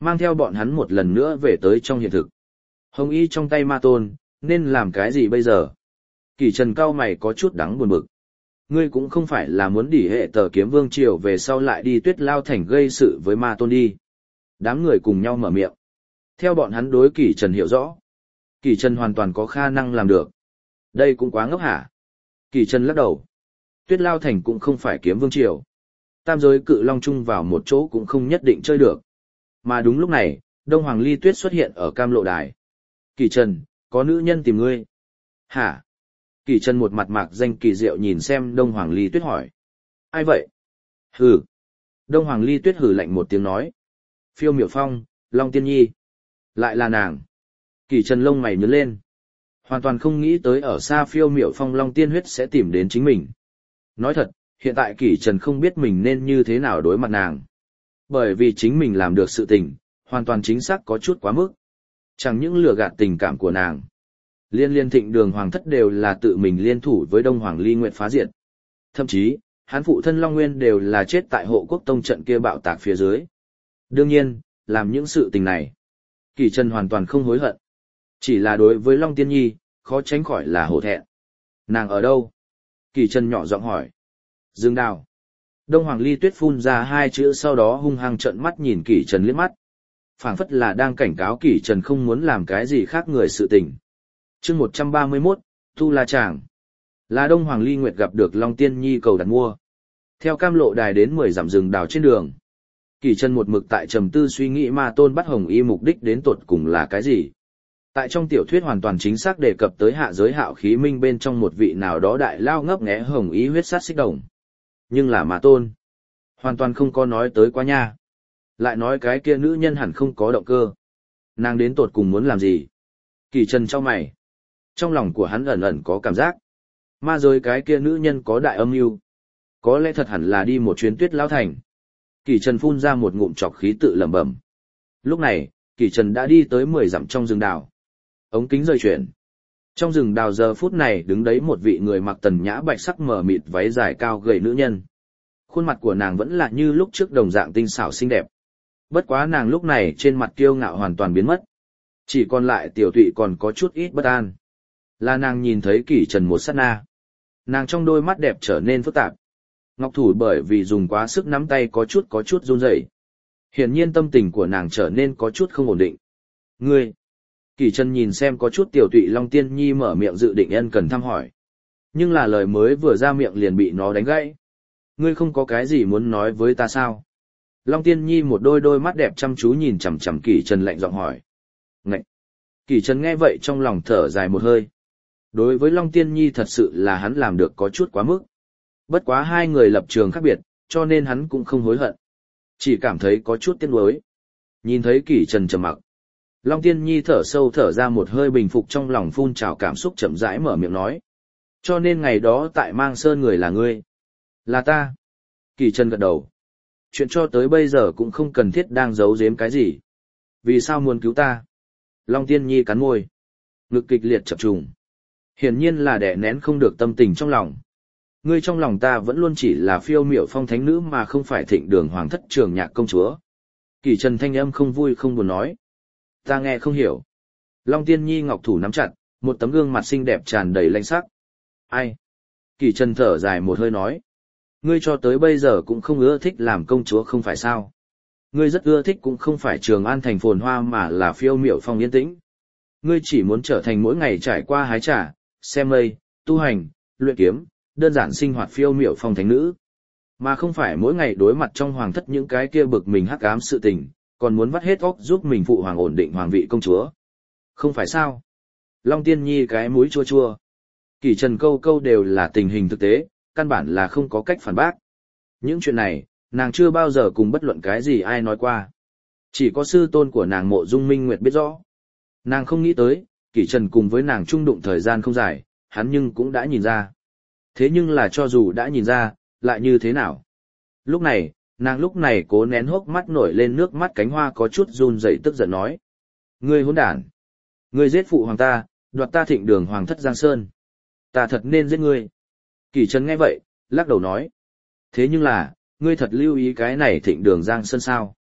mang theo bọn hắn một lần nữa về tới trong hiện thực. Hồng y trong tay ma tôn, nên làm cái gì bây giờ? Kỷ Trần cao mày có chút đắng buồn bực. Ngươi cũng không phải là muốn đỉ hệ tờ kiếm vương triều về sau lại đi Tuyết Lao Thành gây sự với ma tôn đi. Đám người cùng nhau mở miệng. Theo bọn hắn đối Kỷ Trần hiểu rõ. Kỷ Trần hoàn toàn có khả năng làm được. Đây cũng quá ngốc hả? Kỷ Trần lắc đầu. Tuyết Lao Thành cũng không phải kiếm vương triều. Tam giới cự long chung vào một chỗ cũng không nhất định chơi được. Mà đúng lúc này, Đông Hoàng Ly Tuyết xuất hiện ở Cam Lộ Đài. Kỷ Trần, có nữ nhân tìm ngươi. Hả? Kỷ Trần một mặt mạc danh kỳ diệu nhìn xem Đông Hoàng Ly Tuyết hỏi. Ai vậy? Hừ. Đông Hoàng Ly Tuyết hừ lạnh một tiếng nói. Phiêu Miểu Phong, Long Tiên Nhi. Lại là nàng. Kỷ Trần lông mày nhướng lên. Hoàn toàn không nghĩ tới ở xa Phiêu Miểu Phong Long Tiên Huyết sẽ tìm đến chính mình. Nói thật, hiện tại Kỷ Trần không biết mình nên như thế nào đối mặt nàng. Bởi vì chính mình làm được sự tình, hoàn toàn chính xác có chút quá mức. Chẳng những lừa gạt tình cảm của nàng. Liên Thịnh Đường Hoàng thất đều là tự mình liên thủ với Đông Hoàng Ly Nguyệt phá diệt. Thậm chí, hắn phụ thân Long Nguyên đều là chết tại Hộ Quốc Tông trận kia bạo tạc phía dưới. Đương nhiên, làm những sự tình này, Kỷ Trần hoàn toàn không hối hận. Chỉ là đối với Long Tiên Nhi, khó tránh khỏi là hổ thẹn. Nàng ở đâu? Kỷ Trần nhỏ giọng hỏi. Dương Đào. Đông Hoàng Ly Tuyết phun ra hai chữ sau đó hung hăng trợn mắt nhìn Kỷ Trần liếc mắt. Phảng phất là đang cảnh cáo Kỷ Trần không muốn làm cái gì khác người sự tình. Chương 131, Tu La Tràng. Là Đông Hoàng Ly Nguyệt gặp được Long Tiên Nhi cầu đặt mua. Theo Cam Lộ Đài đến 10 dặm rừng đào trên đường. Kỷ Trần một mực tại trầm tư suy nghĩ ma tôn bắt Hồng Y mục đích đến tột cùng là cái gì. Tại trong tiểu thuyết hoàn toàn chính xác đề cập tới hạ giới Hạo Khí Minh bên trong một vị nào đó đại lao ngấp nghé Hồng Y huyết sát xích đồng. Nhưng là ma tôn. Hoàn toàn không có nói tới quá nha. Lại nói cái kia nữ nhân hẳn không có động cơ. Nàng đến tột cùng muốn làm gì? Kỷ Trần chau mày. Trong lòng của hắn ẩn ẩn có cảm giác. Ma giới cái kia nữ nhân có đại âm mưu. Có lẽ thật hẳn là đi một chuyến Tuyết Lao Thành. Kỷ Trần phun ra một ngụm trọc khí tự lẩm bẩm. Lúc này, Kỷ Trần đã đi tới 10 dặm trong rừng đào. Ống kính rời chuyển. Trong rừng đào giờ phút này đứng đấy một vị người mặc tần nhã bạch sắc mờ mịt váy dài cao gầy nữ nhân. Khuôn mặt của nàng vẫn là như lúc trước đồng dạng tinh xảo xinh đẹp. Bất quá nàng lúc này trên mặt kiêu ngạo hoàn toàn biến mất. Chỉ còn lại tiểu tụy còn có chút ít bất an. Là nàng nhìn thấy Kỷ Trần một sát na. Nàng trong đôi mắt đẹp trở nên phức tạp. Ngọc thủ bởi vì dùng quá sức nắm tay có chút run rẩy. Hiển nhiên tâm tình của nàng trở nên có chút không ổn định. Ngươi! Kỷ Trần nhìn xem có chút tiểu tụy Long Tiên Nhi mở miệng dự định ân cần thăm hỏi. Nhưng là lời mới vừa ra miệng liền bị nó đánh gãy. Ngươi không có cái gì muốn nói với ta sao? Long Tiên Nhi một đôi mắt đẹp chăm chú nhìn chằm chằm Kỷ Trần lạnh giọng hỏi. Ngậy! Kỷ Trần nghe vậy trong lòng thở dài một hơi. Đối với Long Tiên Nhi thật sự là hắn làm được có chút quá mức. Bất quá hai người lập trường khác biệt, cho nên hắn cũng không hối hận. Chỉ cảm thấy có chút tiếc nuối. Nhìn thấy Kỷ Trần trầm mặc. Long Tiên Nhi thở sâu thở ra một hơi bình phục trong lòng phun trào cảm xúc chậm rãi mở miệng nói. Cho nên ngày đó tại Mang Sơn người là ngươi. Là ta. Kỷ Trần gật đầu. Chuyện cho tới bây giờ cũng không cần thiết đang giấu giếm cái gì. Vì sao muốn cứu ta? Long Tiên Nhi cắn môi. Ngực kịch liệt chập trùng. Hiển nhiên là đè nén không được tâm tình trong lòng. Ngươi trong lòng ta vẫn luôn chỉ là Phiêu Miểu Phong thánh nữ mà không phải Thịnh Đường Hoàng thất Trường Nhạc công chúa. Kỷ Trần thanh âm không vui không buồn nói. Ta nghe không hiểu. Long Tiên Nhi ngọc thủ nắm chặt, một tấm gương mặt xinh đẹp tràn đầy lanh sắc. Ai? Kỷ Trần thở dài một hơi nói. Ngươi cho tới bây giờ cũng không ưa thích làm công chúa không phải sao? Ngươi rất ưa thích cũng không phải Trường An thành phồn hoa mà là Phiêu Miểu Phong yên tĩnh. Ngươi chỉ muốn trở thành mỗi ngày trải qua hái trà, xem mây, tu hành, luyện kiếm, đơn giản sinh hoạt Phiêu Miểu Phong thánh nữ. Mà không phải mỗi ngày đối mặt trong hoàng thất những cái kia bực mình hắc ám sự tình, còn muốn vắt hết óc giúp mình phụ hoàng ổn định hoàng vị công chúa. Không phải sao? Long Tiên Nhi cái mũi chua chua. Kỷ Trần câu câu đều là tình hình thực tế, căn bản là không có cách phản bác. Những chuyện này, nàng chưa bao giờ cùng bất luận cái gì ai nói qua. Chỉ có sư tôn của nàng Mộ Dung Minh Nguyệt biết rõ. Nàng không nghĩ tới, Kỷ Trần cùng với nàng chung đụng thời gian không dài, hắn nhưng cũng đã nhìn ra. Thế nhưng là cho dù đã nhìn ra, lại như thế nào? Lúc này, nàng lúc này cố nén hốc mắt nổi lên nước mắt cánh hoa có chút run rẩy tức giận nói. Ngươi hỗn đản! Ngươi giết phụ hoàng ta, đoạt ta Thịnh Đường Hoàng thất Giang Sơn. Ta thật nên giết ngươi. Kỷ Trần nghe vậy, lắc đầu nói. Thế nhưng là, ngươi thật lưu ý cái này Thịnh Đường Giang Sơn sao?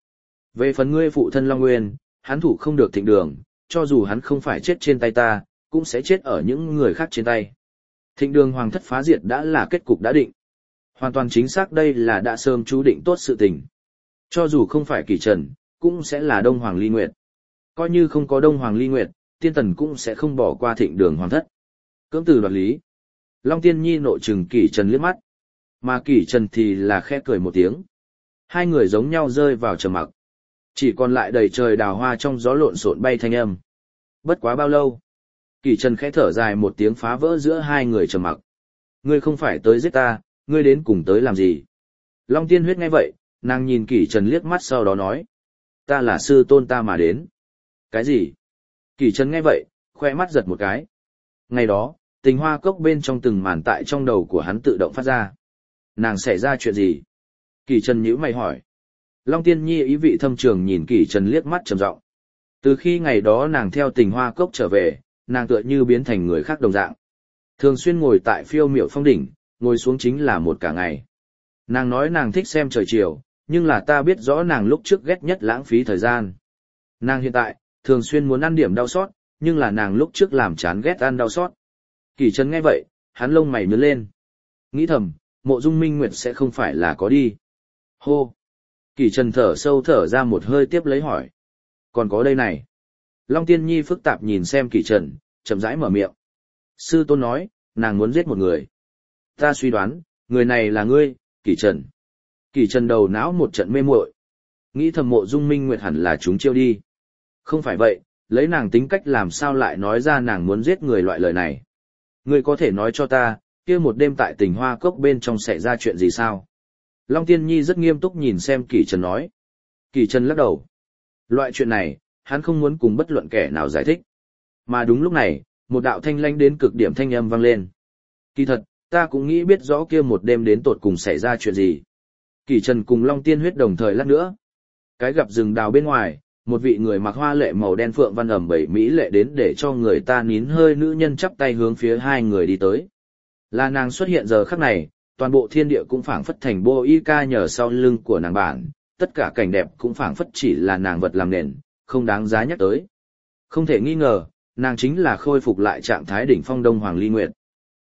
Về phần ngươi phụ thân Long Nguyên, hắn thủ không được Thịnh Đường, cho dù hắn không phải chết trên tay ta, cũng sẽ chết ở những người khác trên tay. Thịnh Đường hoàng thất phá diệt đã là kết cục đã định. Hoàn toàn chính xác đây là đã sớm chú định tốt sự tình. Cho dù không phải Kỷ Trần, cũng sẽ là Đông Hoàng Ly Nguyệt. Coi như không có Đông Hoàng Ly Nguyệt, Tiên Tần cũng sẽ không bỏ qua Thịnh Đường hoàng thất. Cưỡng từ đoạt lý. Long Tiên Nhi nội trừng Kỷ Trần liếc mắt, mà Kỷ Trần thì là khẽ cười một tiếng. Hai người giống nhau rơi vào trầm mặc. Chỉ còn lại đầy trời đào hoa trong gió lộn xộn bay thanh âm. Bất quá bao lâu, Kỷ Trần khẽ thở dài một tiếng phá vỡ giữa hai người trầm mặc. Ngươi không phải tới giết ta, ngươi đến cùng tới làm gì? Long Tiên Huyết nghe vậy, nàng nhìn Kỷ Trần liếc mắt sau đó nói. Ta là sư tôn ta mà đến. Cái gì? Kỷ Trần nghe vậy, khoe mắt giật một cái. Ngày đó, Tình Hoa Cốc bên trong từng màn tại trong đầu của hắn tự động phát ra. Nàng xảy ra chuyện gì? Kỷ Trần nhíu mày hỏi. Long Tiên Nhi ý vị thâm trường nhìn Kỷ Trần liếc mắt trầm giọng. Từ khi ngày đó nàng theo Tình Hoa Cốc trở về, nàng tựa như biến thành người khác đồng dạng. Thường xuyên ngồi tại phiêu miểu phong đỉnh, ngồi xuống chính là một cả ngày. Nàng nói nàng thích xem trời chiều, nhưng là ta biết rõ nàng lúc trước ghét nhất lãng phí thời gian. Nàng hiện tại, thường xuyên muốn ăn điểm đau xót, nhưng là nàng lúc trước làm chán ghét ăn đau xót. Kỷ Trần nghe vậy, hắn lông mày nhướng lên. Nghĩ thầm, Mộ Dung Minh Nguyệt sẽ không phải là có đi. Hô! Kỷ Trần thở sâu thở ra một hơi tiếp lấy hỏi. Còn có đây này. Long Tiên Nhi phức tạp nhìn xem Kỷ Trần, chậm rãi mở miệng. Sư tôn nói, nàng muốn giết một người. Ta suy đoán, người này là ngươi, Kỷ Trần. Kỷ Trần đầu não một trận mê muội, nghĩ thầm Mộ Dung Minh Nguyệt hẳn là chúng chiêu đi. Không phải vậy, lấy nàng tính cách làm sao lại nói ra nàng muốn giết người loại lời này. Ngươi có thể nói cho ta, kia một đêm tại Tình Hoa Cốc bên trong xảy ra chuyện gì sao? Long Tiên Nhi rất nghiêm túc nhìn xem Kỷ Trần nói. Kỷ Trần lắc đầu. Loại chuyện này, hắn không muốn cùng bất luận kẻ nào giải thích. Mà đúng lúc này, một đạo thanh lãnh đến cực điểm thanh âm vang lên. Kỳ thật, ta cũng nghĩ biết rõ kia một đêm đến tột cùng xảy ra chuyện gì. Kỷ Trần cùng Long Tiên Huyết đồng thời lát nữa. Cái gặp rừng đào bên ngoài, một vị người mặc hoa lệ màu đen phượng văn ẩm bảy mỹ lệ đến để cho người ta nín hơi nữ nhân chắp tay hướng phía hai người đi tới. Là nàng xuất hiện giờ khắc này, toàn bộ thiên địa cũng phảng phất thành bô y ca nhờ sau lưng của nàng bản, tất cả cảnh đẹp cũng phảng phất chỉ là nàng vật làm nền, không đáng giá nhắc tới. Không thể nghi ngờ, nàng chính là khôi phục lại trạng thái đỉnh phong Đông Hoàng Ly Nguyệt.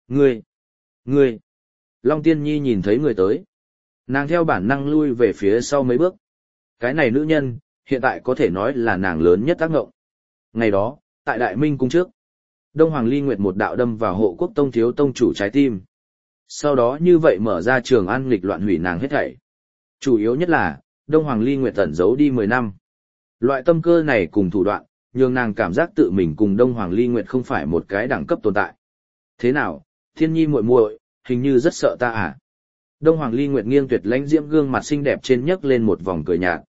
Ngươi! Long Tiên Nhi nhìn thấy người tới. Nàng theo bản năng lui về phía sau mấy bước. Cái này nữ nhân, hiện tại có thể nói là nàng lớn nhất tác ngộng. Ngày đó, tại Đại Minh cung trước, Đông Hoàng Ly Nguyệt một đạo đâm vào Hộ Quốc Tông thiếu tông chủ trái tim. Sau đó như vậy mở ra Trường An nghịch loạn hủy nàng hết thảy. Chủ yếu nhất là, Đông Hoàng Ly Nguyệt tẩn giấu đi 10 năm. Loại tâm cơ này cùng thủ đoạn, nhường nàng cảm giác tự mình cùng Đông Hoàng Ly Nguyệt không phải một cái đẳng cấp tồn tại. Thế nào, Thiên Nhi muội muội, hình như rất sợ ta à? Đông Hoàng Ly Nguyệt nghiêng tuyệt lãnh diễm gương mặt xinh đẹp trên nhấc lên một vòng cười nhạt.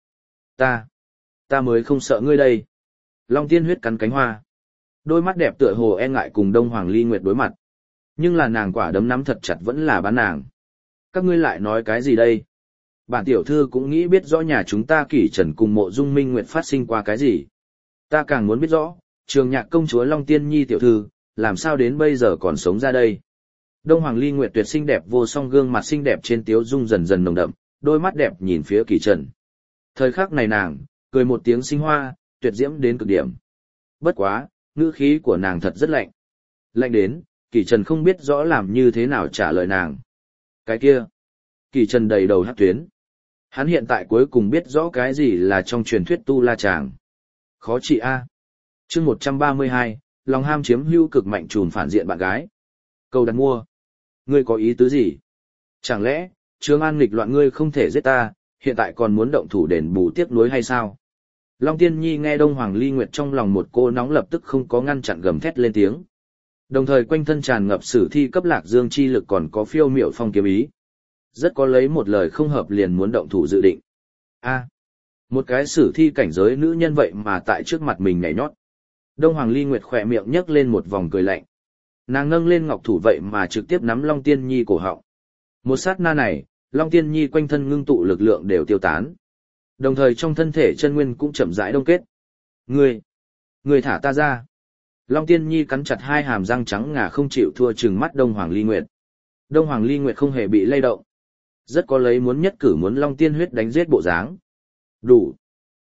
Ta mới không sợ ngươi đây. Long Tiên Huyết cắn cánh hoa. Đôi mắt đẹp tựa hồ e ngại cùng Đông Hoàng Ly Nguyệt đối mặt. Nhưng là nàng quả đấm nắm thật chặt vẫn là bán nàng. Các ngươi lại nói cái gì đây? Bản tiểu thư cũng nghĩ biết rõ nhà chúng ta Kỷ Trần cùng Mộ Dung Minh Nguyệt phát sinh qua cái gì. Ta càng muốn biết rõ, Trường Nhạc công chúa Long Tiên Nhi tiểu thư, làm sao đến bây giờ còn sống ra đây. Đông Hoàng Ly Nguyệt tuyệt xinh đẹp vô song gương mặt xinh đẹp trên tiếu dung dần dần nồng đậm, đôi mắt đẹp nhìn phía Kỷ Trần. Thời khắc này nàng, cười một tiếng sinh hoa, tuyệt diễm đến cực điểm. Bất quá, ngữ khí của nàng thật rất lạnh. Lạnh đến, Kỷ Trần không biết rõ làm như thế nào trả lời nàng. Cái kia, Kỷ Trần đầy đầu hắc tuyến. Hắn hiện tại cuối cùng biết rõ cái gì là trong truyền thuyết tu la chàng. Khó trị a. Chương 132, lòng ham chiếm hữu cực mạnh trùm phản diện bạn gái. Câu đặt mua. Ngươi có ý tứ gì? Chẳng lẽ, Trường An nghịch loạn ngươi không thể giết ta, hiện tại còn muốn động thủ đền bù tiếc nuối hay sao? Long Tiên Nhi nghe Đông Hoàng Ly Nguyệt trong lòng một cô nóng lập tức không có ngăn chặn gầm thét lên tiếng. Đồng thời quanh thân tràn ngập sử thi cấp lạc dương chi lực còn có phiêu miểu phong kiếm ý. Rất có lấy một lời không hợp liền muốn động thủ dự định. Một cái sử thi cảnh giới nữ nhân vậy mà tại trước mặt mình nhảy nhót. Đông Hoàng Ly Nguyệt khỏe miệng nhấc lên một vòng cười lạnh. Nàng nâng lên ngọc thủ vậy mà trực tiếp nắm Long Tiên Nhi cổ họng. Một sát na này, Long Tiên Nhi quanh thân ngưng tụ lực lượng đều tiêu tán. Đồng thời trong thân thể chân nguyên cũng chậm rãi đông kết. Ngươi thả ta ra. Long Tiên Nhi cắn chặt hai hàm răng trắng ngà không chịu thua trừng mắt Đông Hoàng Ly Nguyệt. Đông Hoàng Ly Nguyệt không hề bị lay động. Rất có lấy muốn nhất cử muốn Long Tiên Huyết đánh giết bộ dáng. Đủ.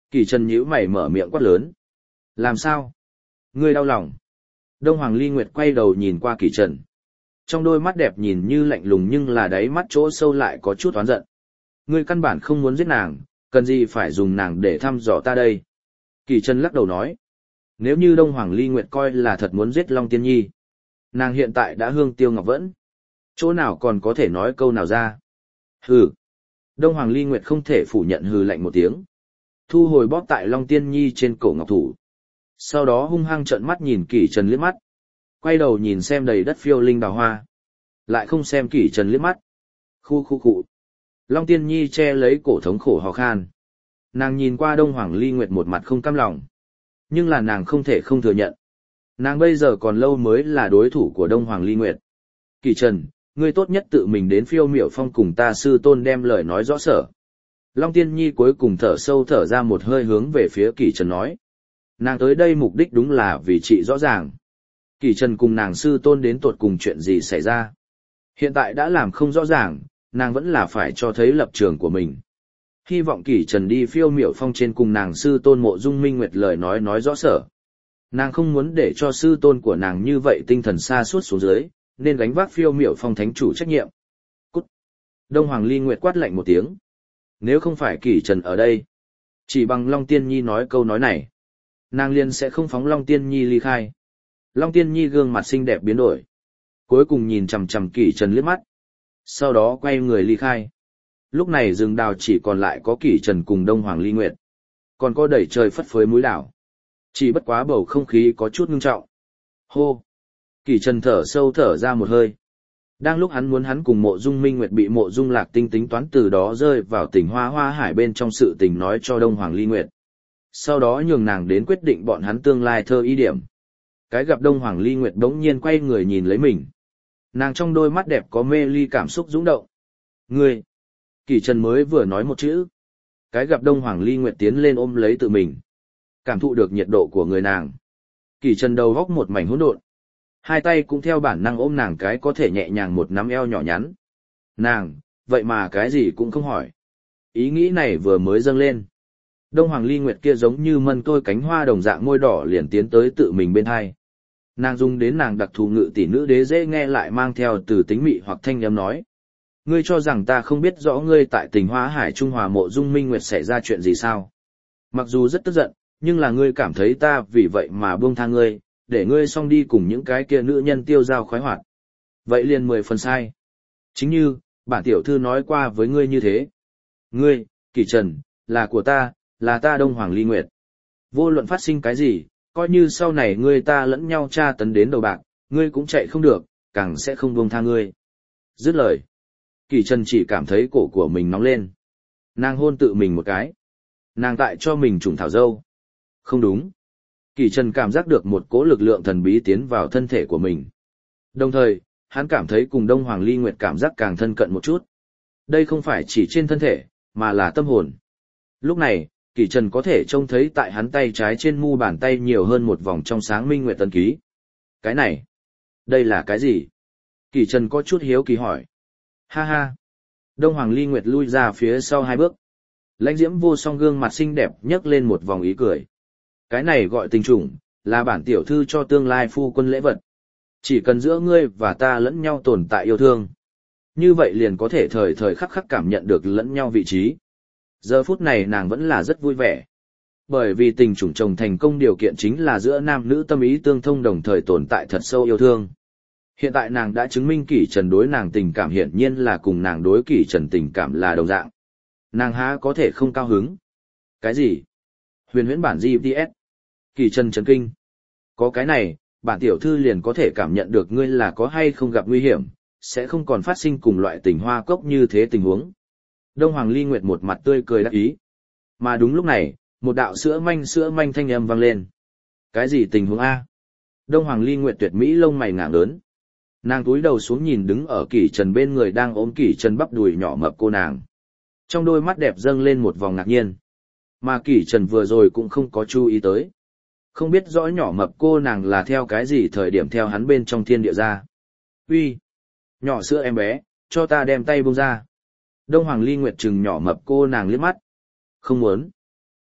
Kỳ Trần nhíu mày mở miệng quát lớn. Làm sao? Ngươi đau lòng. Đông Hoàng Ly Nguyệt quay đầu nhìn qua Kỳ Trần. Trong đôi mắt đẹp nhìn như lạnh lùng nhưng là đáy mắt chỗ sâu lại có chút oán giận. Ngươi căn bản không muốn giết nàng, cần gì phải dùng nàng để thăm dò ta đây? Kỳ Trần lắc đầu nói. Nếu như Đông Hoàng Ly Nguyệt coi là thật muốn giết Long Tiên Nhi, nàng hiện tại đã hương tiêu ngọc vẫn. Chỗ nào còn có thể nói câu nào ra? Hừ. Đông Hoàng Ly Nguyệt không thể phủ nhận hừ lạnh một tiếng. Thu hồi bóp tại Long Tiên Nhi trên cổ ngọc thủ. Sau đó hung hăng trợn mắt nhìn Kỷ Trần liếc mắt. Quay đầu nhìn xem đầy đất phiêu linh đào hoa. Lại không xem Kỷ Trần liếc mắt. Khu. Long Tiên Nhi che lấy cổ thống khổ ho khan. Nàng nhìn qua Đông Hoàng Ly Nguyệt một mặt không cam lòng. Nhưng là nàng không thể không thừa nhận. Nàng bây giờ còn lâu mới là đối thủ của Đông Hoàng Ly Nguyệt. Kỷ Trần, ngươi tốt nhất tự mình đến Phiêu Miểu Phong cùng ta sư tôn đem lời nói rõ sở. Long Tiên Nhi cuối cùng thở sâu thở ra một hơi hướng về phía Kỷ Trần nói. Nàng tới đây mục đích đúng là vì trị rõ ràng. Kỷ Trần cùng nàng sư tôn đến tột cùng chuyện gì xảy ra. Hiện tại đã làm không rõ ràng, nàng vẫn là phải cho thấy lập trường của mình. Hy vọng Kỷ Trần đi Phiêu Miểu Phong trên cùng nàng sư tôn Mộ Dung Minh Nguyệt lời nói rõ sở. Nàng không muốn để cho sư tôn của nàng như vậy tinh thần sa sút xuống dưới, nên gánh vác Phiêu Miểu Phong thánh chủ trách nhiệm. Cút! Đông Hoàng Ly Nguyệt quát lạnh một tiếng. Nếu không phải Kỷ Trần ở đây, chỉ bằng Long Tiên Nhi nói câu nói này, nàng liền sẽ không phóng Long Tiên Nhi ly khai. Long Tiên Nhi gương mặt xinh đẹp biến đổi. Cuối cùng nhìn chằm chằm Kỷ Trần liếc mắt. Sau đó quay người ly khai. Lúc này rừng đào chỉ còn lại có Kỷ Trần cùng Đông Hoàng Ly Nguyệt. Còn có đẩy trời phất phới mũi đảo. Chỉ bất quá bầu không khí có chút ngưng trọng. Hô! Kỷ Trần thở sâu thở ra một hơi. Đang lúc hắn cùng Mộ Dung Minh Nguyệt bị Mộ Dung Lạc Tinh tính toán từ đó rơi vào tỉnh Hoa Hải bên trong sự tình nói cho Đông Hoàng Ly Nguyệt. Sau đó nhường nàng đến quyết định bọn hắn tương lai thơ ý điểm. Cái gặp Đông Hoàng Ly Nguyệt đống nhiên quay người nhìn lấy mình. Nàng trong đôi mắt đẹp có mê ly cảm xúc dũng động. Ngươi! Kỷ Trần mới vừa nói một chữ. Cái gặp Đông Hoàng Ly Nguyệt tiến lên ôm lấy tự mình. Cảm thụ được nhiệt độ của người nàng. Kỷ Trần đầu góc một mảnh hỗn độn. Hai tay cũng theo bản năng ôm nàng cái có thể nhẹ nhàng một nắm eo nhỏ nhắn. Nàng, vậy mà cái gì cũng không hỏi. Ý nghĩ này vừa mới dâng lên. Đông Hoàng Ly Nguyệt kia giống như mân tôi cánh hoa đồng dạng môi đỏ liền tiến tới tự mình bên hai. Nàng dùng đến nàng đặc thù ngự tỷ nữ đế dễ nghe lại mang theo từ tính mị hoặc thanh âm nói. Ngươi cho rằng ta không biết rõ ngươi tại tỉnh Hoa Hải Trung Hòa Mộ Dung Minh Nguyệt xảy ra chuyện gì sao? Mặc dù rất tức giận, nhưng là ngươi cảm thấy ta vì vậy mà buông tha ngươi, để ngươi xong đi cùng những cái kia nữ nhân tiêu dao khoái hoạt. Vậy liền 10 phần sai. Chính như, bản tiểu thư nói qua với ngươi như thế. Ngươi, Kỷ Trần, là của ta, là ta Đông Hoàng Ly Nguyệt. Vô luận phát sinh cái gì, coi như sau này ngươi ta lẫn nhau tra tấn đến đầu bạc, ngươi cũng chạy không được, càng sẽ không buông tha ngươi. Dứt lời. Kỷ Trần chỉ cảm thấy cổ của mình nóng lên. Nàng hôn tự mình một cái. Nàng tại cho mình trùng thảo dâu. Không đúng. Kỷ Trần cảm giác được một cỗ lực lượng thần bí tiến vào thân thể của mình. Đồng thời, hắn cảm thấy cùng Đông Hoàng Ly Nguyệt cảm giác càng thân cận một chút. Đây không phải chỉ trên thân thể, mà là tâm hồn. Lúc này, Kỷ Trần có thể trông thấy tại hắn tay trái trên mu bàn tay nhiều hơn một vòng trong sáng minh nguyệt tân ký. Cái này, đây là cái gì? Kỷ Trần có chút hiếu kỳ hỏi. Ha ha. Đông Hoàng Ly Nguyệt lui ra phía sau 2 bước. Lãnh diễm vô song gương mặt xinh đẹp nhấc lên một vòng ý cười. Cái này gọi tình trùng, là bản tiểu thư cho tương lai phu quân lễ vật. Chỉ cần giữa ngươi và ta lẫn nhau tồn tại yêu thương. Như vậy liền có thể thời thời khắc khắc cảm nhận được lẫn nhau vị trí. Giờ phút này nàng vẫn là rất vui vẻ. Bởi vì tình trùng chồng thành công điều kiện chính là giữa nam nữ tâm ý tương thông đồng thời tồn tại thật sâu yêu thương. Hiện tại nàng đã chứng minh Kỷ Trần đối nàng tình cảm hiển nhiên là cùng nàng đối Kỷ Trần tình cảm là đồng dạng. Nàng há có thể không cao hứng. Cái gì? Huyền huyễn bản GPS. Kỷ Trần chấn kinh. Có cái này, bản tiểu thư liền có thể cảm nhận được ngươi là có hay không gặp nguy hiểm, sẽ không còn phát sinh cùng loại tình hoa cốc như thế tình huống. Đông Hoàng Ly Nguyệt một mặt tươi cười đắc ý. Mà đúng lúc này, một đạo sữa manh thanh âm vang lên. Cái gì tình huống A? Đông Hoàng Ly Nguyệt tuyệt mỹ lông mày ngạng lớn. Nàng cúi đầu xuống nhìn đứng ở Kỷ Trần bên người đang ôm Kỷ Trần bắp đùi nhỏ mập cô nàng. Trong đôi mắt đẹp dâng lên một vòng ngạc nhiên. Mà Kỷ Trần vừa rồi cũng không có chú ý tới. Không biết rõ nhỏ mập cô nàng là theo cái gì thời điểm theo hắn bên trong thiên địa ra. Uy, nhỏ sữa em bé, cho ta đem tay buông ra. Đông Hoàng Ly Nguyệt trừng nhỏ mập cô nàng liếc mắt. Không muốn.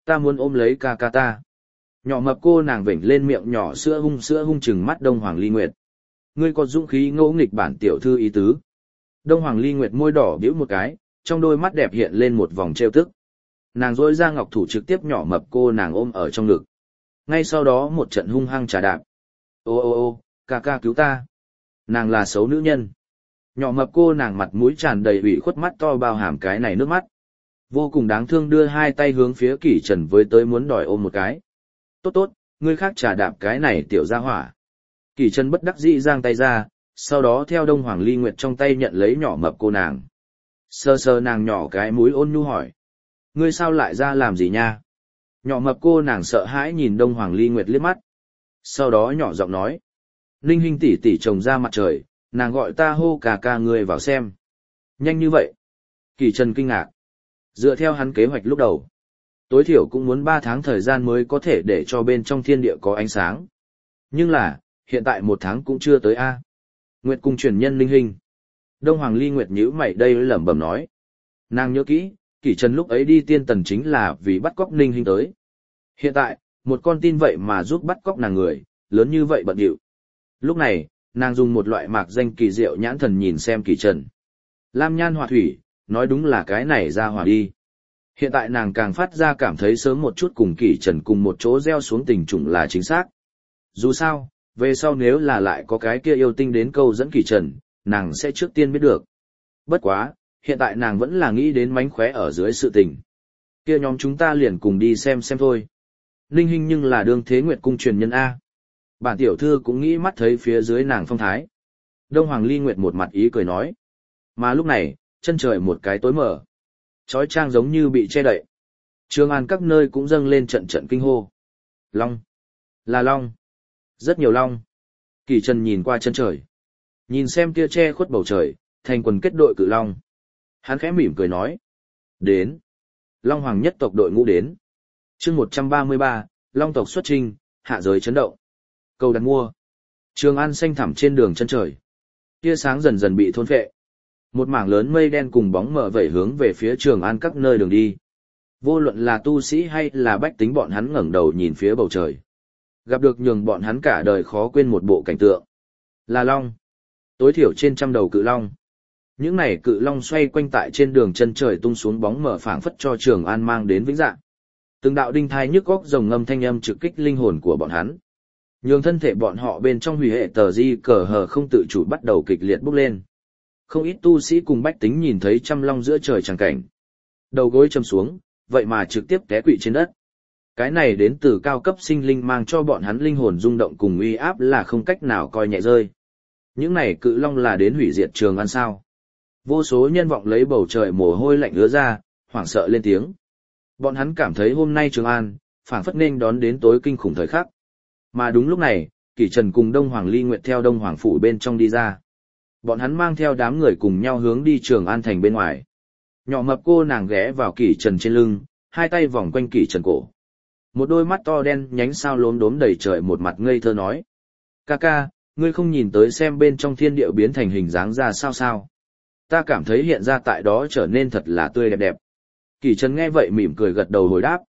Ta muốn ôm lấy ca ca ta. Nhỏ mập cô nàng vểnh lên miệng nhỏ sữa hung chừng mắt Đông Hoàng Ly Nguyệt. Ngươi có dũng khí ngỗ nghịch bản tiểu thư ý tứ. Đông Hoàng Ly Nguyệt môi đỏ bĩu một cái, trong đôi mắt đẹp hiện lên một vòng trêu tức. Nàng rỗi ra ngọc thủ trực tiếp nhỏ mập cô nàng ôm ở trong ngực. Ngay sau đó một trận hung hăng trà đạp. Ô ô ô, ca ca cứu ta. Nàng là xấu nữ nhân. Nhỏ mập cô nàng mặt mũi tràn đầy ủy khuất mắt to bao hàm cái này nước mắt. Vô cùng đáng thương đưa hai tay hướng phía Kỷ Trần với tới muốn đòi ôm một cái. Tốt tốt, ngươi khác trà đạp cái này tiểu gia hỏa. Kỷ Trần bất đắc dĩ giang tay ra, sau đó theo Đông Hoàng Ly Nguyệt trong tay nhận lấy nhỏ mập cô nàng. Sờ sờ nàng nhỏ cái mũi ôn nhu hỏi. Ngươi sao lại ra làm gì nha? Nhỏ mập cô nàng sợ hãi nhìn Đông Hoàng Ly Nguyệt liếc mắt. Sau đó nhỏ giọng nói. Ninh Hinh tỷ tỷ trồng ra mặt trời, nàng gọi ta hô ca ca ngươi vào xem. Nhanh như vậy. Kỷ Trần kinh ngạc. Dựa theo hắn kế hoạch lúc đầu, tối thiểu cũng muốn 3 tháng thời gian mới có thể để cho bên trong thiên địa có ánh sáng. Nhưng là, hiện tại 1 tháng cũng chưa tới a. Nguyệt cung truyền nhân Ninh Hinh. Đông Hoàng Ly Nguyệt nhíu mày đây lẩm bẩm nói. Nàng nhớ kỹ, Kỷ Trần lúc ấy đi tiên tần chính là vì bắt cóc Ninh Hinh tới. Hiện tại, một con tin vậy mà giúp bắt cóc nàng người, lớn như vậy bận điệu. Lúc này, nàng dùng một loại mạc danh kỳ diệu nhãn thần nhìn xem Kỷ Trần. Lam nhan hỏa thủy, nói đúng là cái này ra hỏa đi. Hiện tại nàng càng phát ra cảm thấy sớm một chút cùng Kỷ Trần cùng một chỗ gieo xuống tình trùng là chính xác. Dù sao, về sau nếu là lại có cái kia yêu tinh đến câu dẫn Kỷ Trần, nàng sẽ trước tiên biết được. Bất quá, hiện tại nàng vẫn là nghĩ đến mánh khóe ở dưới sự tình. Kia nhóm chúng ta liền cùng đi xem thôi. Ninh Hinh nhưng là đương thế Nguyệt cung truyền nhân A. Bản tiểu thư cũng nghĩ mắt thấy phía dưới nàng phong thái. Đông Hoàng Ly Nguyệt một mặt ý cười nói. Mà lúc này, chân trời một cái tối mở. Chói chang giống như bị che đậy. Trường An các nơi cũng dâng lên trận trận kinh hô. Long. Là long. Rất nhiều long. Kỷ Trần nhìn qua chân trời. Nhìn xem kia che khuất bầu trời, thành quần kết đội cự long. Hắn khẽ mỉm cười nói. Đến. Long Hoàng nhất tộc đội ngũ đến. Chương 133, Long tộc xuất chinh, hạ giới chấn động. Cầu đặt mua. Trường An xanh thẳm trên đường chân trời. Tia sáng dần dần bị thôn phệ. Một mảng lớn mây đen cùng bóng mờ vẩy hướng về phía Trường An các nơi đường đi. Vô luận là tu sĩ hay là bách tính bọn hắn ngẩng đầu nhìn phía bầu trời. Gặp được nhường bọn hắn cả đời khó quên một bộ cảnh tượng. Là long. Tối thiểu trên 100 đầu cự long. Những này cự long xoay quanh tại trên đường chân trời tung xuống bóng mờ phảng phất cho Trường An mang đến vĩnh dạng. Từng đạo đinh thai nhức góc rồng ngâm thanh âm trực kích linh hồn của bọn hắn. Nhường thân thể bọn họ bên trong hủy hệ tờ di cờ hờ không tự chủ bắt đầu kịch liệt bốc lên. Không ít tu sĩ cùng bách tính nhìn thấy trăm long giữa trời tràng cảnh. Đầu gối châm xuống, vậy mà trực tiếp té quỵ trên đất. Cái này đến từ cao cấp sinh linh mang cho bọn hắn linh hồn rung động cùng uy áp là không cách nào coi nhẹ rơi. Những này cự long là đến hủy diệt Trường An sao. Vô số nhân vọng lấy bầu trời mồ hôi lạnh ứa ra, hoảng sợ lên tiếng. Bọn hắn cảm thấy hôm nay Trường An, phảng phất nên đón đến tối kinh khủng thời khắc. Mà đúng lúc này, Kỷ Trần cùng Đông Hoàng Ly Nguyệt theo Đông Hoàng phủ bên trong đi ra. Bọn hắn mang theo đám người cùng nhau hướng đi Trường An thành bên ngoài. Nhỏ mập cô nàng ghé vào Kỷ Trần trên lưng, hai tay vòng quanh Kỷ Trần cổ. Một đôi mắt to đen nhánh sao lốm đốm đầy trời một mặt ngây thơ nói. Ca ca, ngươi không nhìn tới xem bên trong thiên địa biến thành hình dáng ra sao. Ta cảm thấy hiện ra tại đó trở nên thật là tươi đẹp đẹp. Kỷ Trần nghe vậy mỉm cười gật đầu hồi đáp.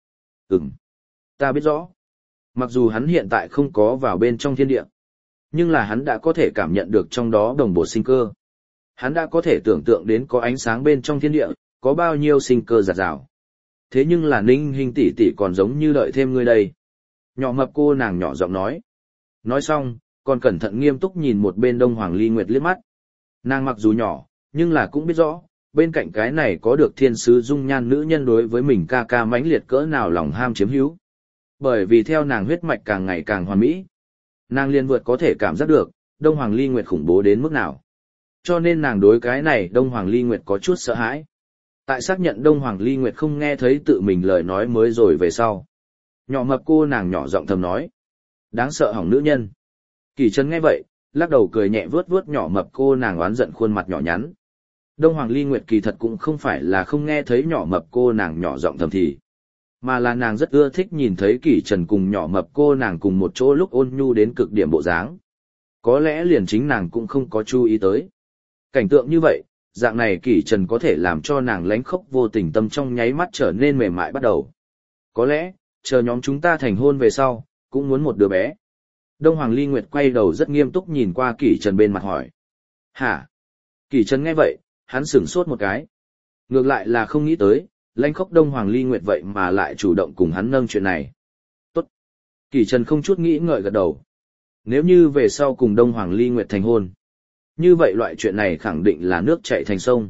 Ta biết rõ. Mặc dù hắn hiện tại không có vào bên trong thiên địa, nhưng là hắn đã có thể cảm nhận được trong đó đồng bộ sinh cơ. Hắn đã có thể tưởng tượng đến có ánh sáng bên trong thiên địa, có bao nhiêu sinh cơ rạt rào. Thế nhưng là Ninh Hinh tỷ tỷ còn giống như đợi thêm ngươi đây. Nhỏ mập cô nàng nhỏ giọng nói. Nói xong, còn cẩn thận nghiêm túc nhìn một bên Đông Hoàng Ly Nguyệt liếc mắt. Nàng mặc dù nhỏ, nhưng là cũng biết rõ, bên cạnh cái này có được thiên sứ dung nhan nữ nhân đối với mình ca ca mãnh liệt cỡ nào lòng ham chiếm hữu. Bởi vì theo nàng huyết mạch càng ngày càng hoàn mỹ, nàng liền vượt có thể cảm giác được, Đông Hoàng Ly Nguyệt khủng bố đến mức nào. Cho nên nàng đối cái này Đông Hoàng Ly Nguyệt có chút sợ hãi. Tại xác nhận Đông Hoàng Ly Nguyệt không nghe thấy tự mình lời nói mới rồi về sau. Nhỏ mập cô nàng nhỏ giọng thầm nói. Đáng sợ hỏng nữ nhân. Kỷ Trần nghe vậy, lắc đầu cười nhẹ vuốt vuốt nhỏ mập cô nàng oán giận khuôn mặt nhỏ nhắn. Đông Hoàng Ly Nguyệt kỳ thật cũng không phải là không nghe thấy nhỏ mập cô nàng nhỏ giọng thầm thì, mà là nàng rất ưa thích nhìn thấy Kỷ Trần cùng nhỏ mập cô nàng cùng một chỗ lúc ôn nhu đến cực điểm bộ dáng. Có lẽ liền chính nàng cũng không có chú ý tới. Cảnh tượng như vậy, dạng này Kỷ Trần có thể làm cho nàng lánh khóc vô tình tâm trong nháy mắt trở nên mềm mại bắt đầu. Có lẽ, chờ nhóm chúng ta thành hôn về sau, cũng muốn một đứa bé. Đông Hoàng Ly Nguyệt quay đầu rất nghiêm túc nhìn qua Kỷ Trần bên mặt hỏi. Hả? Kỷ Trần nghe vậy, hắn sửng sốt một cái. Ngược lại là không nghĩ tới, lãnh khốc Đông Hoàng Ly Nguyệt vậy mà lại chủ động cùng hắn nâng chuyện này. Tốt. Kỷ Trần không chút nghĩ ngợi gật đầu. Nếu như về sau cùng Đông Hoàng Ly Nguyệt thành hôn, như vậy loại chuyện này khẳng định là nước chảy thành sông.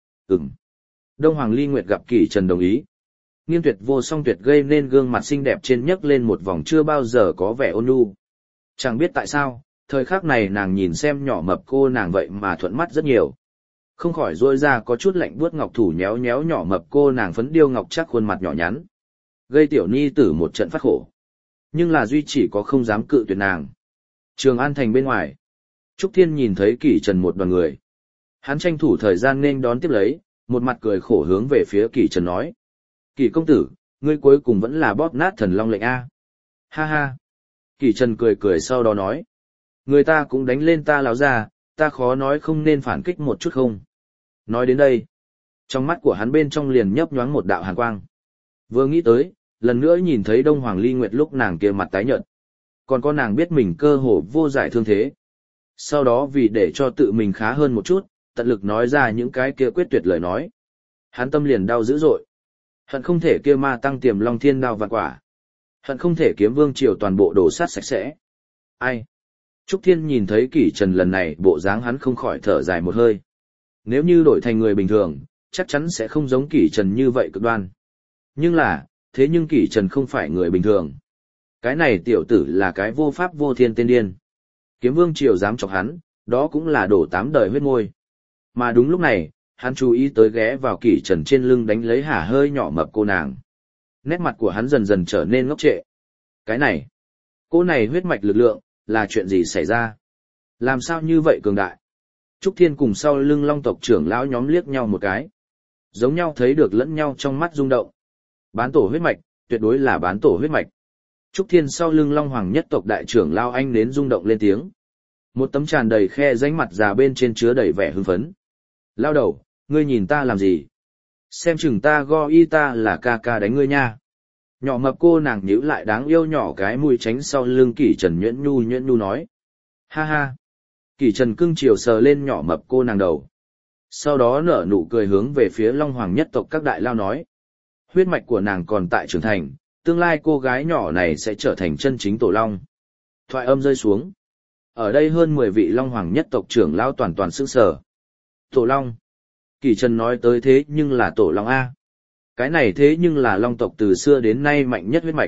Đông Hoàng Ly Nguyệt gặp Kỷ Trần đồng ý. Nghiên tuyệt vô song tuyệt gây nên gương mặt xinh đẹp trên nhấc lên một vòng chưa bao giờ có vẻ ôn nhu. Chẳng biết tại sao, thời khắc này nàng nhìn xem nhỏ mập cô nàng vậy mà thuận mắt rất nhiều. Không khỏi rôi ra có chút lạnh buốt ngọc thủ nhéo nhéo nhỏ mập cô nàng phấn điêu ngọc chắc khuôn mặt nhỏ nhắn. Gây tiểu ni tử một trận phát khổ. Nhưng là duy chỉ có không dám cự tuyệt nàng. Trường An Thành bên ngoài. Trúc Thiên nhìn thấy Kỷ Trần một đoàn người. Hắn tranh thủ thời gian nên đón tiếp lấy, một mặt cười khổ hướng về phía Kỷ Trần nói. Kỷ công tử, ngươi cuối cùng vẫn là bóp nát thần long lệnh A. Ha ha. Kỷ Trần cười cười sau đó nói. Người ta cũng đánh lên ta láo ra, ta khó nói không nên phản kích một chút không. Nói đến đây. Trong mắt của hắn bên trong liền nhấp nhoáng một đạo hàn quang. Vừa nghĩ tới, lần nữa nhìn thấy Đông Hoàng Ly Nguyệt lúc nàng kia mặt tái nhợt. Còn có nàng biết mình cơ hồ vô giải thương thế. Sau đó vì để cho tự mình khá hơn một chút, tận lực nói ra những cái kia quyết tuyệt lời nói. Hắn tâm liền đau dữ dội. Hận không thể kia ma tăng tiềm long thiên đao vạn quả. Hận không thể kiếm vương triều toàn bộ đổ sát sạch sẽ. Ai? Trúc Thiên nhìn thấy Kỷ Trần lần này bộ dáng hắn không khỏi thở dài một hơi. Nếu như đổi thành người bình thường, chắc chắn sẽ không giống Kỷ Trần như vậy cực đoan. Nhưng thế nhưng Kỷ Trần không phải người bình thường. Cái này tiểu tử là cái vô pháp vô thiên tên điên. Kiếm vương triều dám chọc hắn, đó cũng là đổ 8 đời huyết môi. Mà đúng lúc này, hắn chú ý tới ghé vào Kỷ Trần trên lưng đánh lấy hả hơi nhỏ mập cô nàng. Nét mặt của hắn dần dần trở nên ngốc trệ. Cái này, cô này huyết mạch lực lượng, là chuyện gì xảy ra? Làm sao như vậy cường đại? Trúc Thiên cùng sau lưng Long tộc trưởng lão nhóm liếc nhau một cái. Giống nhau thấy được lẫn nhau trong mắt rung động. Bán tổ huyết mạch, tuyệt đối là bán tổ huyết mạch. Trúc Thiên sau lưng Long Hoàng nhất tộc đại trưởng lão anh đến rung động lên tiếng. Một tấm tràn đầy khe rãnh mặt già bên trên chứa đầy vẻ hưng phấn. Lao đầu, ngươi nhìn ta làm gì? Xem chừng ta go y ta là ca ca đánh ngươi nha. Nhỏ mập cô nàng nhíu lại đáng yêu nhỏ cái mũi tránh sau lưng Kỷ Trần nhuyễn nhu nói. Ha ha. Kỷ Trần cưng chiều sờ lên nhỏ mập cô nàng đầu. Sau đó nở nụ cười hướng về phía Long Hoàng nhất tộc các đại lao nói. Huyết mạch của nàng còn tại trưởng thành, tương lai cô gái nhỏ này sẽ trở thành chân chính tổ long. Thoại âm rơi xuống. Ở đây hơn 10 vị Long Hoàng nhất tộc trưởng lao toàn sững sờ. Tổ long. Kỷ Trần nói tới thế nhưng là tổ long A. Cái này thế nhưng là long tộc từ xưa đến nay mạnh nhất huyết mạch.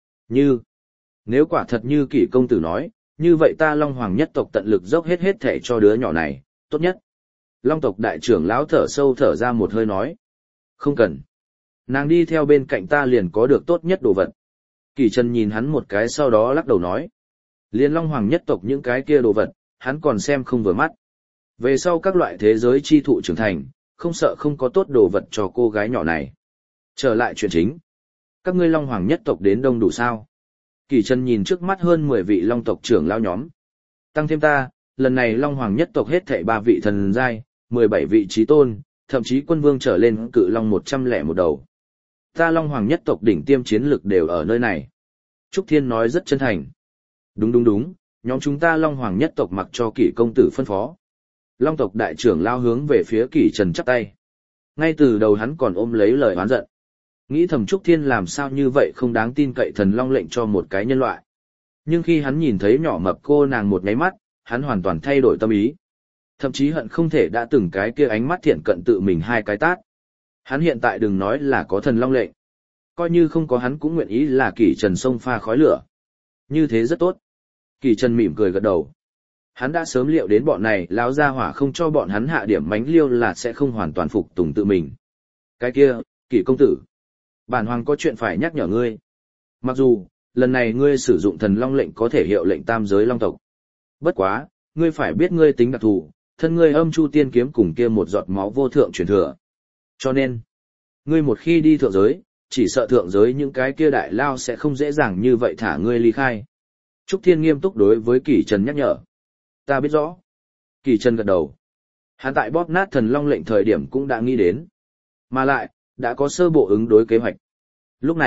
Nếu quả thật như Kỷ công tử nói, như vậy ta Long Hoàng nhất tộc tận lực dốc hết thể cho đứa nhỏ này, tốt nhất. Long tộc đại trưởng lão thở sâu thở ra một hơi nói. Không cần. Nàng đi theo bên cạnh ta liền có được tốt nhất đồ vật. Kỷ Trần nhìn hắn một cái sau đó lắc đầu nói. Liên Long Hoàng nhất tộc những cái kia đồ vật, hắn còn xem không vừa mắt. Về sau các loại thế giới chi thụ trưởng thành, không sợ không có tốt đồ vật cho cô gái nhỏ này. Trở lại chuyện chính. Các ngươi Long Hoàng nhất tộc đến đông đủ sao? Kỷ Trần nhìn trước mắt hơn 10 vị Long tộc trưởng lao nhóm. Tăng thêm ta, lần này Long Hoàng nhất tộc hết thảy 3 vị thần giai, 17 vị trí tôn, thậm chí quân vương trở lên cự long 101 đầu. Ta Long Hoàng nhất tộc đỉnh tiêm chiến lực đều ở nơi này. Trúc Thiên nói rất chân thành. Đúng, nhóm chúng ta Long Hoàng nhất tộc mặc cho Kỷ công tử phân phó. Long tộc đại trưởng lao hướng về phía Kỷ Trần chắp tay. Ngay từ đầu hắn còn ôm lấy lời oán giận. Nghĩ thầm Trúc Thiên làm sao như vậy không đáng tin cậy thần long lệnh cho một cái nhân loại. Nhưng khi hắn nhìn thấy nhỏ mập cô nàng một nháy mắt, hắn hoàn toàn thay đổi tâm ý. Thậm chí hận không thể đã từng cái kia ánh mắt thiện cận tự mình 2 cái tát. Hắn hiện tại đừng nói là có thần long lệnh. Coi như không có hắn cũng nguyện ý là Kỷ Trần xông pha khói lửa. Như thế rất tốt. Kỷ Trần mỉm cười gật đầu. Hắn đã sớm liệu đến bọn này lão gia hỏa không cho bọn hắn hạ điểm mánh liêu là sẽ không hoàn toàn phục tùng tự mình. Cái kia, Kỷ công tử. Bản hoàng có chuyện phải nhắc nhở ngươi. Mặc dù, lần này ngươi sử dụng thần long lệnh có thể hiệu lệnh tam giới long tộc. Bất quá, ngươi phải biết ngươi tính đặc thù, thân ngươi âm chu tiên kiếm cùng kia một giọt máu vô thượng truyền thừa. Cho nên, ngươi một khi đi thượng giới, chỉ sợ thượng giới những cái kia đại lao sẽ không dễ dàng như vậy thả ngươi ly khai. Trúc Thiên nghiêm túc đối với Kỷ Trần nhắc nhở. Ta biết rõ. Kỷ Trần gật đầu. Hắn tại bóp nát thần long lệnh thời điểm cũng đã nghĩ đến. Mà lại, đã có sơ bộ ứng đối kế hoạch. Lúc này,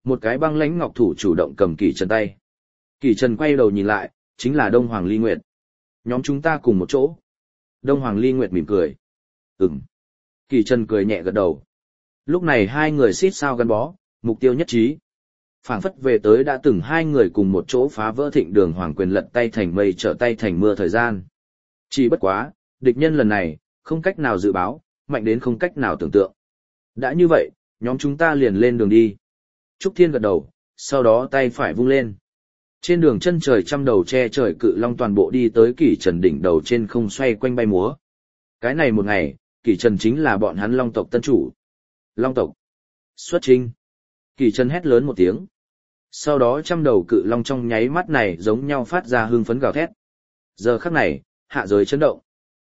một cái băng lãnh ngọc thủ chủ động cầm Kỷ Trần tay. Kỷ Trần quay đầu nhìn lại, chính là Đông Hoàng Ly Nguyệt. Nhóm chúng ta cùng một chỗ. Đông Hoàng Ly Nguyệt mỉm cười. Ừm. Kỷ Trần cười nhẹ gật đầu. Lúc này hai người xít sao gắn bó, mục tiêu nhất trí. Phảng phất về tới đã từng hai người cùng một chỗ phá vỡ Thịnh Đường Hoàng quyền lật tay thành mây trở tay thành mưa thời gian. Chỉ bất quá, địch nhân lần này, không cách nào dự báo, mạnh đến không cách nào tưởng tượng. Đã như vậy, nhóm chúng ta liền lên đường đi. Trúc Thiên gật đầu, sau đó tay phải vung lên. Trên đường chân trời trăm đầu che trời cự long toàn bộ đi tới Kỷ Trần đỉnh đầu trên không xoay quanh bay múa. Cái này một ngày, Kỷ Trần chính là bọn hắn long tộc tân chủ. Long tộc. Xuất chinh. Kỷ Trần hét lớn một tiếng. Sau đó trăm đầu cự long trong nháy mắt này giống nhau phát ra hưng phấn gào thét. Giờ khắc này, hạ giới chấn động.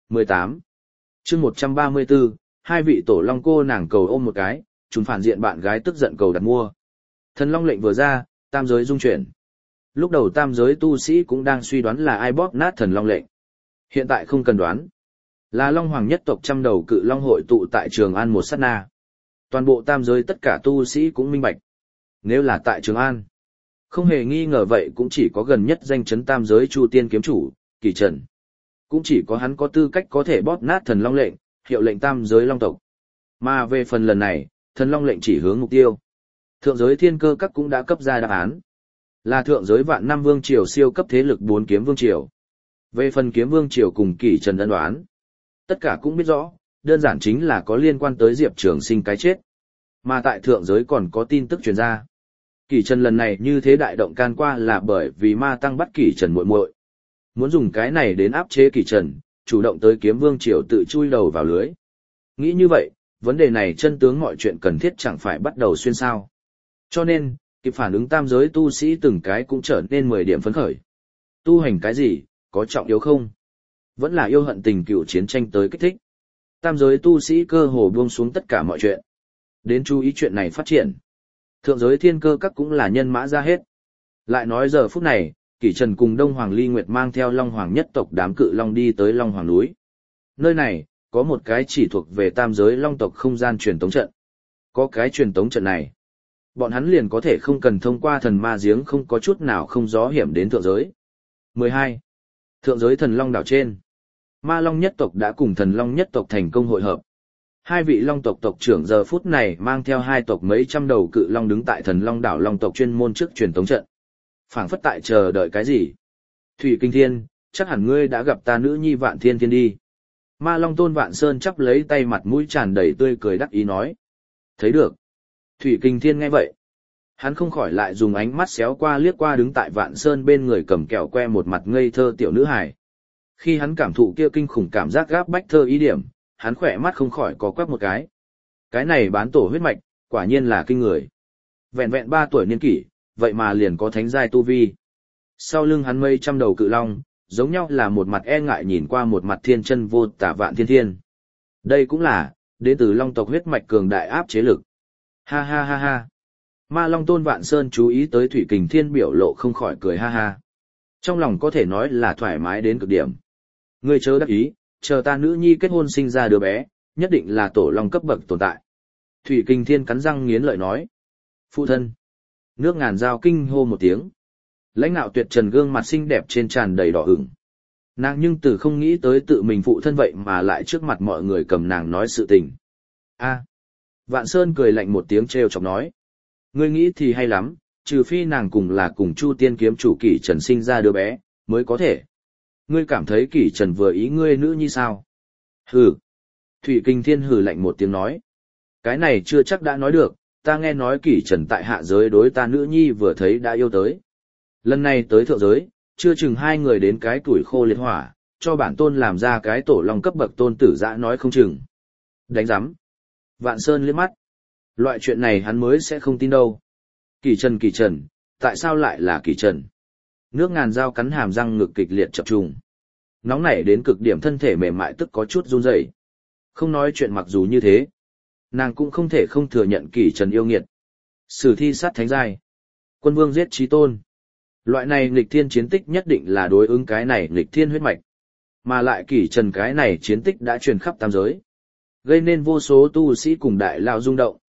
18. chương 134, hai vị tổ long cô nàng cầu ôm một cái, chúng phản diện bạn gái tức giận cầu đặt mua. Thần long lệnh vừa ra, tam giới rung chuyển. Lúc đầu tam giới tu sĩ cũng đang suy đoán là ai bóp nát thần long lệnh. Hiện tại không cần đoán. Là Long Hoàng nhất tộc trăm đầu cự long hội tụ tại Trường An một sát na. Toàn bộ tam giới tất cả tu sĩ cũng minh bạch. Nếu là tại Trường An, không hề nghi ngờ vậy cũng chỉ có gần nhất danh chấn tam giới Chu Tiên kiếm chủ, Kỷ Trần. Cũng chỉ có hắn có tư cách có thể bóp nát thần long lệnh, hiệu lệnh tam giới long tộc. Mà về phần lần này, thần long lệnh chỉ hướng mục tiêu. Thượng giới thiên cơ các cũng đã cấp ra đáp án. Là thượng giới vạn năm vương triều siêu cấp thế lực 4 kiếm vương triều. Về phần kiếm vương triều cùng Kỷ Trần ân đoán, tất cả cũng biết rõ, đơn giản chính là có liên quan tới Diệp Trường Sinh cái chết. Mà tại thượng giới còn có tin tức truyền ra. Kỷ Trần lần này như thế đại động can qua là bởi vì ma tăng bắt Kỷ Trần muội muội. Muốn dùng cái này đến áp chế Kỷ Trần, chủ động tới kiếm vương triều tự chui đầu vào lưới. Nghĩ như vậy, vấn đề này chân tướng mọi chuyện cần thiết chẳng phải bắt đầu xuyên sao. Cho nên, kịp phản ứng tam giới tu sĩ từng cái cũng trở nên 10 điểm phấn khởi. Tu hành cái gì, có trọng yếu không? Vẫn là yêu hận tình cựu chiến tranh tới kích thích. Tam giới tu sĩ cơ hồ buông xuống tất cả mọi chuyện. Đến chú ý chuyện này phát triển. Thượng giới thiên cơ các cũng là nhân mã ra hết. Lại nói giờ phút này, Kỷ Trần cùng Đông Hoàng Ly Nguyệt mang theo Long Hoàng nhất tộc đám cự long đi tới Long Hoàng núi. Nơi này, có một cái chỉ thuộc về tam giới long tộc không gian truyền tống trận. Có cái truyền tống trận này, bọn hắn liền có thể không cần thông qua thần ma giếng không có chút nào không gió hiểm đến thượng giới. 12. Thượng giới thần long đảo trên. Ma Long nhất tộc đã cùng thần long nhất tộc thành công hội hợp. Hai vị long tộc tộc trưởng giờ phút này mang theo hai tộc mấy trăm đầu cự long đứng tại thần long đảo long tộc chuyên môn trước truyền tống trận. Phảng phất tại chờ đợi cái gì? Thủy Kinh Thiên, chắc hẳn ngươi đã gặp ta nữ nhi Vạn Thiên Thiên đi. Ma Long Tôn Vạn Sơn chắp lấy tay mặt mũi tràn đầy tươi cười đắc ý nói. Thấy được. Thủy Kinh Thiên nghe vậy. Hắn không khỏi lại dùng ánh mắt xéo qua liếc qua đứng tại Vạn Sơn bên người cầm kẹo que một mặt ngây thơ tiểu nữ hài. Khi hắn cảm thụ kia kinh khủng cảm giác gáp bách thơ ý điểm, hắn khỏe mắt không khỏi có quắc một cái. Cái này bán tổ huyết mạch, quả nhiên là kinh người. Vẹn vẹn 3 tuổi niên kỷ, vậy mà liền có thánh giai tu vi. Sau lưng hắn mây trăm đầu cự long, giống nhau là một mặt e ngại nhìn qua một mặt thiên chân vô tả Vạn Thiên Thiên. Đây cũng là, đến từ long tộc huyết mạch cường đại áp chế lực. Ha ha ha ha. Ma Long Tôn Vạn Sơn chú ý tới Thủy Kình Thiên biểu lộ không khỏi cười ha ha. Trong lòng có thể nói là thoải mái đến cực điểm. Ngươi chớ đắc ý, chờ ta nữ nhi kết hôn sinh ra đứa bé, nhất định là tổ long cấp bậc tồn tại. Thủy Kình Thiên cắn răng nghiến lợi nói. Phụ thân. Nước ngàn dao kinh hô một tiếng. Lãnh ngạo tuyệt trần gương mặt xinh đẹp trên tràn đầy đỏ ửng. Nàng nhưng từ không nghĩ tới tự mình phụ thân vậy mà lại trước mặt mọi người cầm nàng nói sự tình. A. Vạn Sơn cười lạnh một tiếng trêu chọc nói. Ngươi nghĩ thì hay lắm, trừ phi nàng cùng là cùng Chu Tiên kiếm chủ Kỷ Trần sinh ra đứa bé, mới có thể. Ngươi cảm thấy Kỷ Trần vừa ý ngươi nữ nhi sao? Hừ. Thủy Kinh Thiên hừ lạnh một tiếng nói. Cái này chưa chắc đã nói được, ta nghe nói Kỷ Trần tại hạ giới đối ta nữ nhi vừa thấy đã yêu tới. Lần này tới thượng giới, chưa chừng hai người đến cái tuổi khô liệt hỏa, cho bản tôn làm ra cái tổ long cấp bậc tôn tử dã nói không chừng. Đánh giám. Vạn Sơn liếc mắt. Loại chuyện này hắn mới sẽ không tin đâu. Kỷ Trần, tại sao lại là Kỷ Trần? Nước ngàn dao cắn hàm răng ngực kịch liệt chập trùng. Nóng nảy đến cực điểm thân thể mềm mại tức có chút run rẩy. Không nói chuyện mặc dù như thế, nàng cũng không thể không thừa nhận Kỷ Trần yêu nghiệt. Sử thi sát thánh giai, quân vương giết chí tôn. Loại này nghịch thiên chiến tích nhất định là đối ứng cái này nghịch thiên huyết mạch. Mà lại Kỷ Trần cái này chiến tích đã truyền khắp tam giới, gây nên vô số tu sĩ cùng đại lao rung động.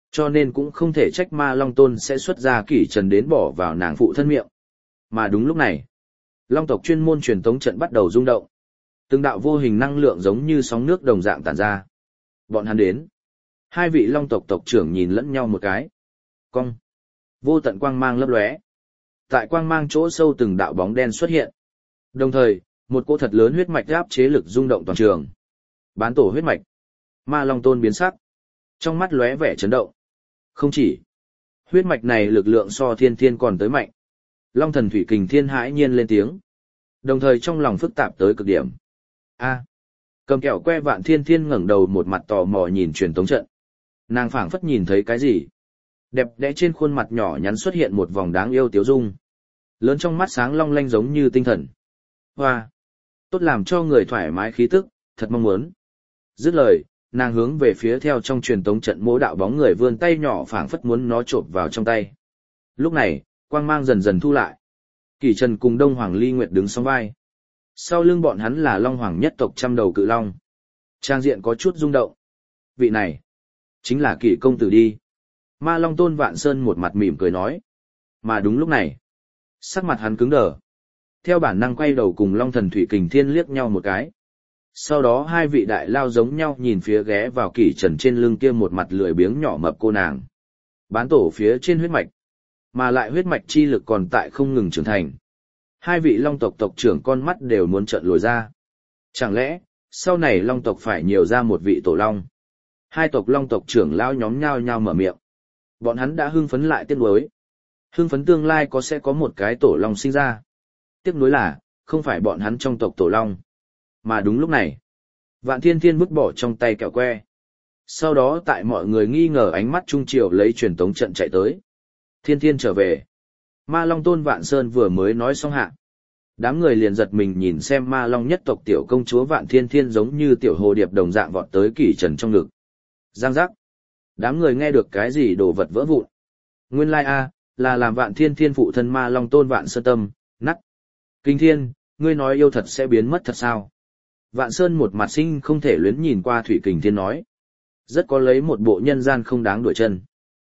Cho nên cũng không thể trách Ma Long Tôn sẽ xuất ra Kỷ Trần đến bỏ vào nàng phụ thân miệng. Mà đúng lúc này, Long tộc chuyên môn truyền tống trận bắt đầu rung động. Từng đạo vô hình năng lượng giống như sóng nước đồng dạng tản ra. Bọn hắn đến. Hai vị Long tộc tộc trưởng nhìn lẫn nhau một cái. Cong. Vô tận quang mang lấp lóe. Tại quang mang chỗ sâu từng đạo bóng đen xuất hiện. Đồng thời, một cỗ thật lớn huyết mạch áp chế lực rung động toàn trường. Bán tổ huyết mạch. Ma Long Tôn biến sắc. Trong mắt lóe vẻ chấn động. Không chỉ. Huyết mạch này lực lượng so thiên thiên còn tới mạnh. Long thần thủy kình thiên hãi nhiên lên tiếng. Đồng thời trong lòng phức tạp tới cực điểm. A. Cầm kẹo que Vạn Thiên Thiên ngẩng đầu một mặt tò mò nhìn truyền tống trận. Nàng phảng phất nhìn thấy cái gì. Đẹp đẽ trên khuôn mặt nhỏ nhắn xuất hiện một vòng đáng yêu tiếu dung. Lớn trong mắt sáng long lanh giống như tinh thần. Hoa. Tốt làm cho người thoải mái khí tức, thật mong muốn. Dứt lời, nàng hướng về phía theo trong truyền tống trận mỗi đạo bóng người vươn tay nhỏ phảng phất muốn nó trộm vào trong tay. Lúc này, quang mang dần dần thu lại. Kỷ Trần cùng Đông Hoàng Ly Nguyệt đứng song vai. Sau lưng bọn hắn là Long Hoàng nhất tộc trăm đầu cự long. Trang diện có chút rung động. Vị này, chính là Kỷ công tử đi. Ma Long Tôn Vạn Sơn một mặt mỉm cười nói. Mà đúng lúc này, sắc mặt hắn cứng đờ. Theo bản năng quay đầu cùng Long Thần Thủy Kình Thiên liếc nhau một cái. Sau đó hai vị đại lao giống nhau nhìn phía ghé vào Kỷ Trần trên lưng kia một mặt lười biếng nhỏ mập cô nàng. Bán tổ phía trên huyết mạch. Mà lại huyết mạch chi lực còn tại không ngừng trưởng thành. Hai vị Long tộc tộc trưởng con mắt đều muốn trợn lồi ra. Chẳng lẽ, sau này Long tộc phải nhiều ra một vị tổ Long? Hai tộc Long tộc trưởng lao nhóm nhao nhao mở miệng. Bọn hắn đã hưng phấn lại tiếc nuối. Hưng phấn tương lai sẽ có một cái tổ Long sinh ra. Tiếc nuối là, không phải bọn hắn trong tộc tổ Long. Mà đúng lúc này, Vạn Thiên Thiên vứt bỏ trong tay kẹo que. Sau đó tại mọi người nghi ngờ ánh mắt trung triều lấy truyền tống trận chạy tới. Thiên Thiên trở về. Ma Long Tôn Vạn Sơn vừa mới nói xong hạ. Đám người liền giật mình nhìn xem Ma Long nhất tộc tiểu công chúa Vạn Thiên Thiên giống như tiểu hồ điệp đồng dạng vọt tới Kỷ Trần trong ngực. Giang giác. Đám người nghe được cái gì đồ vật vỡ vụn. Nguyên lai là làm Vạn Thiên Thiên phụ thân Ma Long Tôn Vạn Sơn tâm, nắt. Kinh Thiên, ngươi nói yêu thật sẽ biến mất thật sao? Vạn Sơn một mặt sinh không thể luyến nhìn qua Thủy Kình Thiên nói. Rất có lấy một bộ nhân gian không đáng đuổi chân.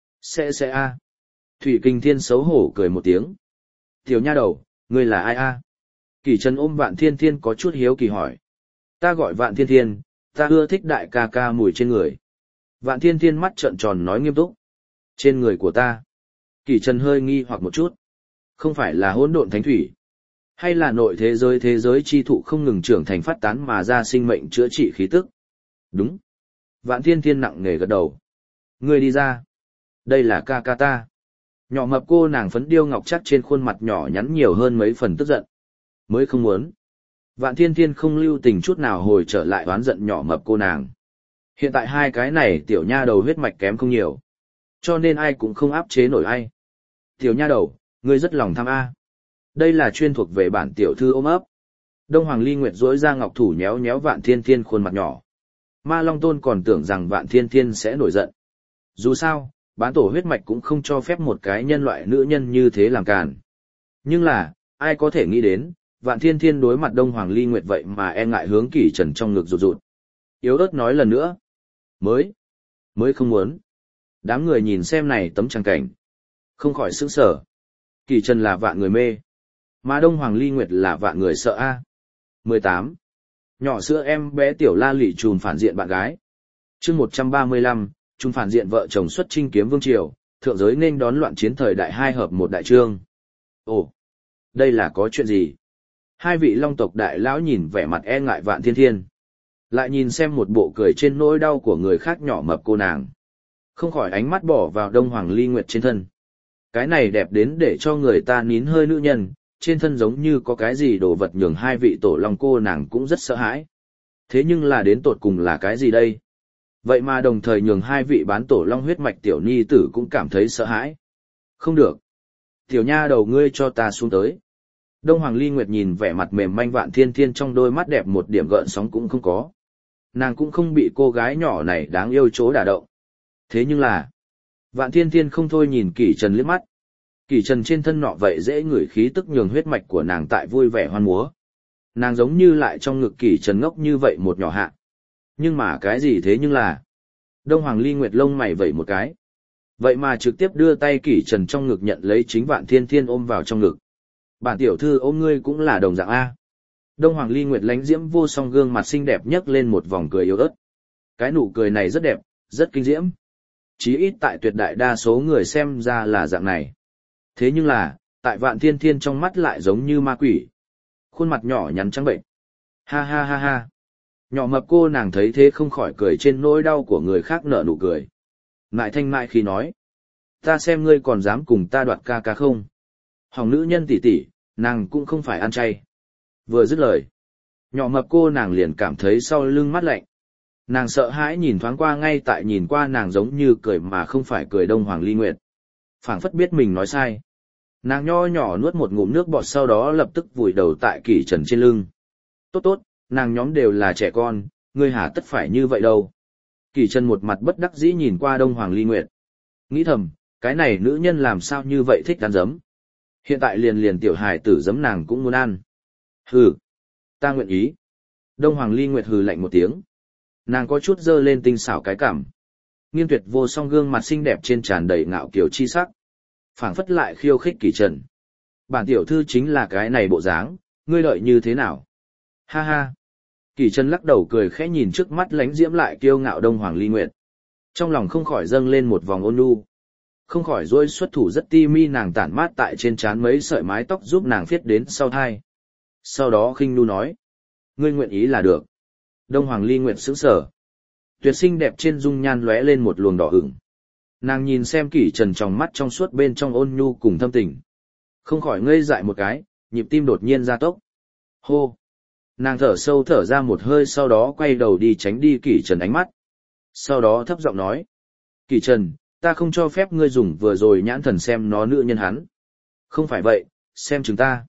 Sẽ. Thủy Kình Thiên xấu hổ cười một tiếng. Tiểu nha đầu, ngươi là ai a? Kỷ Trần ôm Vạn Thiên Thiên có chút hiếu kỳ hỏi. Ta gọi Vạn Thiên Thiên, ta ưa thích đại ca ca mùi trên người. Vạn Thiên Thiên mắt trợn tròn nói nghiêm túc. Trên người của ta. Kỷ Trần hơi nghi hoặc một chút. Không phải là hỗn độn thánh thủy. Hay là nội thế giới chi thụ không ngừng trưởng thành phát tán mà ra sinh mệnh chữa trị khí tức. Đúng. Vạn Thiên Thiên nặng nề gật đầu. Ngươi đi ra. Đây là ca ca ta. Nhỏ mập cô nàng phấn điêu ngọc chắc trên khuôn mặt nhỏ nhắn nhiều hơn mấy phần tức giận. Mới không muốn. Vạn Thiên Thiên không lưu tình chút nào hồi trở lại oán giận nhỏ mập cô nàng. Hiện tại hai cái này tiểu nha đầu huyết mạch kém không nhiều. Cho nên ai cũng không áp chế nổi ai. Tiểu nha đầu, ngươi rất lòng tham a. Đây là chuyên thuộc về bản tiểu thư ôm ấp. Đông Hoàng Ly Nguyệt duỗi ra ngọc thủ nhéo nhéo Vạn Thiên Thiên khuôn mặt nhỏ. Ma Long Tôn còn tưởng rằng Vạn Thiên Thiên sẽ nổi giận. Dù sao, bán tổ huyết mạch cũng không cho phép một cái nhân loại nữ nhân như thế làm càn. Nhưng là, ai có thể nghĩ đến, Vạn Thiên Thiên đối mặt Đông Hoàng Ly Nguyệt vậy mà e ngại hướng Kỷ Trần trong ngực rụt rụt. Yếu ớt nói lần nữa. Mới không muốn. Đám người nhìn xem này tấm trang cảnh. Không khỏi sững sờ. Kỷ Trần là vạn người mê. Mà Đông Hoàng Ly Nguyệt là vạn người sợ a. 18. Nhỏ sữa em bé tiểu la lị trùm phản diện bạn gái. Chương 135, trùm phản diện vợ chồng xuất chinh kiếm vương triều, thượng giới nên đón loạn chiến thời đại 2 hợp 1 đại trương. Ồ, đây là có chuyện gì? Hai vị Long tộc đại lão nhìn vẻ mặt e ngại Vạn Thiên Thiên. Lại nhìn xem một bộ cười trên nỗi đau của người khác nhỏ mập cô nàng. Không khỏi ánh mắt bỏ vào Đông Hoàng Ly Nguyệt trên thân. Cái này đẹp đến để cho người ta nín hơi nữ nhân, trên thân giống như có cái gì đồ vật nhường hai vị tổ long cô nàng cũng rất sợ hãi. Thế nhưng là đến tột cùng là cái gì đây? Vậy mà đồng thời nhường hai vị bán tổ long huyết mạch tiểu nhi tử cũng cảm thấy sợ hãi. Không được. Tiểu nha đầu ngươi cho ta xuống tới. Đông Hoàng Ly Nguyệt nhìn vẻ mặt mềm manh Vạn Thiên Thiên trong đôi mắt đẹp một điểm gợn sóng cũng không có. Nàng cũng không bị cô gái nhỏ này đáng yêu chỗ đả động. Thế nhưng là, Vạn Thiên Thiên không thôi nhìn Kỷ Trần liếc mắt. Kỷ Trần trên thân nọ vậy dễ ngửi khí tức nhường huyết mạch của nàng tại vui vẻ hoan múa. Nàng giống như lại trong ngực Kỷ Trần ngốc như vậy một nhỏ hạ. Nhưng mà cái gì thế nhưng là, Đông Hoàng Ly Nguyệt lông mày vẩy một cái. Vậy mà trực tiếp đưa tay Kỷ Trần trong ngực nhận lấy chính Vạn Thiên Thiên ôm vào trong ngực. Bản tiểu thư ôm ngươi cũng là đồng dạng A. Đông Hoàng Ly Nguyệt lánh diễm vô song gương mặt xinh đẹp nhấc lên một vòng cười yếu ớt. Cái nụ cười này rất đẹp, rất kinh diễm. Chí ít tại tuyệt đại đa số người xem ra là dạng này. Thế nhưng là, tại Vạn Thiên Thiên trong mắt lại giống như ma quỷ. Khuôn mặt nhỏ nhắn trắng bệnh. Ha ha ha ha. Nhỏ mập cô nàng thấy thế không khỏi cười trên nỗi đau của người khác nở nụ cười. Mại thanh mại khi nói. Ta xem ngươi còn dám cùng ta đoạt ca ca không? Hỏng nữ nhân tỷ tỷ, nàng cũng không phải ăn chay. Vừa dứt lời. Nhỏ mập cô nàng liền cảm thấy sau lưng mát lạnh. Nàng sợ hãi nhìn thoáng qua ngay tại nhìn qua nàng giống như cười mà không phải cười Đông Hoàng Ly Nguyệt. Phảng phất biết mình nói sai. Nàng nho nhỏ nuốt một ngụm nước bọt sau đó lập tức vùi đầu tại Kỷ Trần trên lưng. Tốt tốt, nàng nhóm đều là trẻ con, ngươi hả tất phải như vậy đâu. Kỷ Trần một mặt bất đắc dĩ nhìn qua Đông Hoàng Ly Nguyệt. Nghĩ thầm, cái này nữ nhân làm sao như vậy thích ăn giấm. Hiện tại liền tiểu hài tử giấm nàng cũng muốn ăn. Hừ, ta nguyện ý. Đông Hoàng Ly Nguyệt hừ lạnh một tiếng. Nàng có chút dơ lên tinh xảo cái cảm. Nghiên tuyệt vô song gương mặt xinh đẹp trên tràn đầy ngạo kiều chi sắc. Phảng phất lại khiêu khích Kỷ Trần. Bản tiểu thư chính là cái này bộ dáng, ngươi đợi như thế nào? Ha ha. Kỷ Trần lắc đầu cười khẽ nhìn trước mắt lánh diễm lại kiêu ngạo Đông Hoàng Ly Nguyệt. Trong lòng không khỏi dâng lên một vòng ôn nhu. Không khỏi dối xuất thủ rất ti mi nàng tản mát tại trên trán mấy sợi mái tóc giúp nàng phiết đến sau thai. Sau đó khinh nu nói. Ngươi nguyện ý là được. Đông Hoàng Ly Nguyệt sững sờ. Tuyệt sinh đẹp trên dung nhan lóe lên một luồng đỏ ửng. Nàng nhìn xem Kỷ Trần trong mắt trong suốt bên trong ôn nhu cùng thâm tình. Không khỏi ngây dại một cái, nhịp tim đột nhiên gia tốc. Hô! Nàng thở sâu thở ra một hơi sau đó quay đầu đi tránh đi Kỷ Trần ánh mắt. Sau đó thấp giọng nói. Kỷ Trần, ta không cho phép ngươi dùng vừa rồi nhãn thần xem nó nữ nhân hắn. Không phải vậy, xem chúng ta.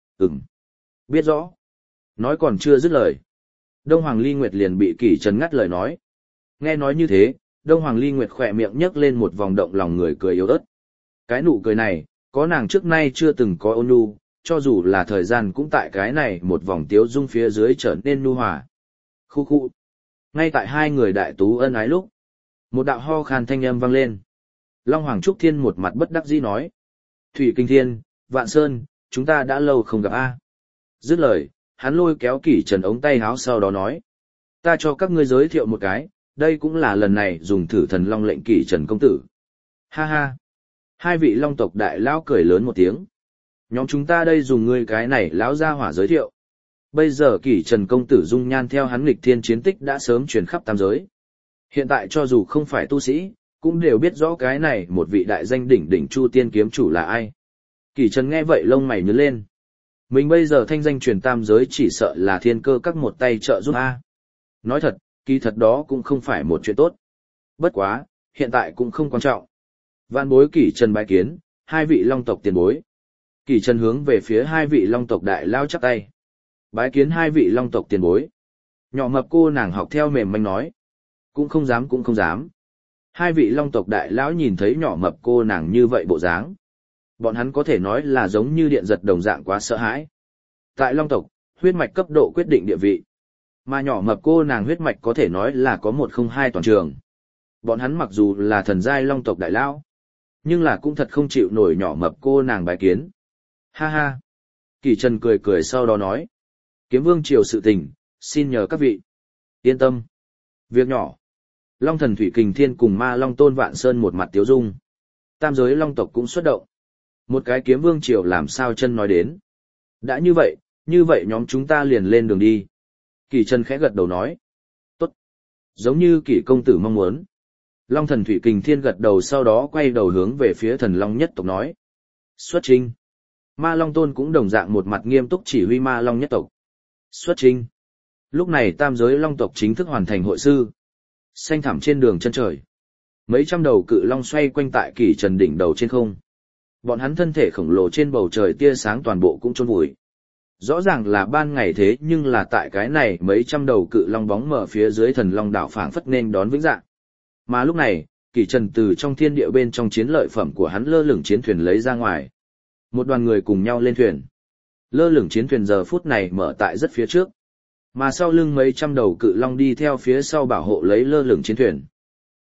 Biết rõ. Nói còn chưa dứt lời. Đông Hoàng Ly Nguyệt liền bị Kỷ Trần ngắt lời nói. Nghe nói như thế, Đông Hoàng Ly Nguyệt khỏe miệng nhấc lên một vòng động lòng người cười yếu ớt. Cái nụ cười này, có nàng trước nay chưa từng có ôn nhu, cho dù là thời gian cũng tại cái này một vòng tiếu dung phía dưới trở nên nhu hòa. Khu khu. Ngay tại hai người đại tú ân ái lúc, một đạo ho khan thanh âm vang lên. Long Hoàng Trúc Thiên một mặt bất đắc dĩ nói. Thủy Kinh Thiên, Vạn Sơn, chúng ta đã lâu không gặp a. Dứt lời, hắn lôi kéo Kỷ Trần ống tay háo sau đó nói. Ta cho các ngươi giới thiệu một cái, đây cũng là lần này dùng thử thần long lệnh Kỷ Trần công tử. Ha ha. Hai vị long tộc đại lão cười lớn một tiếng. Nhóm chúng ta đây dùng ngươi cái này lão gia hỏa giới thiệu. Bây giờ Kỷ Trần công tử dung nhan theo hắn nghịch thiên chiến tích đã sớm truyền khắp tam giới. Hiện tại cho dù không phải tu sĩ, cũng đều biết rõ cái này một vị đại danh đỉnh đỉnh Chu Tiên kiếm chủ là ai. Kỷ Trần nghe vậy lông mày nhướng lên. Mình bây giờ thanh danh truyền tam giới chỉ sợ là thiên cơ các một tay trợ giúp a. Nói thật, kỳ thật đó cũng không phải một chuyện tốt. Bất quá, hiện tại cũng không quan trọng. Vạn bối Kỷ Trần bái kiến, hai vị long tộc tiền bối. Kỷ Trần hướng về phía hai vị long tộc đại lao chắp tay. Bái kiến hai vị long tộc tiền bối. Nhỏ mập cô nàng học theo mềm manh nói. Cũng không dám cũng không dám. Hai vị long tộc đại lão nhìn thấy nhỏ mập cô nàng như vậy bộ dáng. Bọn hắn có thể nói là giống như điện giật đồng dạng quá sợ hãi. Tại long tộc, huyết mạch cấp độ quyết định địa vị. Mà nhỏ mập cô nàng huyết mạch có thể nói là có 102 toàn trường. Bọn hắn mặc dù là thần giai long tộc đại lão, nhưng là cũng thật không chịu nổi nhỏ mập cô nàng bái kiến. Ha ha. Kỷ Trần cười cười sau đó nói. Kiếm vương triều sự tình, xin nhờ các vị. Yên tâm. Việc nhỏ. Long thần Thủy Kình Thiên cùng ma long Tôn Vạn Sơn một mặt tiếu dung. Tam giới long tộc cũng xuất động. Một cái kiếm vương triều làm sao chân nói đến. Đã như vậy nhóm chúng ta liền lên đường đi. Kỷ Trần khẽ gật đầu nói. Tốt. Giống như Kỷ công tử mong muốn. Long thần Thủy Kình Thiên gật đầu sau đó quay đầu hướng về phía thần long nhất tộc nói. Xuất chinh. Ma long Tôn cũng đồng dạng một mặt nghiêm túc chỉ huy ma long nhất tộc. Xuất chinh. Lúc này tam giới long tộc chính thức hoàn thành hội sư. Xanh thẳm trên đường chân trời. Mấy trăm đầu cự long xoay quanh tại Kỷ Trần đỉnh đầu trên không. Bọn hắn thân thể khổng lồ trên bầu trời tia sáng toàn bộ cũng chôn vùi. Rõ ràng là ban ngày thế nhưng là tại cái này mấy trăm đầu cự long bóng mở phía dưới thần long đảo phảng phất nên đón vĩnh dạng. Mà lúc này, Kỷ Trần từ trong thiên địa bên trong chiến lợi phẩm của hắn lơ lửng chiến thuyền lấy ra ngoài. Một đoàn người cùng nhau lên thuyền. Lơ lửng chiến thuyền giờ phút này mở tại rất phía trước. Mà sau lưng mấy trăm đầu cự long đi theo phía sau bảo hộ lấy lơ lửng chiến thuyền.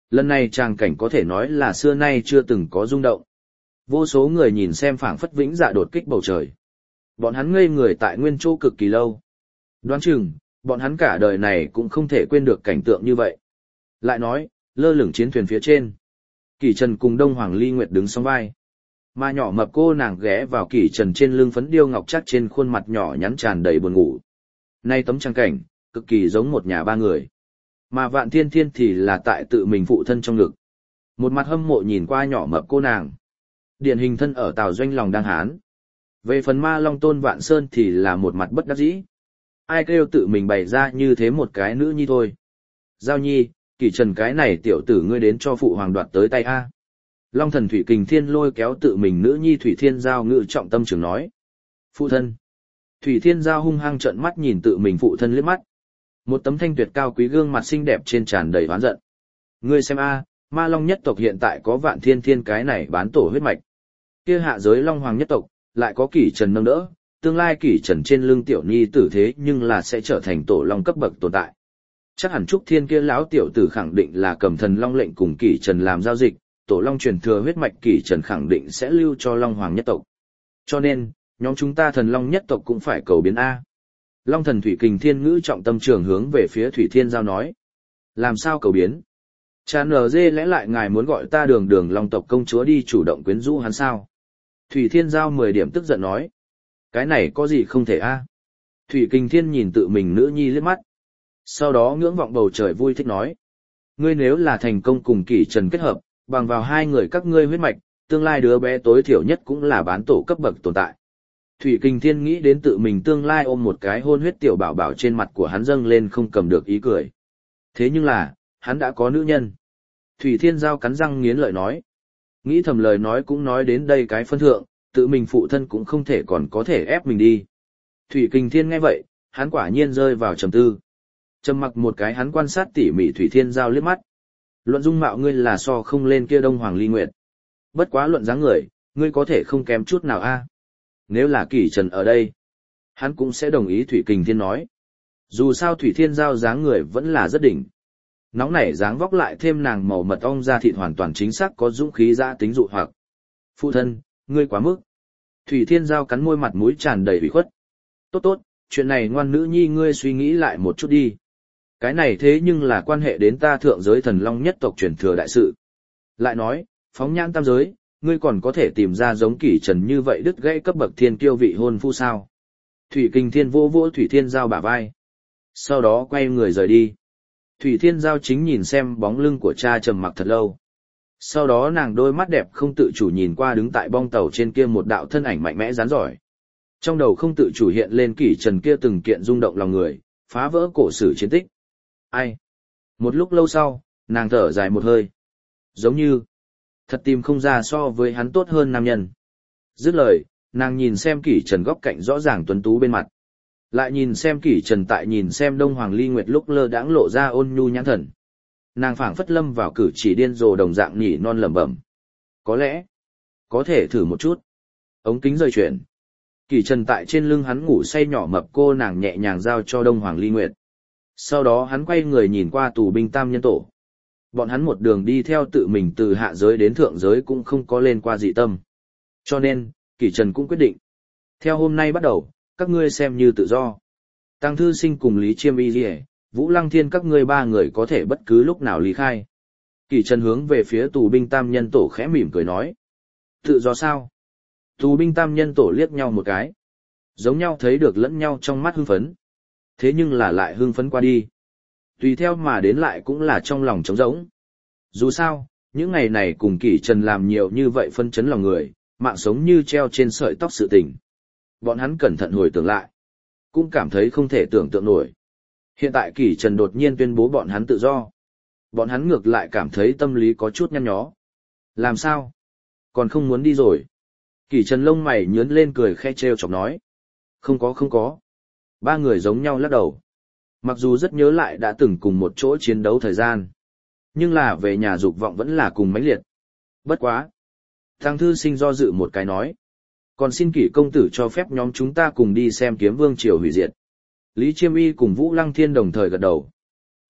Lần này tràng cảnh có thể nói là xưa nay chưa từng có rung động. Vô số người nhìn xem phảng phất vĩnh dạ đột kích bầu trời. Bọn hắn ngây người tại nguyên chỗ cực kỳ lâu. Đoán chừng, bọn hắn cả đời này cũng không thể quên được cảnh tượng như vậy. Lại nói, lơ lửng chiến thuyền phía trên. Kỷ Trần cùng Đông Hoàng Ly Nguyệt đứng song vai. Mà nhỏ mập cô nàng ghé vào Kỷ Trần trên lưng phấn điêu ngọc chắc trên khuôn mặt nhỏ nhắn tràn đầy buồn ngủ. Nay tấm trang cảnh, cực kỳ giống một nhà ba người. Mà Vạn Thiên Thiên thì là tại tự mình phụ thân trong ngực. Một mặt hâm mộ nhìn qua nhỏ mập cô nàng. Điển hình thân ở Tào Doanh lòng đang hán. Về phần Ma Long Tôn Vạn Sơn thì là một mặt bất đắc dĩ. Ai kêu tự mình bày ra như thế một cái nữ nhi thôi. Giao nhi, Kỷ Trần cái này tiểu tử ngươi đến cho phụ hoàng đoạt tới tay a. Long thần Thủy Kình Thiên lôi kéo tự mình nữ nhi Thủy Thiên Giao ngự trọng tâm trường nói. Phụ thân. Thủy Thiên Giao hung hăng trợn mắt nhìn tự mình phụ thân liếc mắt. Một tấm thanh tuyệt cao quý gương mặt xinh đẹp trên tràn đầy oán giận. Ngươi xem a, Ma Long nhất tộc hiện tại có Vạn Thiên Thiên cái này bán tổ huyết mạch. Kia hạ giới Long Hoàng nhất tộc, lại có Kỷ Trần nâng đỡ, tương lai Kỷ Trần trên lưng tiểu nhi tử thế nhưng là sẽ trở thành tổ long cấp bậc tồn tại. Chắc hẳn Trúc Thiên kia lão tiểu tử khẳng định là cầm thần long lệnh cùng Kỷ Trần làm giao dịch, tổ long truyền thừa huyết mạch Kỷ Trần khẳng định sẽ lưu cho Long Hoàng nhất tộc. Cho nên, nhóm chúng ta thần long nhất tộc cũng phải cầu biến a. Long thần Thủy Kình Thiên ngữ trọng tâm trường hướng về phía Thủy Thiên Giao nói. Làm sao cầu biến? Cha NG lẽ lại ngài muốn gọi ta đường đường long tộc công chúa đi chủ động quyến rũ hắn sao? Thủy Thiên Giao 10 điểm tức giận nói. Cái này có gì không thể a? Thủy Kình Thiên nhìn tự mình nữ nhi liếc mắt. Sau đó ngưỡng vọng bầu trời vui thích nói. Ngươi nếu là thành công cùng Kỷ Trần kết hợp, bằng vào hai người các ngươi huyết mạch, tương lai đứa bé tối thiểu nhất cũng là bán tổ cấp bậc tồn tại. Thủy Kình Thiên nghĩ đến tự mình tương lai ôm một cái hôn huyết tiểu bảo bảo trên mặt của hắn dâng lên không cầm được ý cười. Thế nhưng là, hắn đã có nữ nhân. Thủy Thiên Giao cắn răng nghiến lợi nói. Nghĩ thầm lời nói cũng nói đến đây cái phân thượng, tự mình phụ thân cũng không thể còn có thể ép mình đi. Thủy Kình Thiên nghe vậy, hắn quả nhiên rơi vào trầm tư. Trầm mặc một cái hắn quan sát tỉ mỉ Thủy Thiên Giao liếc mắt. Luận dung mạo ngươi là so không lên kia Đông Hoàng Ly Nguyệt. Bất quá luận dáng người, ngươi có thể không kém chút nào a. Nếu là Kỷ Trần ở đây, hắn cũng sẽ đồng ý Thủy Kình Thiên nói. Dù sao Thủy Thiên Giao dáng người vẫn là rất đỉnh. Nóng nảy dáng vóc lại thêm nàng màu mật ong da thịt hoàn toàn chính xác có dũng khí dã tính dụ hoặc. Phụ thân, ngươi quá mức. Thủy Thiên Giao cắn môi mặt mũi tràn đầy ủy khuất. Tốt tốt, chuyện này ngoan nữ nhi ngươi suy nghĩ lại một chút đi. Cái này thế nhưng là quan hệ đến ta thượng giới thần long nhất tộc truyền thừa đại sự. Lại nói, phóng nhãn tam giới, ngươi còn có thể tìm ra giống Kỷ Trần như vậy đứt gãy cấp bậc thiên kiêu vị hôn phu sao? Thủy Kình Thiên vô vỗ Thủy Thiên Giao bả vai. Sau đó quay người rời đi. Thủy Thiên Giao chính nhìn xem bóng lưng của cha trầm mặc thật lâu. Sau đó nàng đôi mắt đẹp không tự chủ nhìn qua đứng tại bong tàu trên kia một đạo thân ảnh mạnh mẽ rắn giỏi. Trong đầu không tự chủ hiện lên Kỷ Trần kia từng kiện rung động lòng người, phá vỡ cổ sử chiến tích. Ai? Một lúc lâu sau, nàng thở dài một hơi. Giống như, thật tìm không ra so với hắn tốt hơn nam nhân. Dứt lời, nàng nhìn xem Kỷ Trần góc cạnh rõ ràng tuấn tú bên mặt. Lại nhìn xem Kỷ Trần tại nhìn xem Đông Hoàng Ly Nguyệt lúc lơ đãng lộ ra ôn nhu nhãn thần. Nàng phảng phất lâm vào cử chỉ điên rồ đồng dạng nhỉ non lẩm bẩm. Có lẽ, có thể thử một chút. Ống kính rời chuyển. Kỷ Trần tại trên lưng hắn ngủ say nhỏ mập cô nàng nhẹ nhàng giao cho Đông Hoàng Ly Nguyệt. Sau đó hắn quay người nhìn qua tù binh tam nhân tổ. Bọn hắn một đường đi theo tự mình từ hạ giới đến thượng giới cũng không có lên qua dị tâm. Cho nên, Kỷ Trần cũng quyết định. Theo hôm nay bắt đầu, các ngươi xem như tự do. Tăng Thư Sinh cùng Lý Chiêm Y Liễu, Vũ Lăng Thiên các ngươi ba người có thể bất cứ lúc nào ly khai. Kỷ Trần hướng về phía tù binh tam nhân tổ khẽ mỉm cười nói. Tự do sao? Tù binh tam nhân tổ liếc nhau một cái. Giống nhau thấy được lẫn nhau trong mắt hưng phấn. Thế nhưng là lại hưng phấn qua đi. Tùy theo mà đến lại cũng là trong lòng trống rỗng. Dù sao, những ngày này cùng Kỷ Trần làm nhiều như vậy phân chấn lòng người, mạng sống như treo trên sợi tóc sự tình. Bọn hắn cẩn thận hồi tưởng lại. Cũng cảm thấy không thể tưởng tượng nổi. Hiện tại Kỷ Trần đột nhiên tuyên bố bọn hắn tự do. Bọn hắn ngược lại cảm thấy tâm lý có chút nhăn nhó. Làm sao? Còn không muốn đi rồi. Kỷ Trần lông mày nhướn lên cười khẽ trêu chọc nói. Không có. Ba người giống nhau lắc đầu. Mặc dù rất nhớ lại đã từng cùng một chỗ chiến đấu thời gian. Nhưng là về nhà dục vọng vẫn là cùng mãnh liệt. Bất quá. Tăng Thư Sinh do dự một cái nói. Còn xin Kỷ công tử cho phép nhóm chúng ta cùng đi xem Kiếm Vương triều hủy diệt. Lý Chiêm Y cùng Vũ Lăng Thiên đồng thời gật đầu.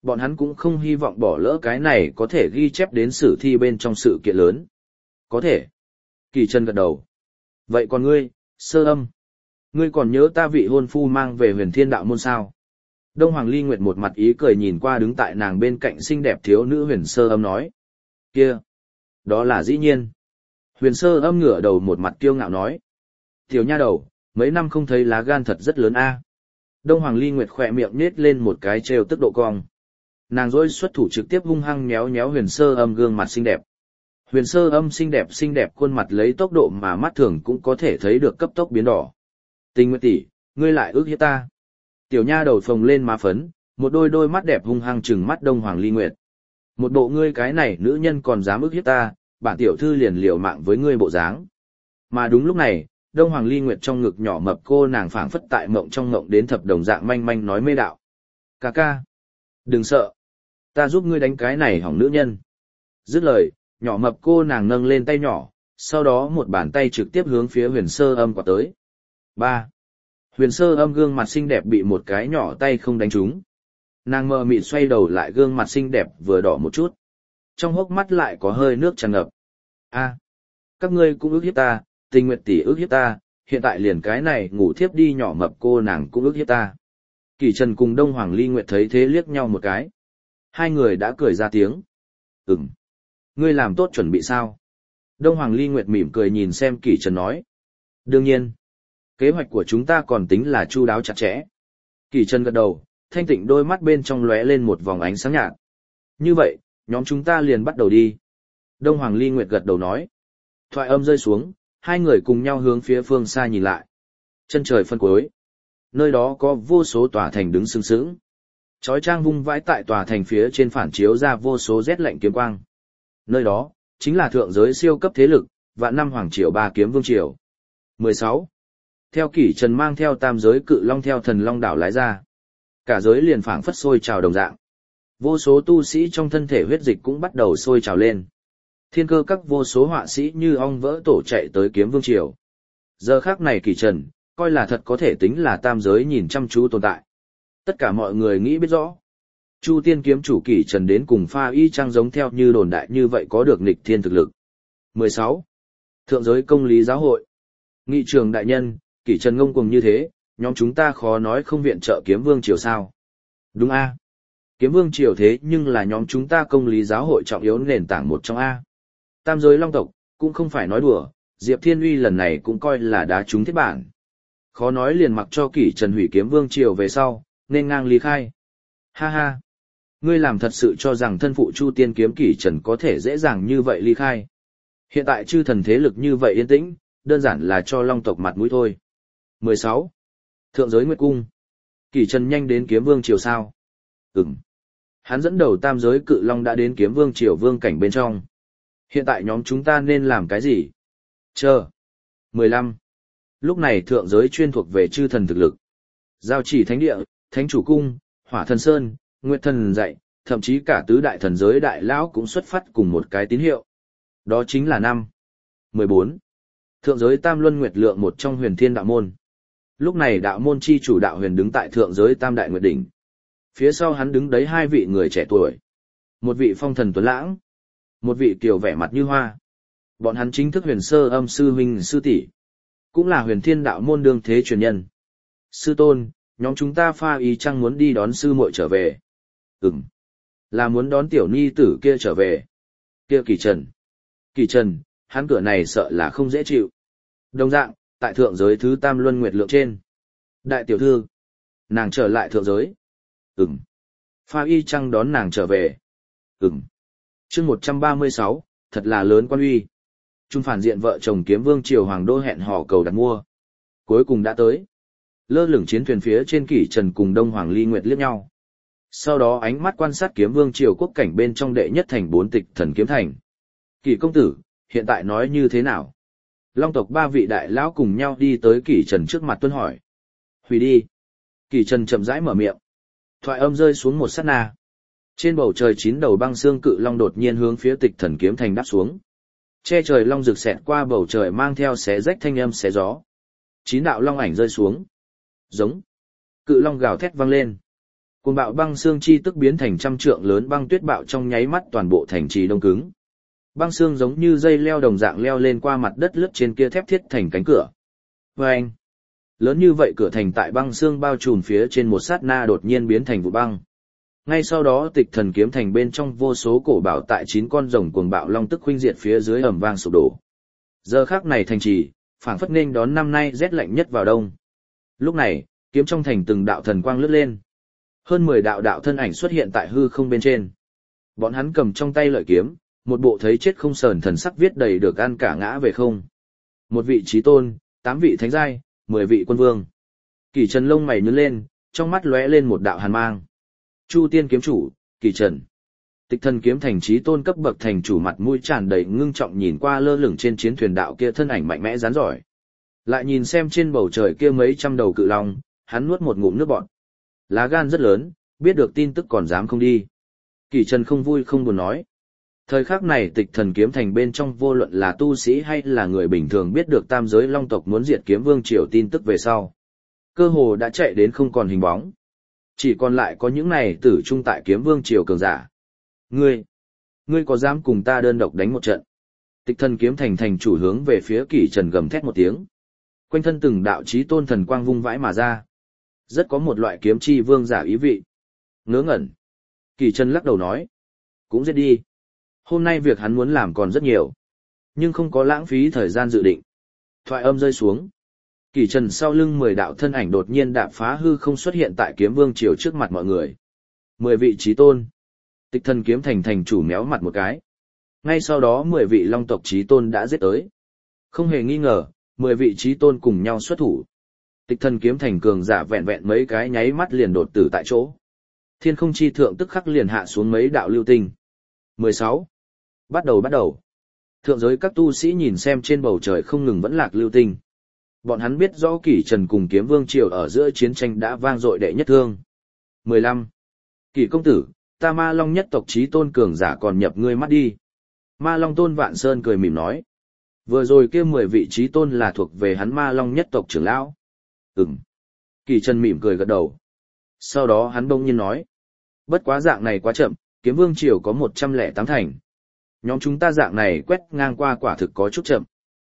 Bọn hắn cũng không hy vọng bỏ lỡ cái này có thể ghi chép đến sử thi bên trong sự kiện lớn. Có thể. Kỳ Trần gật đầu. Vậy còn ngươi, Sơ Âm? Ngươi còn nhớ ta vị hôn phu mang về Huyền Thiên Đạo môn sao? Đông Hoàng Ly Nguyệt một mặt ý cười nhìn qua đứng tại nàng bên cạnh xinh đẹp thiếu nữ Huyền Sơ Âm nói. Kia! Đó là dĩ nhiên. Huyền Sơ Âm ngửa đầu một mặt kiêu ngạo nói. Tiểu nha đầu, mấy năm không thấy lá gan thật rất lớn a. Đông Hoàng Ly Nguyệt khỏe miệng nết lên một cái trêu tức độ cong. Nàng rỗi xuất thủ trực tiếp hung hăng nhéo nhéo Huyền Sơ Âm gương mặt xinh đẹp. Huyền Sơ Âm xinh đẹp khuôn mặt lấy tốc độ mà mắt thường cũng có thể thấy được cấp tốc biến đỏ. Tình Nguyệt tỷ, ngươi lại ước hiếp ta. Tiểu nha đầu phồng lên má phấn, một đôi mắt đẹp hung hăng trừng mắt Đông Hoàng Ly Nguyệt. Một bộ ngươi cái này nữ nhân còn dám ước hiếp ta, bản tiểu thư liền liều mạng với ngươi bộ dáng. Mà đúng lúc này, Đông Hoàng Ly Nguyệt trong ngực nhỏ mập cô nàng phảng phất tại mộng trong mộng đến thập đồng dạng manh manh nói mê đạo. Ca ca, đừng sợ, ta giúp ngươi đánh cái này hỏng nữ nhân. Dứt lời, nhỏ mập cô nàng nâng lên tay nhỏ, sau đó một bàn tay trực tiếp hướng phía Huyền Sơ Âm quạt tới. 3. Huyền Sơ Âm gương mặt xinh đẹp bị một cái nhỏ tay không đánh trúng. Nàng mờ mịt xoay đầu lại gương mặt xinh đẹp vừa đỏ một chút. Trong hốc mắt lại có hơi nước tràn ngập. A, các ngươi cũng ước hiếp ta, Tình Nguyệt tỷ ước hiếp ta, hiện tại liền cái này ngủ thiếp đi nhỏ mập cô nàng cũng ước hiếp ta. Kỳ Trần cùng Đông Hoàng Ly Nguyệt thấy thế liếc nhau một cái. Hai người đã cười ra tiếng. Ngươi làm tốt chuẩn bị sao? Đông Hoàng Ly Nguyệt mỉm cười nhìn xem Kỳ Trần nói. Đương nhiên. Kế hoạch của chúng ta còn tính là chu đáo chặt chẽ. Kỳ Trần gật đầu, thanh tịnh đôi mắt bên trong lóe lên một vòng ánh sáng nhạt. Như vậy, nhóm chúng ta liền bắt đầu đi. Đông Hoàng Ly Nguyệt gật đầu nói. Thoại âm rơi xuống, hai người cùng nhau hướng phía phương xa nhìn lại. Chân trời phân cuối. Nơi đó có vô số tòa thành đứng sừng sững. Chói chang vung vãi tại tòa thành phía trên phản chiếu ra vô số rét lạnh kiếm quang. Nơi đó, chính là thượng giới siêu cấp thế lực, vạn năm hoàng triều ba kiếm vương triều. 16. Theo Kỷ Trần mang theo tam giới cự long theo thần long đảo lái ra. Cả giới liền phảng phất sôi trào đồng dạng. Vô số tu sĩ trong thân thể huyết dịch cũng bắt đầu sôi trào lên. Thiên cơ các vô số họa sĩ như ong vỡ tổ chạy tới kiếm vương triều. Giờ khắc này Kỷ Trần, coi là thật có thể tính là tam giới nhìn chăm chú tồn tại. Tất cả mọi người nghĩ biết rõ. Chu Tiên kiếm chủ Kỷ Trần đến cùng pha y chang giống theo như đồn đại như vậy có được nghịch thiên thực lực. 16. Thượng giới công lý giáo hội. Nghị trường đại nhân, Kỷ Trần ngông cuồng như thế, nhóm chúng ta khó nói không viện trợ kiếm vương triều sao. Đúng a. Kiếm vương triều thế nhưng là nhóm chúng ta công lý giáo hội trọng yếu nền tảng một trong A. Tam giới long tộc, cũng không phải nói đùa, Diệp Thiên Uy lần này cũng coi là đá trúng thiết bản. Khó nói liền mặc cho Kỷ Trần hủy kiếm vương triều về sau, nên ngang ly khai. Ha ha. Ngươi làm thật sự cho rằng thân phụ Chu Tiên kiếm Kỷ Trần có thể dễ dàng như vậy ly khai. Hiện tại chư thần thế lực như vậy yên tĩnh, đơn giản là cho long tộc mặt mũi thôi. 16. Thượng giới Nguyệt Cung. Kỷ Trần nhanh đến kiếm vương triều sao? Hắn dẫn đầu tam giới cự long đã đến kiếm vương triều vương cảnh bên trong. Hiện tại nhóm chúng ta nên làm cái gì? Chờ. 15. Lúc này thượng giới chuyên thuộc về chư thần thực lực. Giao chỉ thánh địa, thánh chủ cung, hỏa thần sơn, nguyệt thần dạy, thậm chí cả tứ đại thần giới đại lão cũng xuất phát cùng một cái tín hiệu. Đó chính là 5. 14. Thượng giới tam luân nguyệt lượng một trong huyền thiên đạo môn. Lúc này đạo môn chi chủ đạo huyền đứng tại thượng giới tam đại nguyệt đỉnh. Phía sau hắn đứng đấy hai vị người trẻ tuổi. Một vị phong thần tuấn lãng. Một vị kiều vẻ mặt như hoa. Bọn hắn chính thức huyền sơ âm sư huynh sư tỷ, cũng là huyền thiên đạo môn đương thế truyền nhân. Sư tôn, nhóm chúng ta pha ý chăng muốn đi đón sư muội trở về? Là muốn đón tiểu ni tử kia trở về. Kia Kỳ Trần. Kỳ Trần, hắn cửa này sợ là không dễ chịu. Đồng dạng, tại thượng giới thứ tam luân nguyệt lượng trên. Đại tiểu thư. Nàng trở lại thượng giới. Pha y chăng đón nàng trở về. Chương 136, thật là lớn quan uy. Trung phản diện vợ chồng kiếm vương triều hoàng đô hẹn hò cầu đặt mua. Cuối cùng đã tới. Lơ lửng chiến thuyền phía trên Kỷ Trần cùng Đông Hoàng Ly Nguyệt liếc nhau. Sau đó ánh mắt quan sát kiếm vương triều quốc cảnh bên trong đệ nhất thành 4 tịch thần kiếm thành. Kỷ công tử, hiện tại nói như thế nào? Long tộc 3 vị đại lão cùng nhau đi tới Kỷ Trần trước mặt tuân hỏi. Hủy đi. Kỷ Trần chậm rãi mở miệng. Thoại âm rơi xuống một sát na. Trên bầu trời 9 đầu băng xương cự long đột nhiên hướng phía tịch thần kiếm thành đáp xuống. Che trời long rực xẹt qua bầu trời mang theo xé rách thanh âm xé gió. 9 đạo long ảnh rơi xuống. Giống. Cự long gào thét vang lên. Cuồng bạo băng xương chi tức biến thành trăm trượng lớn băng tuyết bạo trong nháy mắt toàn bộ thành trì đông cứng. Băng xương giống như dây leo đồng dạng leo lên qua mặt đất lướt trên kia thép thiết thành cánh cửa. Vâng! Lớn như vậy cửa thành tại băng xương bao trùm phía trên một sát na đột nhiên biến thành vụ băng. Ngay sau đó Tịch Thần kiếm thành bên trong vô số cổ bảo tại 9 con rồng cuồng bạo long tức huynh diệt phía dưới ầm vang sụp đổ. Giờ khắc này thành trì, phảng phất nên đón năm nay rét lạnh nhất vào đông. Lúc này, kiếm trong thành từng đạo thần quang lướt lên. Hơn 10 đạo đạo thân ảnh xuất hiện tại hư không bên trên. Bọn hắn cầm trong tay lợi kiếm, một bộ thấy chết không sờn thần sắc viết đầy được ăn cả ngã về không. Một vị chí tôn, 8 vị thánh giai, 10 vị quân vương. Kỷ Trần lông mày nhướng lên, trong mắt lóe lên một đạo hàn mang. Chu Tiên kiếm chủ, Kỷ Trần. Tịch Thần kiếm thành chí tôn cấp bậc thành chủ mặt mũi tràn đầy ngưng trọng nhìn qua lơ lửng trên chiến thuyền đạo kia thân ảnh mạnh mẽ rắn giỏi. Lại nhìn xem trên bầu trời kia mấy trăm đầu cự long, hắn nuốt một ngụm nước bọt. Lá gan rất lớn, biết được tin tức còn dám không đi. Kỷ Trần không vui không buồn nói. Thời khắc này Tịch Thần kiếm thành bên trong vô luận là tu sĩ hay là người bình thường biết được tam giới long tộc muốn diệt kiếm vương triều tin tức về sau. Cơ hồ đã chạy đến không còn hình bóng. Chỉ còn lại có những này tử trung tại kiếm vương triều cường giả. Ngươi có dám cùng ta đơn độc đánh một trận? Tịch Thần kiếm thành thành chủ hướng về phía Kỷ Trần gầm thét một tiếng. Quanh thân từng đạo chí tôn thần quang vung vãi mà ra. Rất có một loại kiếm chi vương giả ý vị. Ngớ ngẩn. Kỷ Trần lắc đầu nói. Cũng giết đi. Hôm nay việc hắn muốn làm còn rất nhiều. Nhưng không có lãng phí thời gian dự định. Thoại âm rơi xuống. Kỷ Trần sau lưng 10 đạo thân ảnh đột nhiên đạp phá hư không xuất hiện tại kiếm vương triều trước mặt mọi người. 10 vị chí tôn. Tịch Thần kiếm thành thành chủ méo mặt một cái. Ngay sau đó 10 vị long tộc chí tôn đã giết tới. Không hề nghi ngờ, 10 vị chí tôn cùng nhau xuất thủ. Tịch Thần kiếm thành cường giả vẹn vẹn mấy cái nháy mắt liền đột tử tại chỗ. Thiên không chi thượng tức khắc liền hạ xuống mấy đạo lưu tinh. 16. Bắt đầu. Thượng giới các tu sĩ nhìn xem trên bầu trời không ngừng vẫn lạc lưu tinh. Bọn hắn biết rõ Kỷ Trần cùng kiếm vương triều ở giữa chiến tranh đã vang dội đệ nhất thương. 15. Kỷ công tử, ta Ma Long nhất tộc chí tôn cường giả còn nhập ngươi mắt đi. Ma Long Tôn Vạn Sơn cười mỉm nói. Vừa rồi kia 10 vị chí tôn là thuộc về hắn Ma Long nhất tộc trưởng lão. Kỷ Trần mỉm cười gật đầu. Sau đó hắn bỗng nhiên nói. Bất quá dạng này quá chậm, kiếm vương triều có 108 thành. Nhóm chúng ta dạng này quét ngang qua quả thực có chút chậm.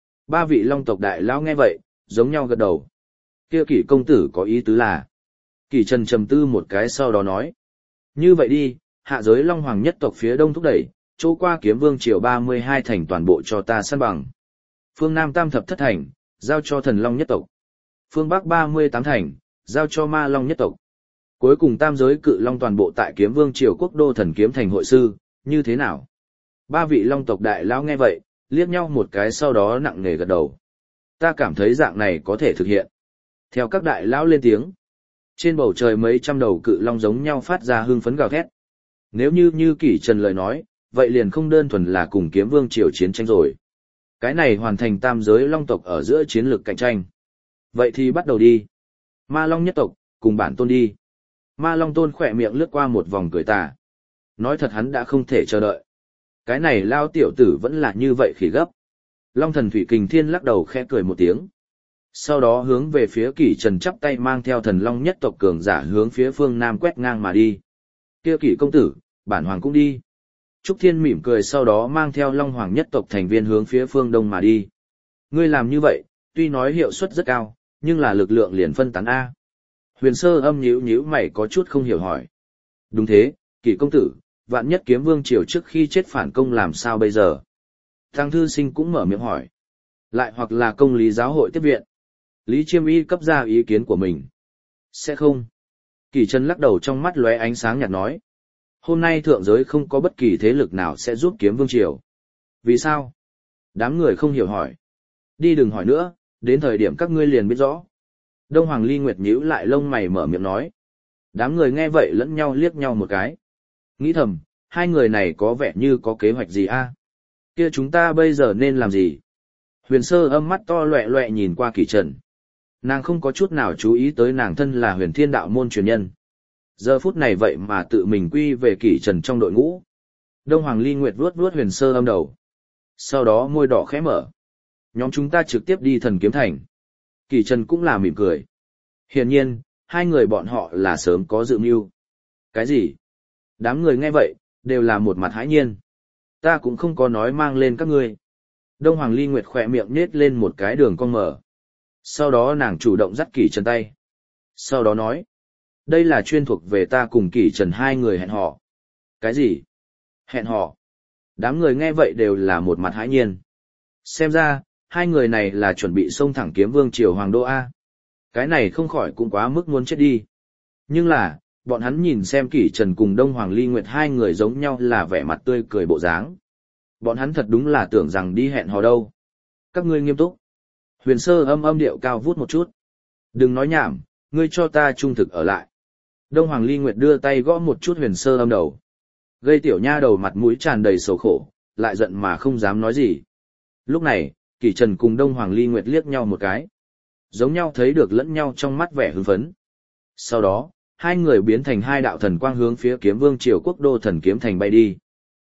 3 vị long tộc đại lão nghe vậy, giống nhau gật đầu. Kia Kỷ công tử có ý tứ là. Kỷ Trần trầm tư một cái sau đó nói. Như vậy đi, hạ giới long hoàng nhất tộc phía đông thúc đẩy, chỗ qua kiếm vương triều 32 thành toàn bộ cho ta săn bằng. Phương Nam tam thập thất thành, giao cho thần long nhất tộc. Phương Bắc 38 thành, giao cho ma long nhất tộc. Cuối cùng tam giới cự long toàn bộ tại kiếm vương triều quốc đô thần kiếm thành hội sư, như thế nào? 3 vị long tộc đại lão nghe vậy, liếc nhau một cái sau đó nặng nề gật đầu. Ta cảm thấy dạng này có thể thực hiện. Theo các đại lão lên tiếng, trên bầu trời mấy trăm đầu cự long giống nhau phát ra hưng phấn gào thét. Nếu như Kỷ Trần lời nói, vậy liền không đơn thuần là cùng kiếm vương triều chiến tranh rồi. Cái này hoàn thành tam giới long tộc ở giữa chiến lược cạnh tranh. Vậy thì bắt đầu đi. Ma Long nhất tộc, cùng bản tôn đi. Ma Long Tôn khỏe miệng lướt qua một vòng cười tà. Nói thật hắn đã không thể chờ đợi. Cái này lao tiểu tử vẫn là như vậy khỉ gấp. Long thần Thủy Kình Thiên lắc đầu khẽ cười một tiếng. Sau đó hướng về phía Kỷ Trần chắp tay mang theo thần long nhất tộc cường giả hướng phía phương Nam quét ngang mà đi. Kia Kỷ công tử, bản hoàng cũng đi. Trúc Thiên mỉm cười sau đó mang theo long hoàng nhất tộc thành viên hướng phía phương Đông mà đi. Ngươi làm như vậy, tuy nói hiệu suất rất cao, nhưng là lực lượng liền phân tán A. Huyền Sơ Âm nhíu mày có chút không hiểu hỏi. Đúng thế, Kỷ công tử, vạn nhất kiếm vương triều trước khi chết phản công làm sao bây giờ? Thằng thư sinh cũng mở miệng hỏi. Lại hoặc là công lý giáo hội tiếp viện. Lý Chiêm Y cấp ra ý kiến của mình. Sẽ không. Kỷ Trần lắc đầu trong mắt lóe ánh sáng nhạt nói. Hôm nay thượng giới không có bất kỳ thế lực nào sẽ giúp kiếm vương triều. Vì sao? Đám người không hiểu hỏi. Đi đừng hỏi nữa, đến thời điểm các ngươi liền biết rõ. Đông Hoàng Ly Nguyệt nhíu lại lông mày mở miệng nói. Đám người nghe vậy lẫn nhau liếc nhau một cái. Nghĩ thầm, hai người này có vẻ như có kế hoạch gì a? Kia chúng ta bây giờ nên làm gì? Huyền Sơ Âm mắt to loẹ loẹ nhìn qua Kỷ Trần. Nàng không có chút nào chú ý tới nàng thân là Huyền Thiên đạo môn truyền nhân. Giờ phút này vậy mà tự mình quy về Kỷ Trần trong đội ngũ. Đông Hoàng Ly Nguyệt vuốt vuốt Huyền Sơ Âm đầu. Sau đó môi đỏ khẽ mở. Nhóm chúng ta trực tiếp đi thần kiếm thành. Kỷ Trần cũng là mỉm cười. Hiển nhiên, hai người bọn họ là sớm có dự mưu. Cái gì? Đám người nghe vậy, đều là một mặt hãi nhiên. Ta cũng không có nói mang lên các ngươi. Đông Hoàng Ly Nguyệt khỏe miệng nết lên một cái đường cong mở. Sau đó nàng chủ động dắt Kỷ Trần tay. Sau đó nói. Đây là chuyên thuộc về ta cùng Kỷ Trần hai người hẹn hò. Cái gì? Hẹn hò? Đám người nghe vậy đều là một mặt hãi nhiên. Xem ra, hai người này là chuẩn bị xông thẳng kiếm vương triều hoàng đô A. Cái này không khỏi cũng quá mức muốn chết đi. Nhưng là, bọn hắn nhìn xem Kỷ Trần cùng Đông Hoàng Ly Nguyệt hai người giống nhau là vẻ mặt tươi cười bộ dáng. Bọn hắn thật đúng là tưởng rằng đi hẹn hò đâu. Các ngươi nghiêm túc. Huyền Sơ âm điệu cao vút một chút. Đừng nói nhảm, ngươi cho ta trung thực ở lại. Đông Hoàng Ly Nguyệt đưa tay gõ một chút Huyền Sơ âm đầu. Gây tiểu nha đầu mặt mũi tràn đầy sầu khổ, lại giận mà không dám nói gì. Lúc này, Kỷ Trần cùng Đông Hoàng Ly Nguyệt liếc nhau một cái. Giống nhau thấy được lẫn nhau trong mắt vẻ hưng phấn. Sau đó, hai người biến thành hai đạo thần quang hướng phía Kiếm Vương Triều Quốc đô thần kiếm thành bay đi.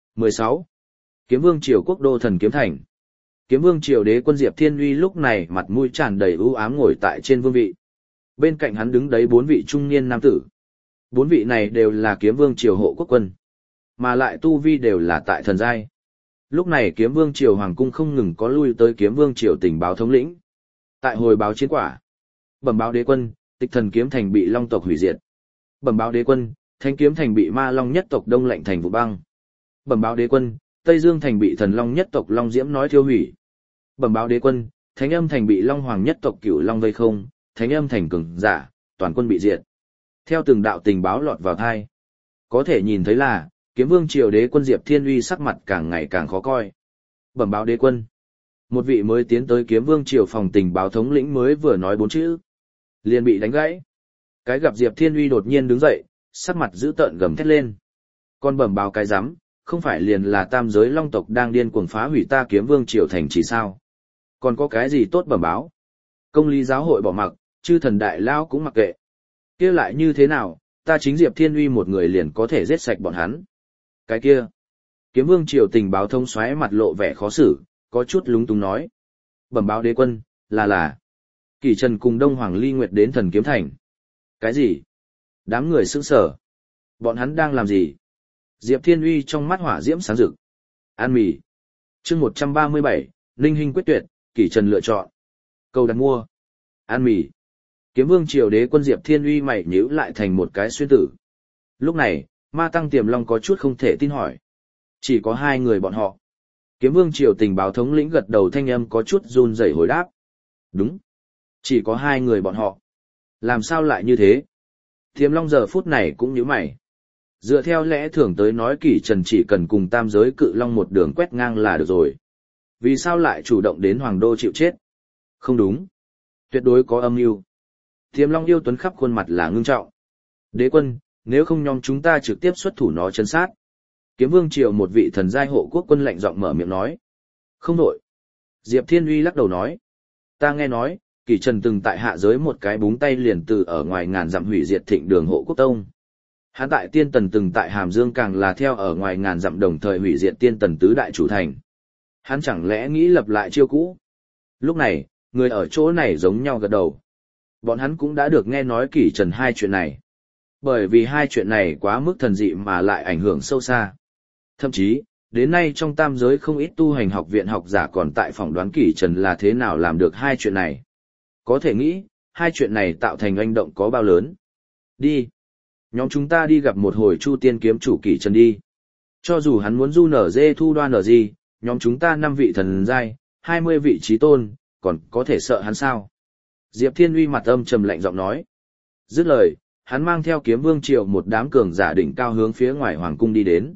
16. Kiếm Vương Triều Quốc đô thần kiếm thành. Kiếm Vương Triều đế quân Diệp Thiên Uy lúc này mặt mũi tràn đầy ưu ám ngồi tại trên vương vị. Bên cạnh hắn đứng đấy 4 vị trung niên nam tử. 4 vị này đều là Kiếm Vương Triều hộ quốc quân, mà lại tu vi đều là tại thần giai. Lúc này Kiếm Vương Triều hoàng cung không ngừng có lui tới Kiếm Vương Triều tình báo thống lĩnh. Tại hồi báo chiến quả, bẩm báo đế quân, Tịch Thần kiếm thành bị Long tộc hủy diệt. Bẩm báo đế quân, Thánh kiếm thành bị Ma Long nhất tộc đông lạnh thành vụ băng. Bẩm báo đế quân, Tây Dương thành bị Thần Long nhất tộc Long Diễm nói thiêu hủy. Bẩm báo đế quân, Thánh Âm thành bị Long Hoàng nhất tộc Cửu Long vây không, Thánh Âm thành cường giả, toàn quân bị diệt. Theo từng đạo tình báo lọt vào tai, có thể nhìn thấy là Kiếm Vương Triều đế quân Diệp Thiên Uy sắc mặt càng ngày càng khó coi. Bẩm báo đế quân, một vị mới tiến tới Kiếm Vương Triều phòng tình báo thống lĩnh mới vừa nói 4 chữ, liền bị đánh gãy. Cái gặp Diệp Thiên Uy đột nhiên đứng dậy, sắc mặt dữ tợn gầm thét lên. Còn bẩm báo cái rắm, không phải liền là tam giới long tộc đang điên cuồng phá hủy ta Kiếm Vương Triều thành chỉ sao? Còn có cái gì tốt bẩm báo? Công lý giáo hội bỏ mặc, chư thần đại lao cũng mặc kệ. Kia lại như thế nào, ta chính Diệp Thiên Uy một người liền có thể giết sạch bọn hắn. Cái kia, Kiếm Vương Triều tình báo thông xoáy mặt lộ vẻ khó xử, có chút lúng túng nói. Bẩm báo đế quân, là. Kỷ Trần cùng Đông Hoàng Ly Nguyệt đến thần kiếm thành. Cái gì? Đám người sững sờ. Bọn hắn đang làm gì? Diệp Thiên Uy trong mắt hỏa diễm sáng rực. Ăn mì. Chương 137, Linh Hinh quyết tuyệt, Kỷ Trần lựa chọn. Câu đặt mua. Ăn mì. Kiếm Vương Triều đế quân Diệp Thiên Uy mày nhíu lại thành một cái xuyên tử. Lúc này, Ma Tăng Tiềm Long có chút không thể tin hỏi. Chỉ có 2 người bọn họ. Kiếm Vương Triều tình báo thống lĩnh gật đầu thanh âm có chút run rẩy hồi đáp. Đúng. Chỉ có 2 người bọn họ. Làm sao lại như thế? Tiềm Long giờ phút này cũng nhíu mày. Dựa theo lẽ thường tới nói Kỷ Trần chỉ cần cùng tam giới cự long một đường quét ngang là được rồi. Vì sao lại chủ động đến Hoàng Đô chịu chết? Không đúng. Tuyệt đối có âm mưu. Tiềm Long yêu tuấn khắp khuôn mặt là ngưng trọng. Đế quân, nếu không nhóm chúng ta trực tiếp xuất thủ nó chân sát. Kiếm Vương Triều một vị thần giai hộ quốc quân lạnh giọng mở miệng nói. Không nổi. Diệp Thiên Uy lắc đầu nói. Ta nghe nói, Kỷ Trần từng tại hạ giới một cái búng tay liền từ ở ngoài ngàn dặm hủy diệt Thịnh Đường hộ quốc tông. Hắn tại Tiên Tần từng tại Hàm Dương càng là theo ở ngoài ngàn dặm đồng thời hủy diệt Tiên Tần tứ đại chủ thành. Hắn chẳng lẽ nghĩ lập lại chiêu cũ? Lúc này, người ở chỗ này giống nhau gật đầu. Bọn hắn cũng đã được nghe nói Kỷ Trần 2 chuyện này. Bởi vì 2 chuyện này quá mức thần dị mà lại ảnh hưởng sâu xa. Thậm chí, đến nay trong tam giới không ít tu hành học viện học giả còn tại phỏng đoán Kỷ Trần là thế nào làm được 2 chuyện này. Có thể nghĩ, 2 chuyện này tạo thành oanh động có bao lớn. Đi. Nhóm chúng ta đi gặp một hồi Chu Tiên kiếm chủ Kỷ Trần đi. Cho dù hắn muốn du nở dê thu đoan ở gì, nhóm chúng ta 5 vị thần giai, 20 vị trí tôn, còn có thể sợ hắn sao? Diệp Thiên Uy mặt âm trầm lạnh giọng nói. Dứt lời, hắn mang theo Kiếm Vương Triều một đám cường giả đỉnh cao hướng phía ngoài hoàng cung đi đến.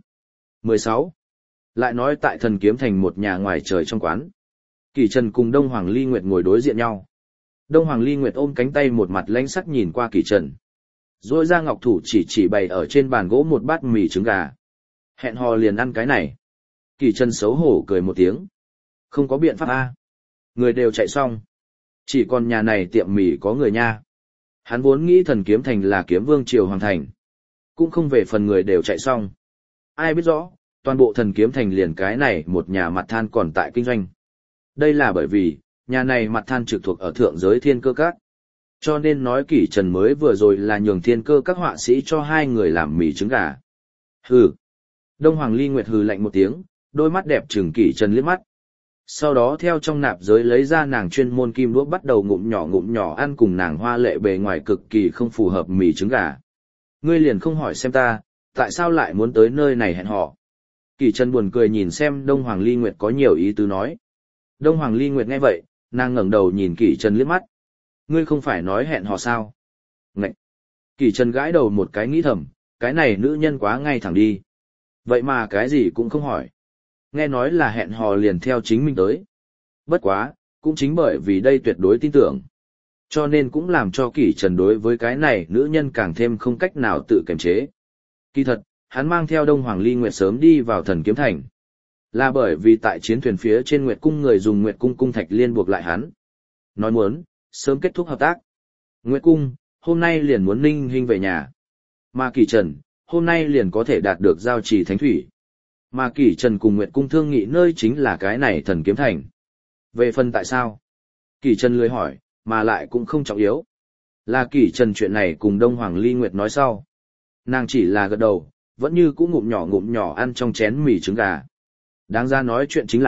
16. Lại nói tại thần kiếm thành một nhà ngoài trời trong quán. Kỷ Trần cùng Đông Hoàng Ly Nguyệt ngồi đối diện nhau. Đông Hoàng Ly Nguyệt ôm cánh tay một mặt lãnh sắc nhìn qua Kỷ Trần. Rồi ra ngọc thủ chỉ bày ở trên bàn gỗ một bát mì trứng gà. Hẹn hò liền ăn cái này. Kỷ Trần xấu hổ cười một tiếng. Không có biện pháp a, người đều chạy xong. Chỉ còn nhà này tiệm mì có người nha. Hắn vốn nghĩ thần kiếm thành là Kiếm Vương Triều hoàng thành. Cũng không về phần người đều chạy xong. Ai biết rõ, toàn bộ thần kiếm thành liền cái này một nhà mặt than còn tại kinh doanh. Đây là bởi vì, nhà này mặt than trực thuộc ở thượng giới Thiên Cơ Các. Cho nên nói Kỷ Trần mới vừa rồi là nhường thiên cơ các họa sĩ cho hai người làm mì trứng gà. Hừ. Đông Hoàng Ly Nguyệt hừ lạnh một tiếng, đôi mắt đẹp trừng Kỷ Trần liếc mắt. Sau đó theo trong nạp giới lấy ra nàng chuyên môn kim đũa bắt đầu ngụm nhỏ ăn cùng nàng hoa lệ bề ngoài cực kỳ không phù hợp mì trứng gà. Ngươi liền không hỏi xem ta, tại sao lại muốn tới nơi này hẹn hò? Kỷ Trần buồn cười nhìn xem Đông Hoàng Ly Nguyệt có nhiều ý tứ nói. Đông Hoàng Ly Nguyệt nghe vậy, nàng ngẩng đầu nhìn Kỷ Trần liếc mắt. Ngươi không phải nói hẹn hò sao? Ngậy! Kỷ Trần gãi đầu một cái nghĩ thầm, cái này nữ nhân quá ngay thẳng đi. Vậy mà cái gì cũng không hỏi. Nghe nói là hẹn hò liền theo chính mình tới. Bất quá, cũng chính bởi vì đây tuyệt đối tin tưởng. Cho nên cũng làm cho Kỷ Trần đối với cái này nữ nhân càng thêm không cách nào tự kiềm chế. Kỳ thật, hắn mang theo Đông Hoàng Ly Nguyệt sớm đi vào Thần Kiếm Thành. Là bởi vì tại chiến thuyền phía trên Nguyệt Cung người dùng Nguyệt Cung cung thạch liên buộc lại hắn. Nói muốn, sớm kết thúc hợp tác. Nguyệt Cung, hôm nay liền muốn Ninh Hinh về nhà. Mà Kỷ Trần, hôm nay liền có thể đạt được giao trì thánh thủy. Mà Kỷ Trần cùng Nguyệt Cung thương nghị nơi chính là cái này Thần Kiếm Thành. Về phần tại sao? Kỷ Trần lười hỏi, mà lại cũng không trọng yếu. Là Kỷ Trần chuyện này cùng Đông Hoàng Ly Nguyệt nói sau. Nàng chỉ là gật đầu, vẫn như cũ ngụm nhỏ ăn trong chén mì trứng gà. Đáng ra nói chuyện chính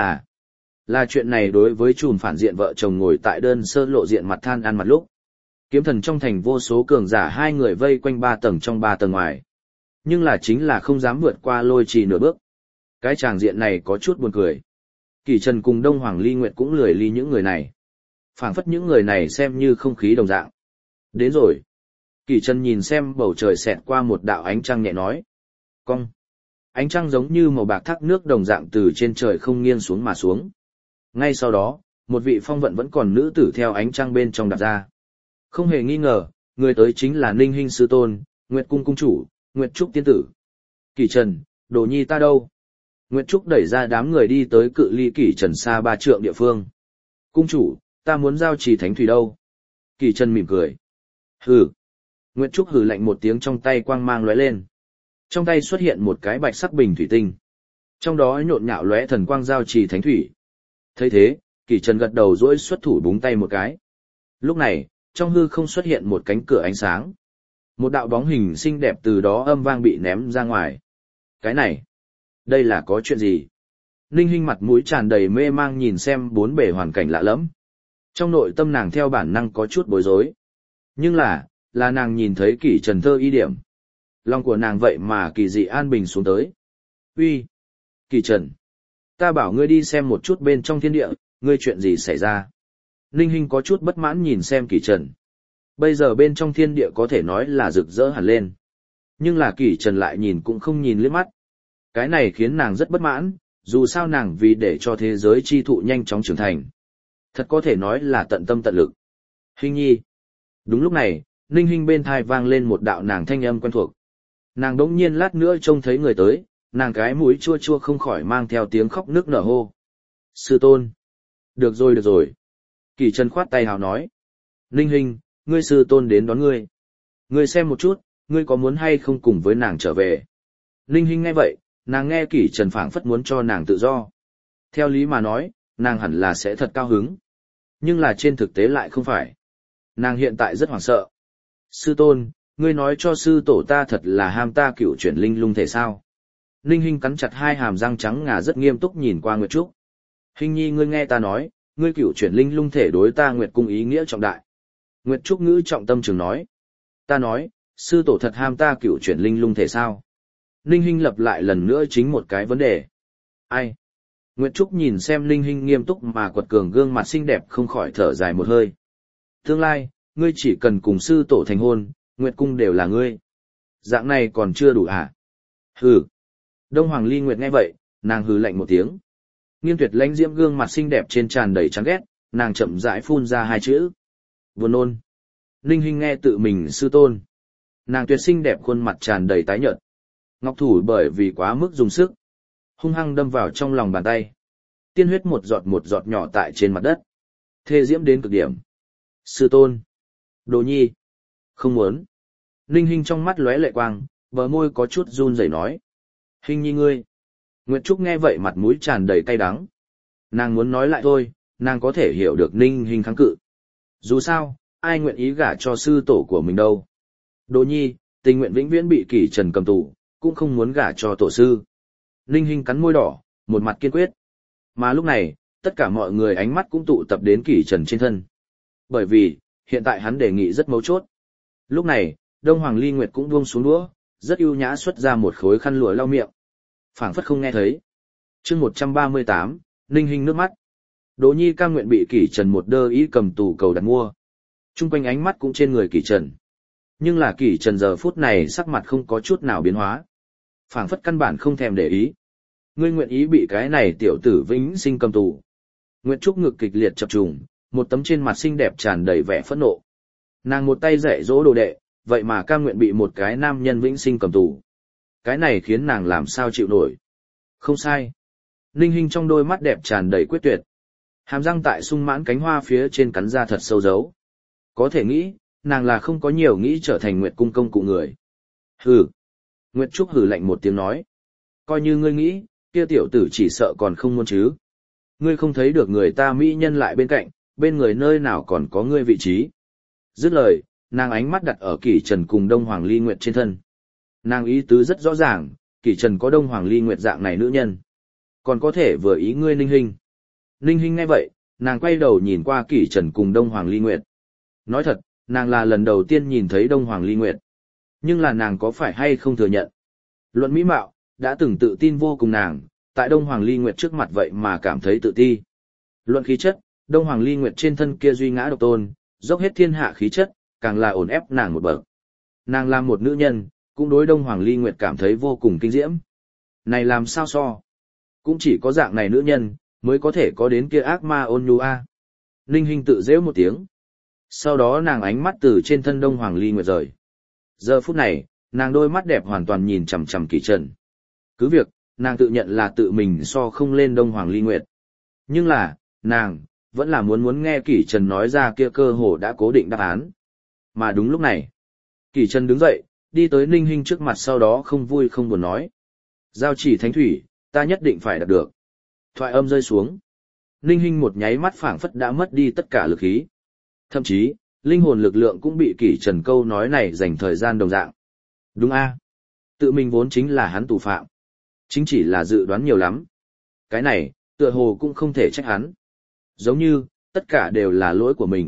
là chuyện này đối với chùm phản diện vợ chồng ngồi tại đơn sơ lộ diện mặt than ăn mặt lúc. Kiếm Thần trong thành vô số cường giả hai người vây quanh 3 tầng trong 3 tầng ngoài. Nhưng là chính là không dám vượt qua lôi trì nửa bước. Cái tràng diện này có chút buồn cười. Kỷ Trần cùng Đông Hoàng Ly Nguyệt cũng lười ly những người này. Phảng phất những người này xem như không khí đồng dạng. Đến rồi. Kỷ Trần nhìn xem bầu trời xẹt qua một đạo ánh trăng nhẹ nói. Cong. Ánh trăng giống như màu bạc thác nước đồng dạng từ trên trời không nghiêng xuống mà xuống. Ngay sau đó, một vị phong vận vẫn còn nữ tử theo ánh trăng bên trong đạp ra. Không hề nghi ngờ, người tới chính là Ninh Hinh sư tôn, Nguyệt Cung cung chủ, Nguyệt Trúc tiên tử. Kỷ Trần, đồ nhi ta đâu? Nguyệt Trúc đẩy ra đám người đi tới cự ly Kỷ Trần xa 3 trượng địa phương. Cung chủ, ta muốn giao trì thánh thủy đâu? Kỷ Trần mỉm cười. Hừ. Nguyệt Trúc hừ lạnh một tiếng, trong tay quang mang lóe lên. Trong tay xuất hiện một cái bạch sắc bình thủy tinh. Trong đó nhộn nhạo lóe thần quang giao trì thánh thủy. Thấy thế, Kỷ Trần gật đầu duỗi xuất thủ búng tay một cái. Lúc này, trong hư không xuất hiện một cánh cửa ánh sáng. Một đạo bóng hình xinh đẹp từ đó âm vang bị ném ra ngoài. Cái này, đây là có chuyện gì? Ninh Hinh mặt mũi tràn đầy mê mang nhìn xem bốn bề hoàn cảnh lạ lẫm. Trong nội tâm nàng theo bản năng có chút bối rối. Nhưng là nàng nhìn thấy Kỷ Trần thơ y điểm. Lòng của nàng vậy mà kỳ dị an bình xuống tới. Uy, Kỷ Trần, ta bảo ngươi đi xem một chút bên trong thiên địa, ngươi chuyện gì xảy ra? Ninh Hinh có chút bất mãn nhìn xem Kỷ Trần. Bây giờ bên trong thiên địa có thể nói là rực rỡ hẳn lên. Nhưng là Kỷ Trần lại nhìn cũng không nhìn liếc mắt. Cái này khiến nàng rất bất mãn, dù sao nàng vì để cho thế giới chi thụ nhanh chóng trưởng thành. Thật có thể nói là tận tâm tận lực. Hinh nhi. Đúng lúc này, Ninh Hinh bên thai vang lên một đạo nàng thanh âm quen thuộc. Nàng đống nhiên lát nữa trông thấy người tới, nàng cái mũi chua chua không khỏi mang theo tiếng khóc nức nở hô. Sư tôn. Được rồi. Kỷ Trần khoát tay hào nói. Ninh Hinh, ngươi sư tôn đến đón ngươi. Ngươi xem một chút, ngươi có muốn hay không cùng với nàng trở về. Ninh Hinh nghe vậy, nàng nghe Kỷ Trần phảng phất muốn cho nàng tự do. Theo lý mà nói, nàng hẳn là sẽ thật cao hứng. Nhưng là trên thực tế lại không phải. Nàng hiện tại rất hoảng sợ. Sư tôn, ngươi nói cho sư tổ ta thật là ham ta cựu chuyển linh lung thể sao? Ninh Hinh cắn chặt hai hàm răng trắng ngà rất nghiêm túc nhìn qua Nguyệt Trúc. Hinh nhi ngươi nghe ta nói, ngươi cựu chuyển linh lung thể đối ta Nguyệt Cung ý nghĩa trọng đại. Nguyệt Trúc ngữ trọng tâm trường nói. Ta nói, sư tổ thật ham ta cựu chuyển linh lung thể sao? Ninh Hinh lặp lại lần nữa chính một cái vấn đề. Ai? Nguyệt Trúc nhìn xem Ninh Hinh nghiêm túc mà quật cường gương mặt xinh đẹp không khỏi thở dài một hơi. Tương lai, ngươi chỉ cần cùng sư tổ thành hôn, Nguyệt Cung đều là ngươi. Dạng này còn chưa đủ à? Hừ. Đông Hoàng Ly Nguyệt nghe vậy, nàng hừ lạnh một tiếng. Nghiên Tuyệt lãnh diễm gương mặt xinh đẹp trên tràn đầy chán ghét, nàng chậm rãi phun ra hai chữ. Buồn nôn. Ninh Hinh nghe tự mình sư tôn. Nàng tuyệt xinh đẹp khuôn mặt tràn đầy tái nhợt. Ngọc thủ bởi vì quá mức dùng sức, hung hăng đâm vào trong lòng bàn tay. Tiên huyết một giọt nhỏ tại trên mặt đất. Thê diễm đến cực điểm. Sư tôn. Đồ nhi. Không muốn. Ninh Hinh trong mắt lóe lệ quang, bờ môi có chút run rẩy nói. Hinh nhi ngươi. Nguyệt Trúc nghe vậy mặt mũi tràn đầy cay đắng. Nàng muốn nói lại thôi, nàng có thể hiểu được Ninh Hinh kháng cự. Dù sao, ai nguyện ý gả cho sư tổ của mình đâu. Đỗ Nhi, tình nguyện vĩnh viễn bị Kỷ Trần cầm tù, cũng không muốn gả cho tổ sư. Ninh Hinh cắn môi đỏ, một mặt kiên quyết. Mà lúc này, tất cả mọi người ánh mắt cũng tụ tập đến Kỷ Trần trên thân. Bởi vì, hiện tại hắn đề nghị rất mấu chốt. Lúc này, Đông Hoàng Ly Nguyệt cũng buông xuống đũa, rất ưu nhã xuất ra một khối khăn lụa lau miệng. Phảng phất không nghe thấy. Chương 138, Ninh Hinh nước mắt. Đỗ Nhi cam nguyện bị Kỷ Trần một đơ ý cầm tù cầu đặt mua. Trung quanh ánh mắt cũng trên người Kỷ Trần. Nhưng là Kỷ Trần giờ phút này sắc mặt không có chút nào biến hóa. Phảng phất căn bản không thèm để ý. Ngươi nguyện ý bị cái này tiểu tử vĩnh sinh cầm tù. Nguyệt Trúc ngực kịch liệt chập trùng, một tấm trên mặt xinh đẹp tràn đầy vẻ phẫn nộ. Nàng một tay dạy dỗ đồ đệ, vậy mà cam nguyện bị một cái nam nhân vĩnh sinh cầm tù. Cái này khiến nàng làm sao chịu nổi. Không sai. Ninh Hinh trong đôi mắt đẹp tràn đầy quyết tuyệt. Hàm răng tại sung mãn cánh hoa phía trên cắn ra thật sâu dấu. Có thể nghĩ, nàng là không có nhiều nghĩ trở thành Nguyệt cung công cụ người. Hừ. Nguyệt Trúc hừ lạnh một tiếng nói. Coi như ngươi nghĩ, kia tiểu tử chỉ sợ còn không muốn chứ. Ngươi không thấy được người ta mỹ nhân lại bên cạnh, bên người nơi nào còn có ngươi vị trí. Dứt lời, nàng ánh mắt đặt ở Kỷ Trần cùng Đông Hoàng Ly Nguyệt trên thân. Nàng ý tứ rất rõ ràng, Kỷ Trần có Đông Hoàng Ly Nguyệt dạng này nữ nhân. Còn có thể vừa ý ngươi Ninh Hinh. Ninh Hinh nghe vậy, nàng quay đầu nhìn qua Kỷ Trần cùng Đông Hoàng Ly Nguyệt. Nói thật, nàng là lần đầu tiên nhìn thấy Đông Hoàng Ly Nguyệt. Nhưng là nàng có phải hay không thừa nhận. Luận mỹ mạo, đã từng tự tin vô cùng nàng, tại Đông Hoàng Ly Nguyệt trước mặt vậy mà cảm thấy tự ti. Luận khí chất, Đông Hoàng Ly Nguyệt trên thân kia duy ngã độc tôn, dốc hết thiên hạ khí chất, càng là ổn ép nàng một bậc. Nàng làm một nữ nhân, cũng đối Đông Hoàng Ly Nguyệt cảm thấy vô cùng kinh diễm. Này làm sao so? Cũng chỉ có dạng này nữ nhân, mới có thể có đến kia ác ma ôn nhu a. Ninh Hinh tự giễu một tiếng. Sau đó nàng ánh mắt từ trên thân Đông Hoàng Ly Nguyệt rời. Giờ phút này, nàng đôi mắt đẹp hoàn toàn nhìn chằm chằm Kỷ Trần. Cứ việc, nàng tự nhận là tự mình so không lên Đông Hoàng Ly Nguyệt. Nhưng là, nàng, vẫn là muốn nghe Kỷ Trần nói ra kia cơ hồ đã cố định đáp án. Mà đúng lúc này, Kỷ Trần đứng dậy, đi tới Ninh Hinh trước mặt sau đó không vui không buồn nói. Giao chỉ thánh thủy, ta nhất định phải đạt được. Thoại âm rơi xuống. Ninh Hinh một nháy mắt phảng phất đã mất đi tất cả lực khí. Thậm chí, linh hồn lực lượng cũng bị Kỷ Trần câu nói này dành thời gian đồng dạng. Đúng a, tự mình vốn chính là hắn tù phạm. Chính chỉ là dự đoán nhiều lắm. Cái này, tựa hồ cũng không thể trách hắn. Giống như, tất cả đều là lỗi của mình.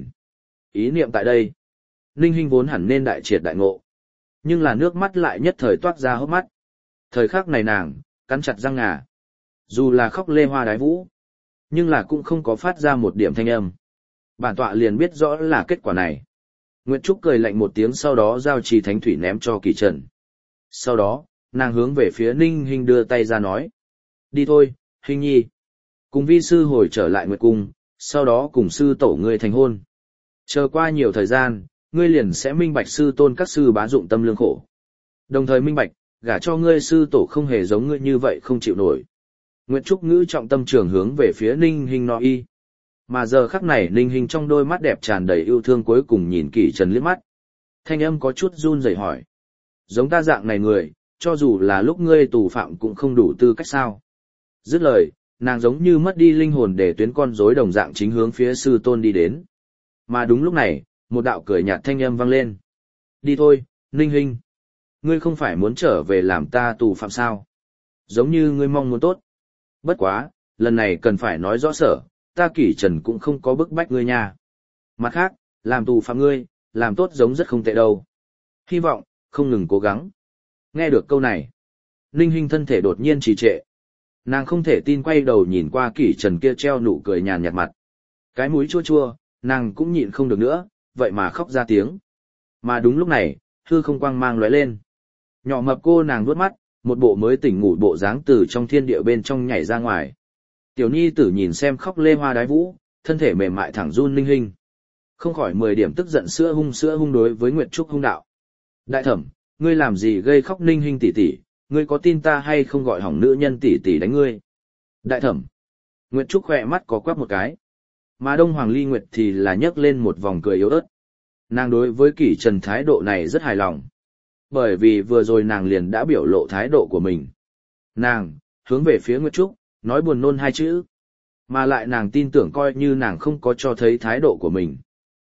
Ý niệm tại đây. Ninh Hinh vốn hẳn nên đại triệt đại ngộ. Nhưng là nước mắt lại nhất thời toát ra hốc mắt. Thời khắc này nàng, cắn chặt răng ngà. Dù là khóc lê hoa đái vũ, nhưng là cũng không có phát ra một điểm thanh âm. Bản tọa liền biết rõ là kết quả này. Nguyệt Trúc cười lạnh một tiếng sau đó giao trì thánh thủy ném cho Kỷ Trần. Sau đó, nàng hướng về phía Ninh Hinh đưa tay ra nói. Đi thôi, Hinh nhi. Cùng vi sư hồi trở lại Nguyệt cung, sau đó cùng sư tổ ngươi thành hôn. Chờ qua nhiều thời gian, ngươi liền sẽ minh bạch sư tôn các sư bá dụng tâm lương khổ. Đồng thời minh bạch, gả cho ngươi sư tổ không hề giống ngươi như vậy không chịu nổi. Nguyệt Trúc ngữ trọng tâm trường hướng về phía Ninh Hinh nói y. Mà giờ khắc này Ninh Hinh trong đôi mắt đẹp tràn đầy yêu thương cuối cùng nhìn Kỷ Trần liếc mắt. Thanh âm có chút run rẩy hỏi. Giống ta dạng này người, cho dù là lúc ngươi tù phạm cũng không đủ tư cách sao. Dứt lời, nàng giống như mất đi linh hồn để tuyến con rối đồng dạng chính hướng phía sư tôn đi đến. Mà đúng lúc này, một đạo cười nhạt thanh âm vang lên. Đi thôi, Ninh Hinh. Ngươi không phải muốn trở về làm ta tù phạm sao? Giống như ngươi mong muốn tốt. Bất quá, lần này cần phải nói rõ sở, ta Kỷ Trần cũng không có bức bách ngươi nha. Mặt khác, làm tù phạm ngươi, làm tốt giống rất không tệ đâu. Hy vọng, không ngừng cố gắng. Nghe được câu này, Ninh Hinh thân thể đột nhiên trì trệ. Nàng không thể tin quay đầu nhìn qua Kỷ Trần kia treo nụ cười nhàn nhạt mặt. Cái mũi chua chua, nàng cũng nhịn không được nữa, vậy mà khóc ra tiếng. Mà đúng lúc này, hư không quang mang lóe lên. Nhỏ mập cô nàng vuốt mắt, một bộ mới tỉnh ngủ bộ dáng từ trong thiên địa bên trong nhảy ra ngoài. Tiểu Nhi tử nhìn xem khóc lê hoa đái vũ, thân thể mềm mại thẳng run Ninh Hinh. Không khỏi 10 điểm tức giận sữa hung đối với Nguyệt Trúc hung đạo. Đại thẩm, ngươi làm gì gây khóc Ninh Hinh tỷ tỷ, ngươi có tin ta hay không gọi hỏng nữ nhân tỷ tỷ đánh ngươi. Đại thẩm. Nguyệt Trúc khỏe mắt có quắc một cái. Mà Đông Hoàng Ly Nguyệt thì là nhấc lên một vòng cười yếu ớt. Nàng đối với Kỷ Trần thái độ này rất hài lòng. Bởi vì vừa rồi nàng liền đã biểu lộ thái độ của mình. Nàng, hướng về phía Nguyệt Trúc, nói buồn nôn 2 chữ. Mà lại nàng tin tưởng coi như nàng không có cho thấy thái độ của mình.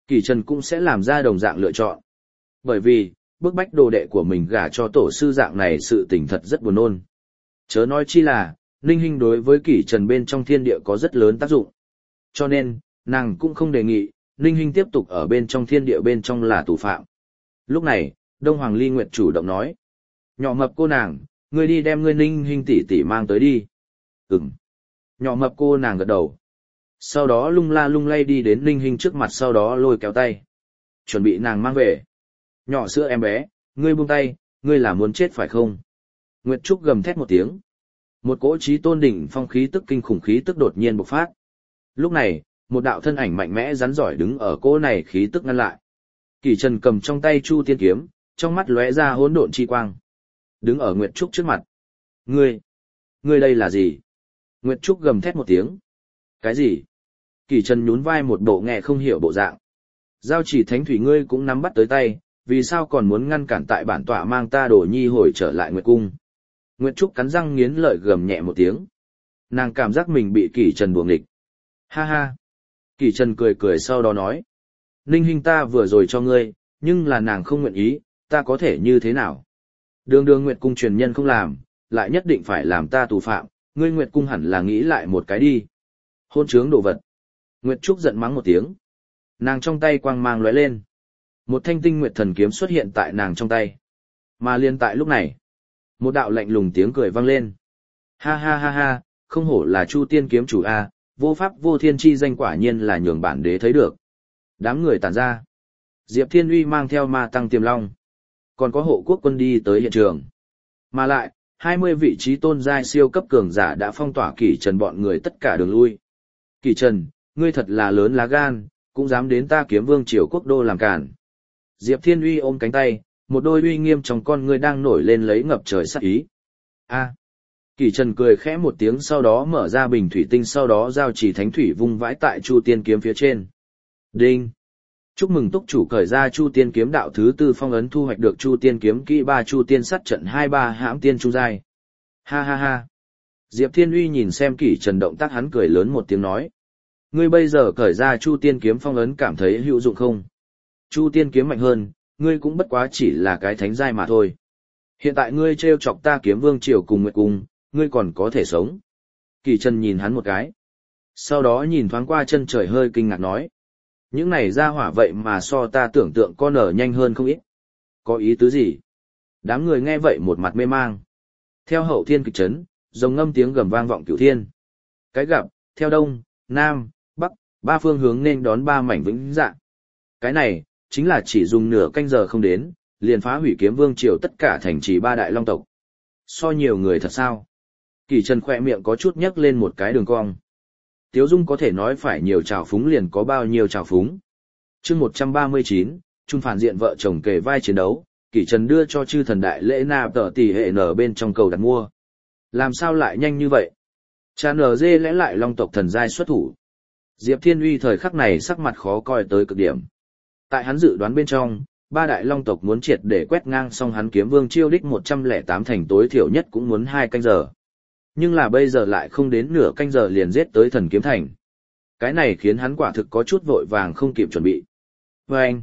Kỷ Trần cũng sẽ làm ra đồng dạng lựa chọn. Bởi vì, bức bách đồ đệ của mình gả cho tổ sư dạng này sự tình thật rất buồn nôn. Chớ nói chi là, Ninh Hinh đối với Kỷ Trần bên trong thiên địa có rất lớn tác dụng. Cho nên, nàng cũng không đề nghị, Ninh Hinh tiếp tục ở bên trong thiên địa bên trong là tù phạm. Lúc này, Đông Hoàng Ly Nguyệt chủ động nói. Nhỏ mập cô nàng, ngươi đi đem ngươi Ninh Hinh tỷ tỷ mang tới đi. Ừm. Nhỏ mập cô nàng gật đầu. Sau đó lung la lung lay đi đến Ninh Hinh trước mặt, sau đó lôi kéo tay. Chuẩn bị nàng mang về. Nhỏ sữa em bé, ngươi buông tay, ngươi là muốn chết phải không? Nguyệt Trúc gầm thét một tiếng. Một cỗ trí tôn đỉnh phong khí tức kinh khủng khí tức đột nhiên bộc phát. Lúc này, một đạo thân ảnh mạnh mẽ rắn giỏi đứng ở cỗ này khí tức ngăn lại. Kỷ Trần cầm trong tay Chu Tiên kiếm, trong mắt lóe ra hỗn độn chi quang. Đứng ở Nguyệt Trúc trước mặt. Ngươi đây là gì? Nguyệt Trúc gầm thét một tiếng. Cái gì? Kỷ Trần nhún vai một bộ nghe không hiểu bộ dạng. Giao Chỉ Thánh Thủy ngươi cũng nắm bắt tới tay, vì sao còn muốn ngăn cản tại bản tọa mang ta Đồ Nhi hồi trở lại Nguyệt Cung? Nguyệt Trúc cắn răng nghiến lợi gầm nhẹ một tiếng. Nàng cảm giác mình bị Kỷ Trần đuổi nghịch. Ha ha. Kỷ Trần cười cười sau đó nói. Ninh Hinh ta vừa rồi cho ngươi, nhưng là nàng không nguyện ý, ta có thể như thế nào? Đường đường Nguyệt Cung truyền nhân không làm, lại nhất định phải làm ta tù phạm, ngươi Nguyệt Cung hẳn là nghĩ lại một cái đi. Hôn trướng đồ vật. Nguyệt Trúc giận mắng một tiếng. Nàng trong tay quang mang lóe lên. Một thanh tinh nguyệt thần kiếm xuất hiện tại nàng trong tay. Mà liên tại lúc này, một đạo lạnh lùng tiếng cười vang lên. Ha ha ha ha, không hổ là Chu Tiên kiếm chủ a, vô pháp vô thiên chi danh quả nhiên là nhường bản đế thấy được. Đám người tản ra. Diệp Thiên Uy mang theo ma tăng Tiềm Long. Còn có hộ quốc quân đi tới hiện trường. Mà lại, 20 vị trí tôn giai siêu cấp cường giả đã phong tỏa Kỷ Trần bọn người tất cả đường lui. Kỷ Trần, ngươi thật là lớn lá gan, cũng dám đến ta Kiếm Vương triều quốc đô làm cản. Diệp Thiên Uy ôm cánh tay, một đôi uy nghiêm trong con ngươi đang nổi lên lấy ngập trời sát ý. A. Kỷ Trần cười khẽ một tiếng, sau đó mở ra bình thủy tinh, sau đó Giao Chỉ Thánh Thủy vung vãi tại Chu Tiên kiếm phía trên. Đinh. Chúc mừng túc chủ khởi ra Chu Tiên kiếm đạo thứ tư phong ấn, thu hoạch được Chu Tiên kiếm kỹ 3 Chu Tiên sát trận 23 hãm tiên trung giai. Ha ha ha. Diệp Thiên Uy nhìn xem Kỷ Trần động tác, hắn cười lớn một tiếng nói. Ngươi bây giờ khởi ra Chu Tiên kiếm phong ấn cảm thấy hữu dụng không? Chu Tiên kiếm mạnh hơn, ngươi cũng bất quá chỉ là cái thánh giai mà thôi. Hiện tại ngươi trêu chọc ta Kiếm Vương triều cùng Nguyệt Cung, ngươi còn có thể sống. Kỷ Trần nhìn hắn một cái. Sau đó nhìn thoáng qua chân trời hơi kinh ngạc nói. Những này ra hỏa vậy mà so ta tưởng tượng con nở nhanh hơn không ít. Có ý tứ gì? Đám người nghe vậy một mặt mê mang. Theo hậu thiên kịch chấn, rồng ngâm tiếng gầm vang vọng cửu thiên. Cái gặp, theo đông, nam, bắc, ba phương hướng nên đón ba mảnh vĩnh dạng. Cái này, chính là chỉ dùng nửa canh giờ không đến, liền phá hủy Kiếm Vương triều tất cả thành trì 3 đại long tộc. So nhiều người thật sao? Kỷ Trần khỏe miệng có chút nhấc lên một cái đường cong. Tiếu Dung có thể nói phải nhiều trào phúng liền có bao nhiêu trào phúng. Chương 139, Trung phản diện vợ chồng kề vai chiến đấu, Kỷ Trần đưa cho chư thần đại lễ nạp tờ tỷ hệ nở bên trong cầu đặt mua. Làm sao lại nhanh như vậy? Cha nở dê lẽ lại long tộc thần giai xuất thủ. Diệp Thiên Uy thời khắc này sắc mặt khó coi tới cực điểm. Tại hắn dự đoán bên trong, 3 đại long tộc muốn triệt để quét ngang xong hắn Kiếm Vương chiêu đích 108 thành tối thiểu nhất cũng muốn 2 canh giờ. Nhưng là bây giờ lại không đến nửa canh giờ liền giết tới Thần Kiếm Thành. Cái này khiến hắn quả thực có chút vội vàng không kịp chuẩn bị. Vâng!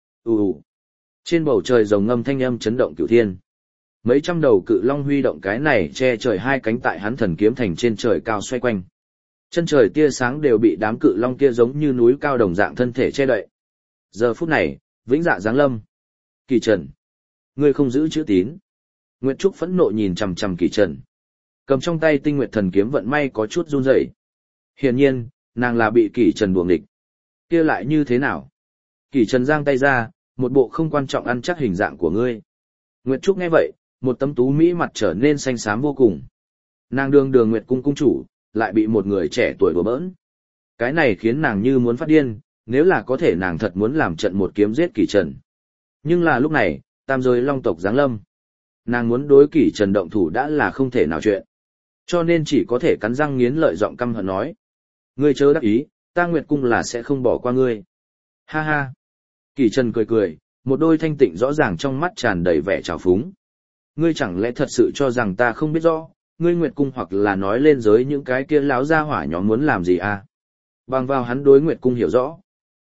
Trên bầu trời rồng ngâm thanh âm chấn động cửu thiên. Mấy trăm đầu cự long huy động cái này che trời 2 cánh tại hắn Thần Kiếm Thành trên trời cao xoay quanh. Chân trời tia sáng đều bị đám cự long kia giống như núi cao đồng dạng thân thể che đậy. Giờ phút này, vĩnh dạ giáng lâm. Kỷ Trần, ngươi không giữ chữ tín. Nguyệt Trúc phẫn nộ nhìn chằm chằm Kỷ Trần. Cầm trong tay Tinh Nguyệt Thần kiếm vận may có chút run rẩy. Hiển nhiên, nàng là bị Kỷ Trần đuổi nghịch. Kia lại như thế nào? Kỷ Trần giang tay ra, một bộ không quan trọng ăn chắc hình dạng của ngươi. Nguyệt Trúc nghe vậy, một tấm tú mỹ mặt trở nên xanh xám vô cùng. Nàng đường đường Nguyệt cung cung chủ, lại bị một người trẻ tuổi đùa bỡn. Cái này khiến nàng như muốn phát điên, nếu là có thể nàng thật muốn làm trận một kiếm giết Kỷ Trần. Nhưng là lúc này, tam giới long tộc giáng lâm. Nàng muốn đối Kỷ Trần động thủ đã là không thể nào chuyện. Cho nên chỉ có thể cắn răng nghiến lợi giọng căm hận nói. Ngươi chớ đắc ý, ta Nguyệt cung là sẽ không bỏ qua ngươi. Ha ha. Kỷ Trần cười cười, một đôi thanh tịnh rõ ràng trong mắt tràn đầy vẻ trào phúng. Ngươi chẳng lẽ thật sự cho rằng ta không biết rõ, ngươi Nguyệt cung hoặc là nói lên giới những cái kia láo ra hỏa nhóm muốn làm gì à? Bằng vào hắn đối Nguyệt cung hiểu rõ.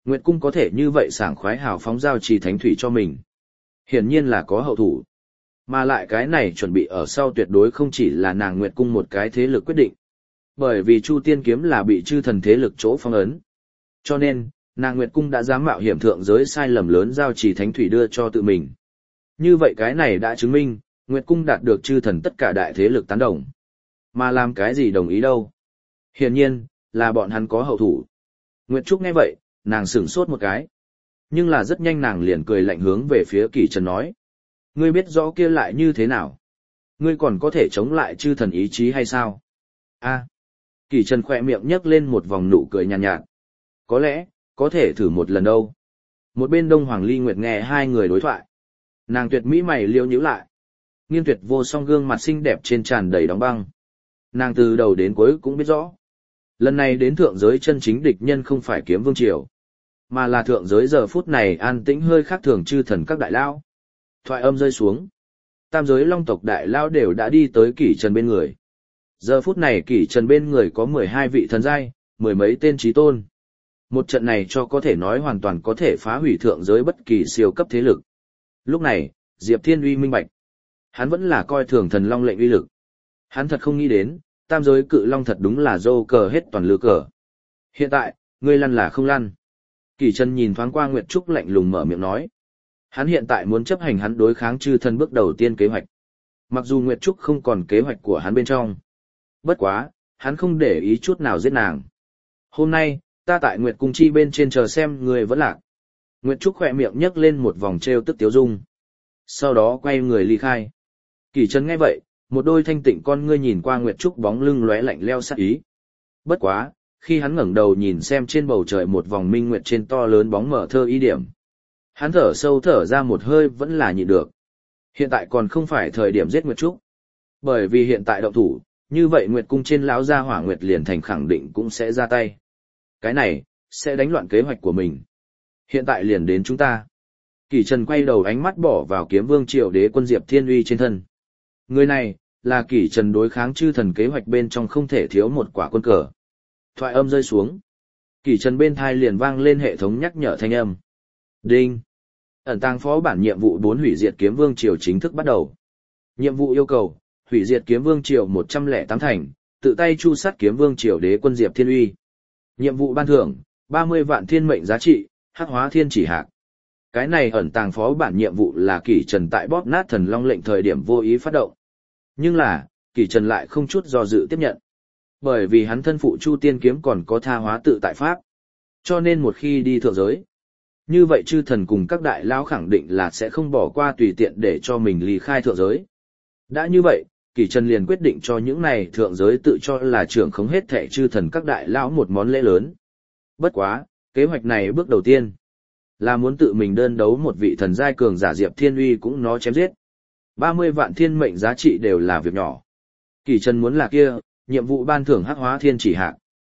Nguyệt Cung có thể như vậy sảng khoái hào phóng giao trì thánh thủy cho mình. Hiển nhiên là có hậu thủ. Mà lại cái này chuẩn bị ở sau tuyệt đối không chỉ là nàng Nguyệt Cung một cái thế lực quyết định. Bởi vì Chu Tiên Kiếm là bị chư thần thế lực chỗ phong ấn. Cho nên, nàng Nguyệt Cung đã dám mạo hiểm thượng giới sai lầm lớn giao trì thánh thủy đưa cho tự mình. Như vậy cái này đã chứng minh, Nguyệt Cung đạt được chư thần tất cả đại thế lực tán đồng. Mà làm cái gì đồng ý đâu? Hiển nhiên, là bọn hắn có hậu thủ. Nguyệt Trúc nghe vậy, nàng sửng sốt một cái. Nhưng là rất nhanh nàng liền cười lạnh hướng về phía Kỷ Trần nói. Ngươi biết rõ kia lại như thế nào? Ngươi còn có thể chống lại chư thần ý chí hay sao? A. Kỷ Trần khỏe miệng nhấc lên một vòng nụ cười nhàn nhạt. Có lẽ, có thể thử một lần đâu. Một bên Đông Hoàng Ly Nguyệt nghe hai người đối thoại. Nàng tuyệt mỹ mày liêu nhíu lại. Nghiên tuyệt vô song gương mặt xinh đẹp trên tràn đầy đóng băng. Nàng từ đầu đến cuối cũng biết rõ. Lần này đến thượng giới chân chính địch nhân không phải Kiếm Vương Triều, mà là thượng giới giờ phút này an tĩnh hơi khác thường chư thần các đại lao. Thoại âm rơi xuống. Tam giới long tộc đại lao đều đã đi tới Kỷ Trần bên người. Giờ phút này Kỷ Trần bên người có 12 vị thần giai, mười mấy tên chí tôn. Một trận này cho có thể nói hoàn toàn có thể phá hủy thượng giới bất kỳ siêu cấp thế lực. Lúc này, Diệp Thiên Uy minh bạch. Hắn vẫn là coi thường thần long lệnh uy lực. Hắn thật không nghĩ đến, tam giới cự long thật đúng là dô cờ hết toàn lừa cờ. Hiện tại, ngươi lăn là không lăn. Kỷ Trần nhìn thoáng qua Nguyệt Trúc lạnh lùng mở miệng nói. Hắn hiện tại muốn chấp hành hắn đối kháng chư thần bước đầu tiên kế hoạch. Mặc dù Nguyệt Trúc không còn kế hoạch của hắn bên trong. Bất quá, hắn không để ý chút nào giết nàng. Hôm nay, ta tại Nguyệt Cung Chi bên trên chờ xem người vẫn lạc. Nguyệt Trúc khỏe miệng nhấc lên một vòng trêu tức tiếu dung. Sau đó quay người ly khai. Kỷ Trần nghe vậy, một đôi thanh tịnh con ngươi nhìn qua Nguyệt Trúc bóng lưng lóe lạnh lẽo sát ý. Bất quá, khi hắn ngẩng đầu nhìn xem trên bầu trời một vòng minh nguyệt trên to lớn bóng mở thơ ý điểm. Hắn thở sâu thở ra một hơi vẫn là nhịn được. Hiện tại còn không phải thời điểm giết Nguyệt Trúc. Bởi vì hiện tại động thủ, như vậy Nguyệt Cung trên lão gia Hỏa Nguyệt liền thành khẳng định cũng sẽ ra tay. Cái này, sẽ đánh loạn kế hoạch của mình. Hiện tại liền đến chúng ta. Kỷ Trần quay đầu ánh mắt bỏ vào Kiếm Vương Triều Đế quân Diệp Thiên Uy trên thân. Người này, là Kỷ Trần đối kháng chư thần kế hoạch bên trong không thể thiếu một quả quân cờ. Thoại âm rơi xuống. Kỷ Trần bên thai liền vang lên hệ thống nhắc nhở thanh âm. Đinh. Ẩn tàng phó bản nhiệm vụ 4 hủy diệt Kiếm Vương Triều chính thức bắt đầu. Nhiệm vụ yêu cầu, hủy diệt Kiếm Vương Triều 108 thành, tự tay chu sát Kiếm Vương Triều Đế quân Diệp Thiên Uy. Nhiệm vụ ban thưởng, 30 vạn thiên mệnh giá trị, hắc hóa thiên chỉ hạc. Cái này ẩn tàng phó bản nhiệm vụ là Kỷ Trần tại bóp nát thần long lệnh thời điểm vô ý phát động. Nhưng là, Kỷ Trần lại không chút do dự tiếp nhận. Bởi vì hắn thân phụ Chu Tiên Kiếm còn có tha hóa tự tại pháp. Cho nên một khi đi thượng giới, như vậy chư thần cùng các đại lão khẳng định là sẽ không bỏ qua tùy tiện để cho mình ly khai thượng giới. Đã như vậy, Kỷ Trần liền quyết định cho những này thượng giới tự cho là trưởng khống hết thệ chư thần các đại lão một món lễ lớn. Bất quá, kế hoạch này bước đầu tiên là muốn tự mình đơn đấu một vị thần giai cường giả Diệp Thiên Uy cũng nó chém giết. 30 vạn thiên mệnh giá trị đều là việc nhỏ. Kỷ Trần muốn là kia, nhiệm vụ ban thưởng hắc hóa thiên chỉ hạc.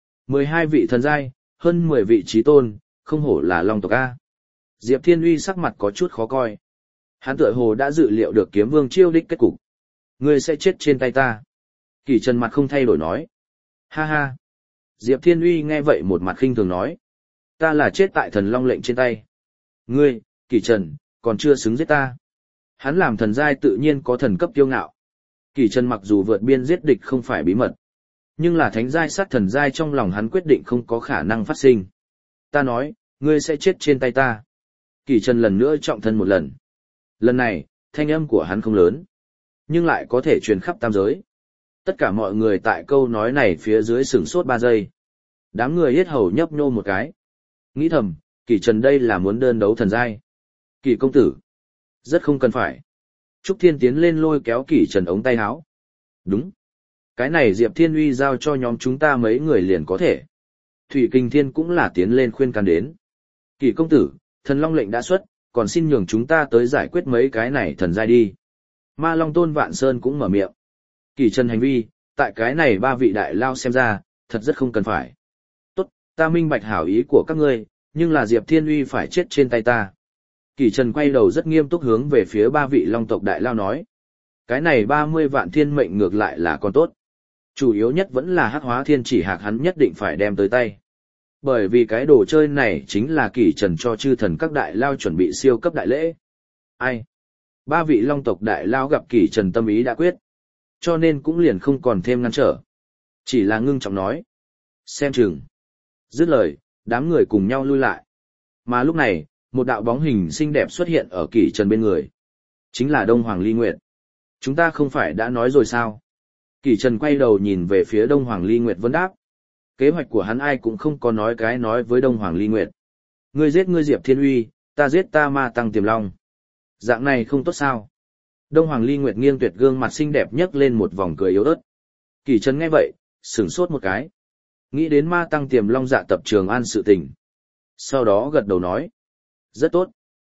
12 vị thần giai, hơn 10 vị chí tôn, không hổ là long tộc A. Diệp Thiên Uy sắc mặt có chút khó coi. Hắn tựa hồ đã dự liệu được Kiếm Vương chiêu đích kết cục. Ngươi sẽ chết trên tay ta. Kỷ Trần mặt không thay đổi nói. Ha ha. Diệp Thiên Uy nghe vậy một mặt khinh thường nói. Ta là chết tại thần long lệnh trên tay. Ngươi, Kỷ Trần, còn chưa xứng giết ta. Hắn làm thần giai tự nhiên có thần cấp kiêu ngạo. Kỷ Trần mặc dù vượt biên giết địch không phải bí mật, nhưng là thánh giai sát thần giai trong lòng hắn quyết định không có khả năng phát sinh. Ta nói, ngươi sẽ chết trên tay ta. Kỷ Trần lần nữa trọng thân một lần. Lần này, thanh âm của hắn không lớn, nhưng lại có thể truyền khắp tam giới. Tất cả mọi người tại câu nói này phía dưới sửng sốt 3 giây. Đám người yết hầu nhấp nhô một cái. Nghĩ thầm, Kỷ Trần đây là muốn đơn đấu thần giai. Kỷ công tử, rất không cần phải. Trúc Thiên tiến lên lôi kéo Kỷ Trần ống tay áo. Đúng. Cái này Diệp Thiên Uy giao cho nhóm chúng ta mấy người liền có thể. Thủy Kinh Thiên cũng là tiến lên khuyên can đến. Kỷ công tử, thần long lệnh đã xuất, còn xin nhường chúng ta tới giải quyết mấy cái này thần giai đi. Ma Long Tôn Vạn Sơn cũng mở miệng. Kỷ Trần hành vi, tại cái này 3 vị đại lao xem ra, thật rất không cần phải. Tốt, ta minh bạch hảo ý của các ngươi, nhưng là Diệp Thiên Uy phải chết trên tay ta. Kỷ Trần quay đầu rất nghiêm túc hướng về phía 3 vị long tộc đại lao nói. Cái này 30 vạn thiên mệnh ngược lại là còn tốt. Chủ yếu nhất vẫn là hắc hóa thiên chỉ hạc hắn nhất định phải đem tới tay. Bởi vì cái đồ chơi này chính là Kỷ Trần cho chư thần các đại lao chuẩn bị siêu cấp đại lễ. Ai? Ba vị long tộc đại lao gặp Kỷ Trần tâm ý đã quyết, cho nên cũng liền không còn thêm ngăn trở. Chỉ là ngưng trọng nói. Xem chừng. Dứt lời, đám người cùng nhau lui lại. Mà lúc này, một đạo bóng hình xinh đẹp xuất hiện ở Kỷ Trần bên người. Chính là Đông Hoàng Ly Nguyệt. Chúng ta không phải đã nói rồi sao? Kỷ Trần quay đầu nhìn về phía Đông Hoàng Ly Nguyệt vấn đáp. Kế hoạch của hắn ai cũng không có nói cái nói với Đông Hoàng Ly Nguyệt. Ngươi giết ngươi Diệp Thiên Uy, ta giết ta Ma Tăng Tiềm Long. Dạng này không tốt sao? Đông Hoàng Ly Nguyệt nghiêng tuyệt gương mặt xinh đẹp nhấc lên một vòng cười yếu ớt. Kỷ Trần nghe vậy, sửng sốt một cái. Nghĩ đến Ma Tăng Tiềm Long dạ tập Trường An sự tình. Sau đó gật đầu nói. Rất tốt.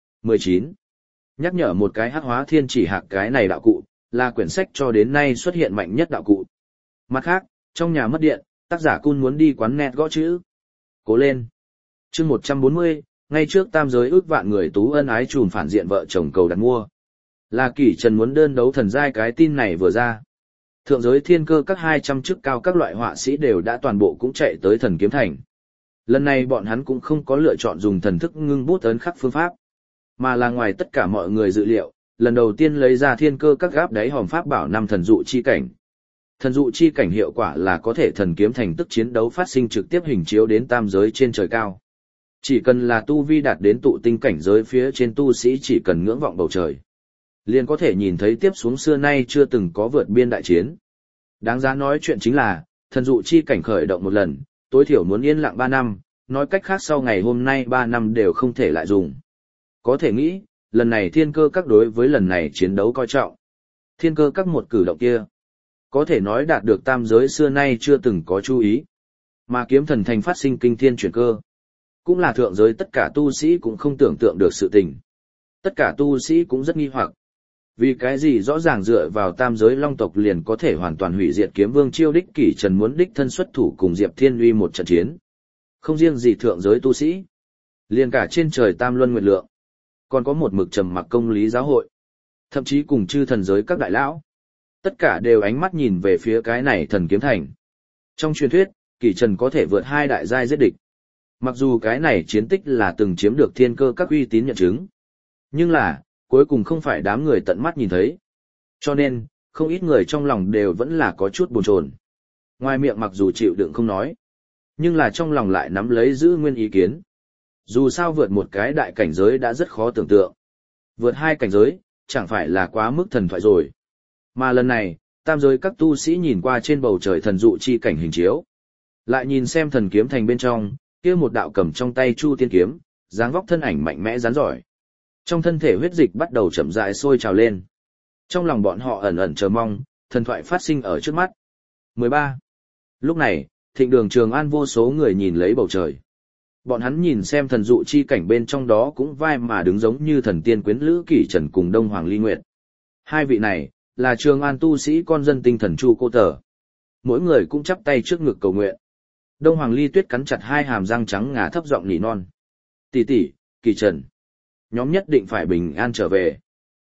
19. Nhắc nhở một cái hắc hóa thiên chỉ hạc cái này đạo cụ, là quyển sách cho đến nay xuất hiện mạnh nhất đạo cụ. Mặt khác, trong nhà mất điện, tác giả Cun muốn đi quán net gõ chữ. Cố lên. Chương 140, ngay trước tam giới ước vạn người tú ân ái trùm phản diện vợ chồng cầu đặt mua. Là Kỷ Trần muốn đơn đấu thần giai cái tin này vừa ra. Thượng giới thiên cơ các 200 chức cao các loại họa sĩ đều đã toàn bộ cũng chạy tới thần kiếm thành. Lần này bọn hắn cũng không có lựa chọn dùng thần thức ngưng bút ấn khắc phương pháp, mà là ngoài tất cả mọi người dự liệu, lần đầu tiên lấy ra thiên cơ các gáp đáy hòm pháp bảo năm thần dụ chi cảnh. Thần dụ chi cảnh hiệu quả là có thể thần kiếm thành tức chiến đấu phát sinh trực tiếp hình chiếu đến tam giới trên trời cao. Chỉ cần là tu vi đạt đến tụ tinh cảnh giới phía trên tu sĩ chỉ cần ngưỡng vọng bầu trời, liền có thể nhìn thấy tiếp xuống xưa nay chưa từng có vượt biên đại chiến. Đáng giá nói chuyện chính là, thần dụ chi cảnh khởi động một lần, tối thiểu muốn yên lặng 3 năm, nói cách khác sau ngày hôm nay 3 năm đều không thể lại dùng. Có thể nghĩ, lần này thiên cơ các đối với lần này chiến đấu coi trọng. Thiên cơ các một cử động kia, có thể nói đạt được tam giới xưa nay chưa từng có chú ý. Mà kiếm thần thành phát sinh kinh thiên chuyển cơ, cũng là thượng giới tất cả tu sĩ cũng không tưởng tượng được sự tình. Tất cả tu sĩ cũng rất nghi hoặc. Vì cái gì rõ ràng dựa vào tam giới long tộc liền có thể hoàn toàn hủy diệt kiếm vương chiêu đích Kỷ Trần muốn đích thân xuất thủ cùng Diệp Thiên Uy một trận chiến. Không riêng gì thượng giới tu sĩ, liền cả trên trời tam luân nguyệt lượng, còn có một mực trầm mặc công lý giáo hội, thậm chí cùng chư thần giới các đại lão. Tất cả đều ánh mắt nhìn về phía cái này thần kiếm thành. Trong truyền thuyết, Kỷ Trần có thể vượt 2 đại giai giết địch. Mặc dù cái này chiến tích là từng chiếm được thiên cơ các uy tín nhận chứng, nhưng là, cuối cùng không phải đám người tận mắt nhìn thấy. Cho nên, không ít người trong lòng đều vẫn là có chút bồn chồn. Ngoài miệng mặc dù chịu đựng không nói, nhưng là trong lòng lại nắm lấy giữ nguyên ý kiến. Dù sao vượt một cái đại cảnh giới đã rất khó tưởng tượng. Vượt 2 cảnh giới, chẳng phải là quá mức thần thoại rồi. Mà lần này, tam giới các tu sĩ nhìn qua trên bầu trời thần dụ chi cảnh hình chiếu. Lại nhìn xem thần kiếm thành bên trong, kia một đạo cầm trong tay chu tiên kiếm, dáng vóc thân ảnh mạnh mẽ rắn giỏi. Trong thân thể huyết dịch bắt đầu chậm rãi sôi trào lên. Trong lòng bọn họ ẩn ẩn chờ mong, thần thoại phát sinh ở trước mắt. 13. Lúc này, thịnh đường Trường An vô số người nhìn lấy bầu trời. Bọn hắn nhìn xem thần dụ chi cảnh bên trong đó cũng vai mà đứng giống như thần tiên quyến lữ Kỷ Trần cùng Đông Hoàng Ly Nguyệt. Hai vị này, là Trường An tu sĩ con dân tinh thần Chu Cô Tờ. Mỗi người cũng chắp tay trước ngực cầu nguyện. Đông Hoàng Ly Tuyết cắn chặt hai hàm răng trắng ngà thấp giọng nỉ non. Tỷ tỷ, Kỷ Trần. Nhóm nhất định phải bình an trở về.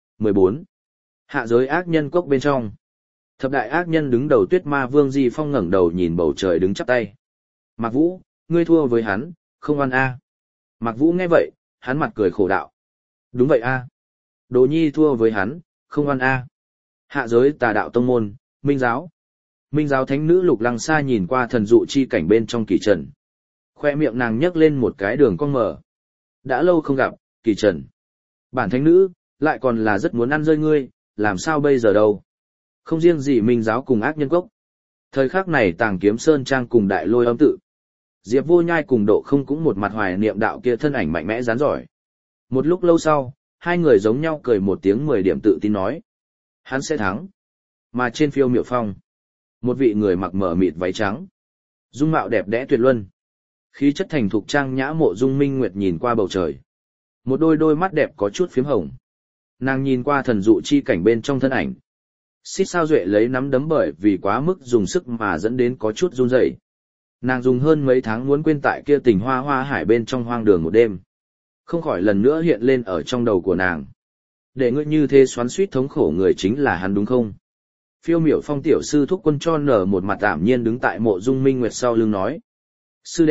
14. Hạ giới ác nhân cốc bên trong. Thập đại ác nhân đứng đầu Tuyết Ma Vương Di Phong ngẩng đầu nhìn bầu trời đứng chắp tay. Mạc Vũ, ngươi thua với hắn, không oan a. Mạc Vũ nghe vậy, hắn mặt cười khổ đạo. Đúng vậy a. Đồ Nhi thua với hắn, không oan a. Hạ giới tà đạo tông môn, Minh giáo. Minh giáo thánh nữ Lục Lăng Sa nhìn qua thần dụ chi cảnh bên trong Kỷ Trần. Khoe miệng nàng nhấc lên một cái đường cong mở. Đã lâu không gặp, Kỷ Trần. Bản thánh nữ, lại còn là rất muốn ăn rơi ngươi, làm sao bây giờ đâu. Không riêng gì Minh giáo cùng ác nhân cốc. Thời khắc này Tàng Kiếm Sơn Trang cùng Đại Lôi Âm tự. Diệp Vô Nhai cùng Độ Không cũng một mặt hoài niệm đạo kia thân ảnh mạnh mẽ rắn giỏi. Một lúc lâu sau, hai người giống nhau cười một tiếng 10 điểm tự tin nói. Hắn sẽ thắng. Mà trên phiêu miểu phong, một vị người mặc mờ mịt váy trắng, dung mạo đẹp đẽ tuyệt luân, khí chất thành thục trang nhã Mộ Dung Minh Nguyệt nhìn qua bầu trời. Một đôi mắt đẹp có chút phím hồng. Nàng nhìn qua thần dụ chi cảnh bên trong thân ảnh. Xít sao duệ lấy nắm đấm bởi vì quá mức dùng sức mà dẫn đến có chút run rẩy. Nàng dùng hơn mấy tháng muốn quên tại kia tình hoa hoa hải bên trong hoang đường một đêm. Không khỏi lần nữa hiện lên ở trong đầu của nàng. Để ngươi như thế xoắn xuýt thống khổ người chính là hắn đúng không? Phiêu miểu phong tiểu sư thúc quân cho nở một mặt ảm nhiên đứng tại Mộ Dung Minh Nguyệt sau lưng nói. Sư đệ,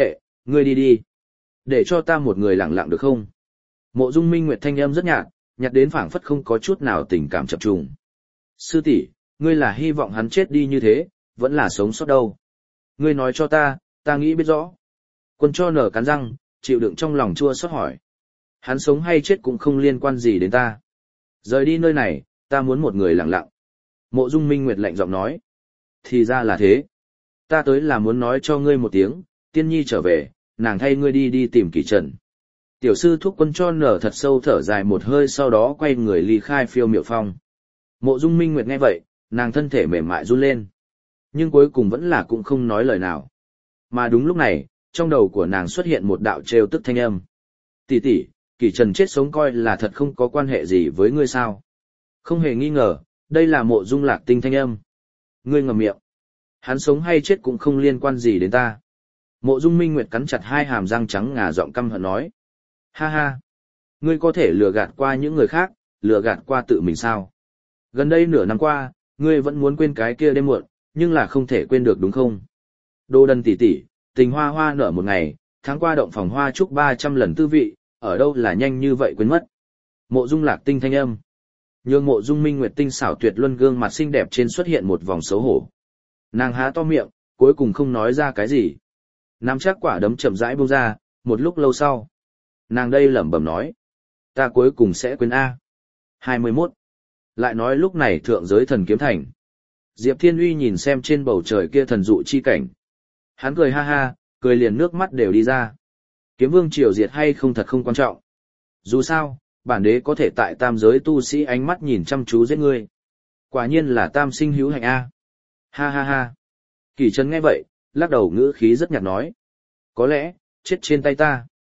Ngươi đi đi. Để cho ta một người lặng lặng được không? Mộ Dung Minh Nguyệt thanh âm rất nhạt, nhạt đến phảng phất không có chút nào tình cảm chập trùng. Sư tỷ, ngươi là hy vọng hắn chết đi như thế, vẫn là sống sót đâu? Ngươi nói cho ta nghĩ biết rõ. Quân cho nở cắn răng, chịu đựng trong lòng chua xót hỏi. Hắn sống hay chết cũng không liên quan gì đến ta. Rời đi nơi này, ta muốn một người lặng lặng. Mộ Dung Minh Nguyệt lạnh giọng nói. Thì ra là thế. Ta tới là muốn nói cho ngươi một tiếng, Tiên Nhi trở về, nàng thay ngươi đi tìm Kỷ Trần. Tiểu sư thúc Quân cho nở thật sâu thở dài một hơi, sau đó quay người ly khai Phiêu Miểu Phong. Mộ Dung Minh Nguyệt nghe vậy, nàng thân thể mềm mại run lên. Nhưng cuối cùng vẫn là cũng không nói lời nào. Mà đúng lúc này, trong đầu của nàng xuất hiện một đạo trêu tức thanh âm. Tỷ tỷ, Kỷ Trần chết sống coi là thật không có quan hệ gì với ngươi sao? Không hề nghi ngờ, đây là Mộ Dung Lạc Tinh thanh âm. Ngươi ngậm miệng. Hắn sống hay chết cũng không liên quan gì đến ta. Mộ Dung Minh Nguyệt cắn chặt hai hàm răng trắng ngà, giọng căm hận nói. Ha ha. Ngươi có thể lừa gạt qua những người khác, lừa gạt qua tự mình sao? Gần đây nửa năm qua, ngươi vẫn muốn quên cái kia đêm muộn, nhưng là không thể quên được đúng không? Đô Đần tỷ tỷ, tình hoa hoa nở một ngày, tháng qua động phòng hoa chúc 300 lần tư vị, ở đâu là nhanh như vậy quên mất. Mộ Dung Lạc Tinh thanh âm. Nhưng Mộ Dung Minh Nguyệt tinh xảo tuyệt luân gương mặt xinh đẹp trên xuất hiện một vòng xấu hổ. Nàng há to miệng, cuối cùng không nói ra cái gì. Nắm chắc quả đấm chậm rãi buông ra, một lúc lâu sau. Nàng đây lẩm bẩm nói. Ta cuối cùng sẽ quên A. 21. Lại nói lúc này thượng giới thần kiếm thành. Diệp Thiên Uy nhìn xem trên bầu trời kia thần dụ chi cảnh. Hắn cười ha ha, cười liền nước mắt đều đi ra. Kiếm vương triều diệt hay không thật không quan trọng. Dù sao, bản đế có thể tại tam giới tu sĩ ánh mắt nhìn chăm chú giết ngươi. Quả nhiên là tam sinh hữu hạnh A. Ha ha ha. Kỷ Trần nghe vậy, lắc đầu ngữ khí rất nhạt nói. Có lẽ, chết trên tay ta.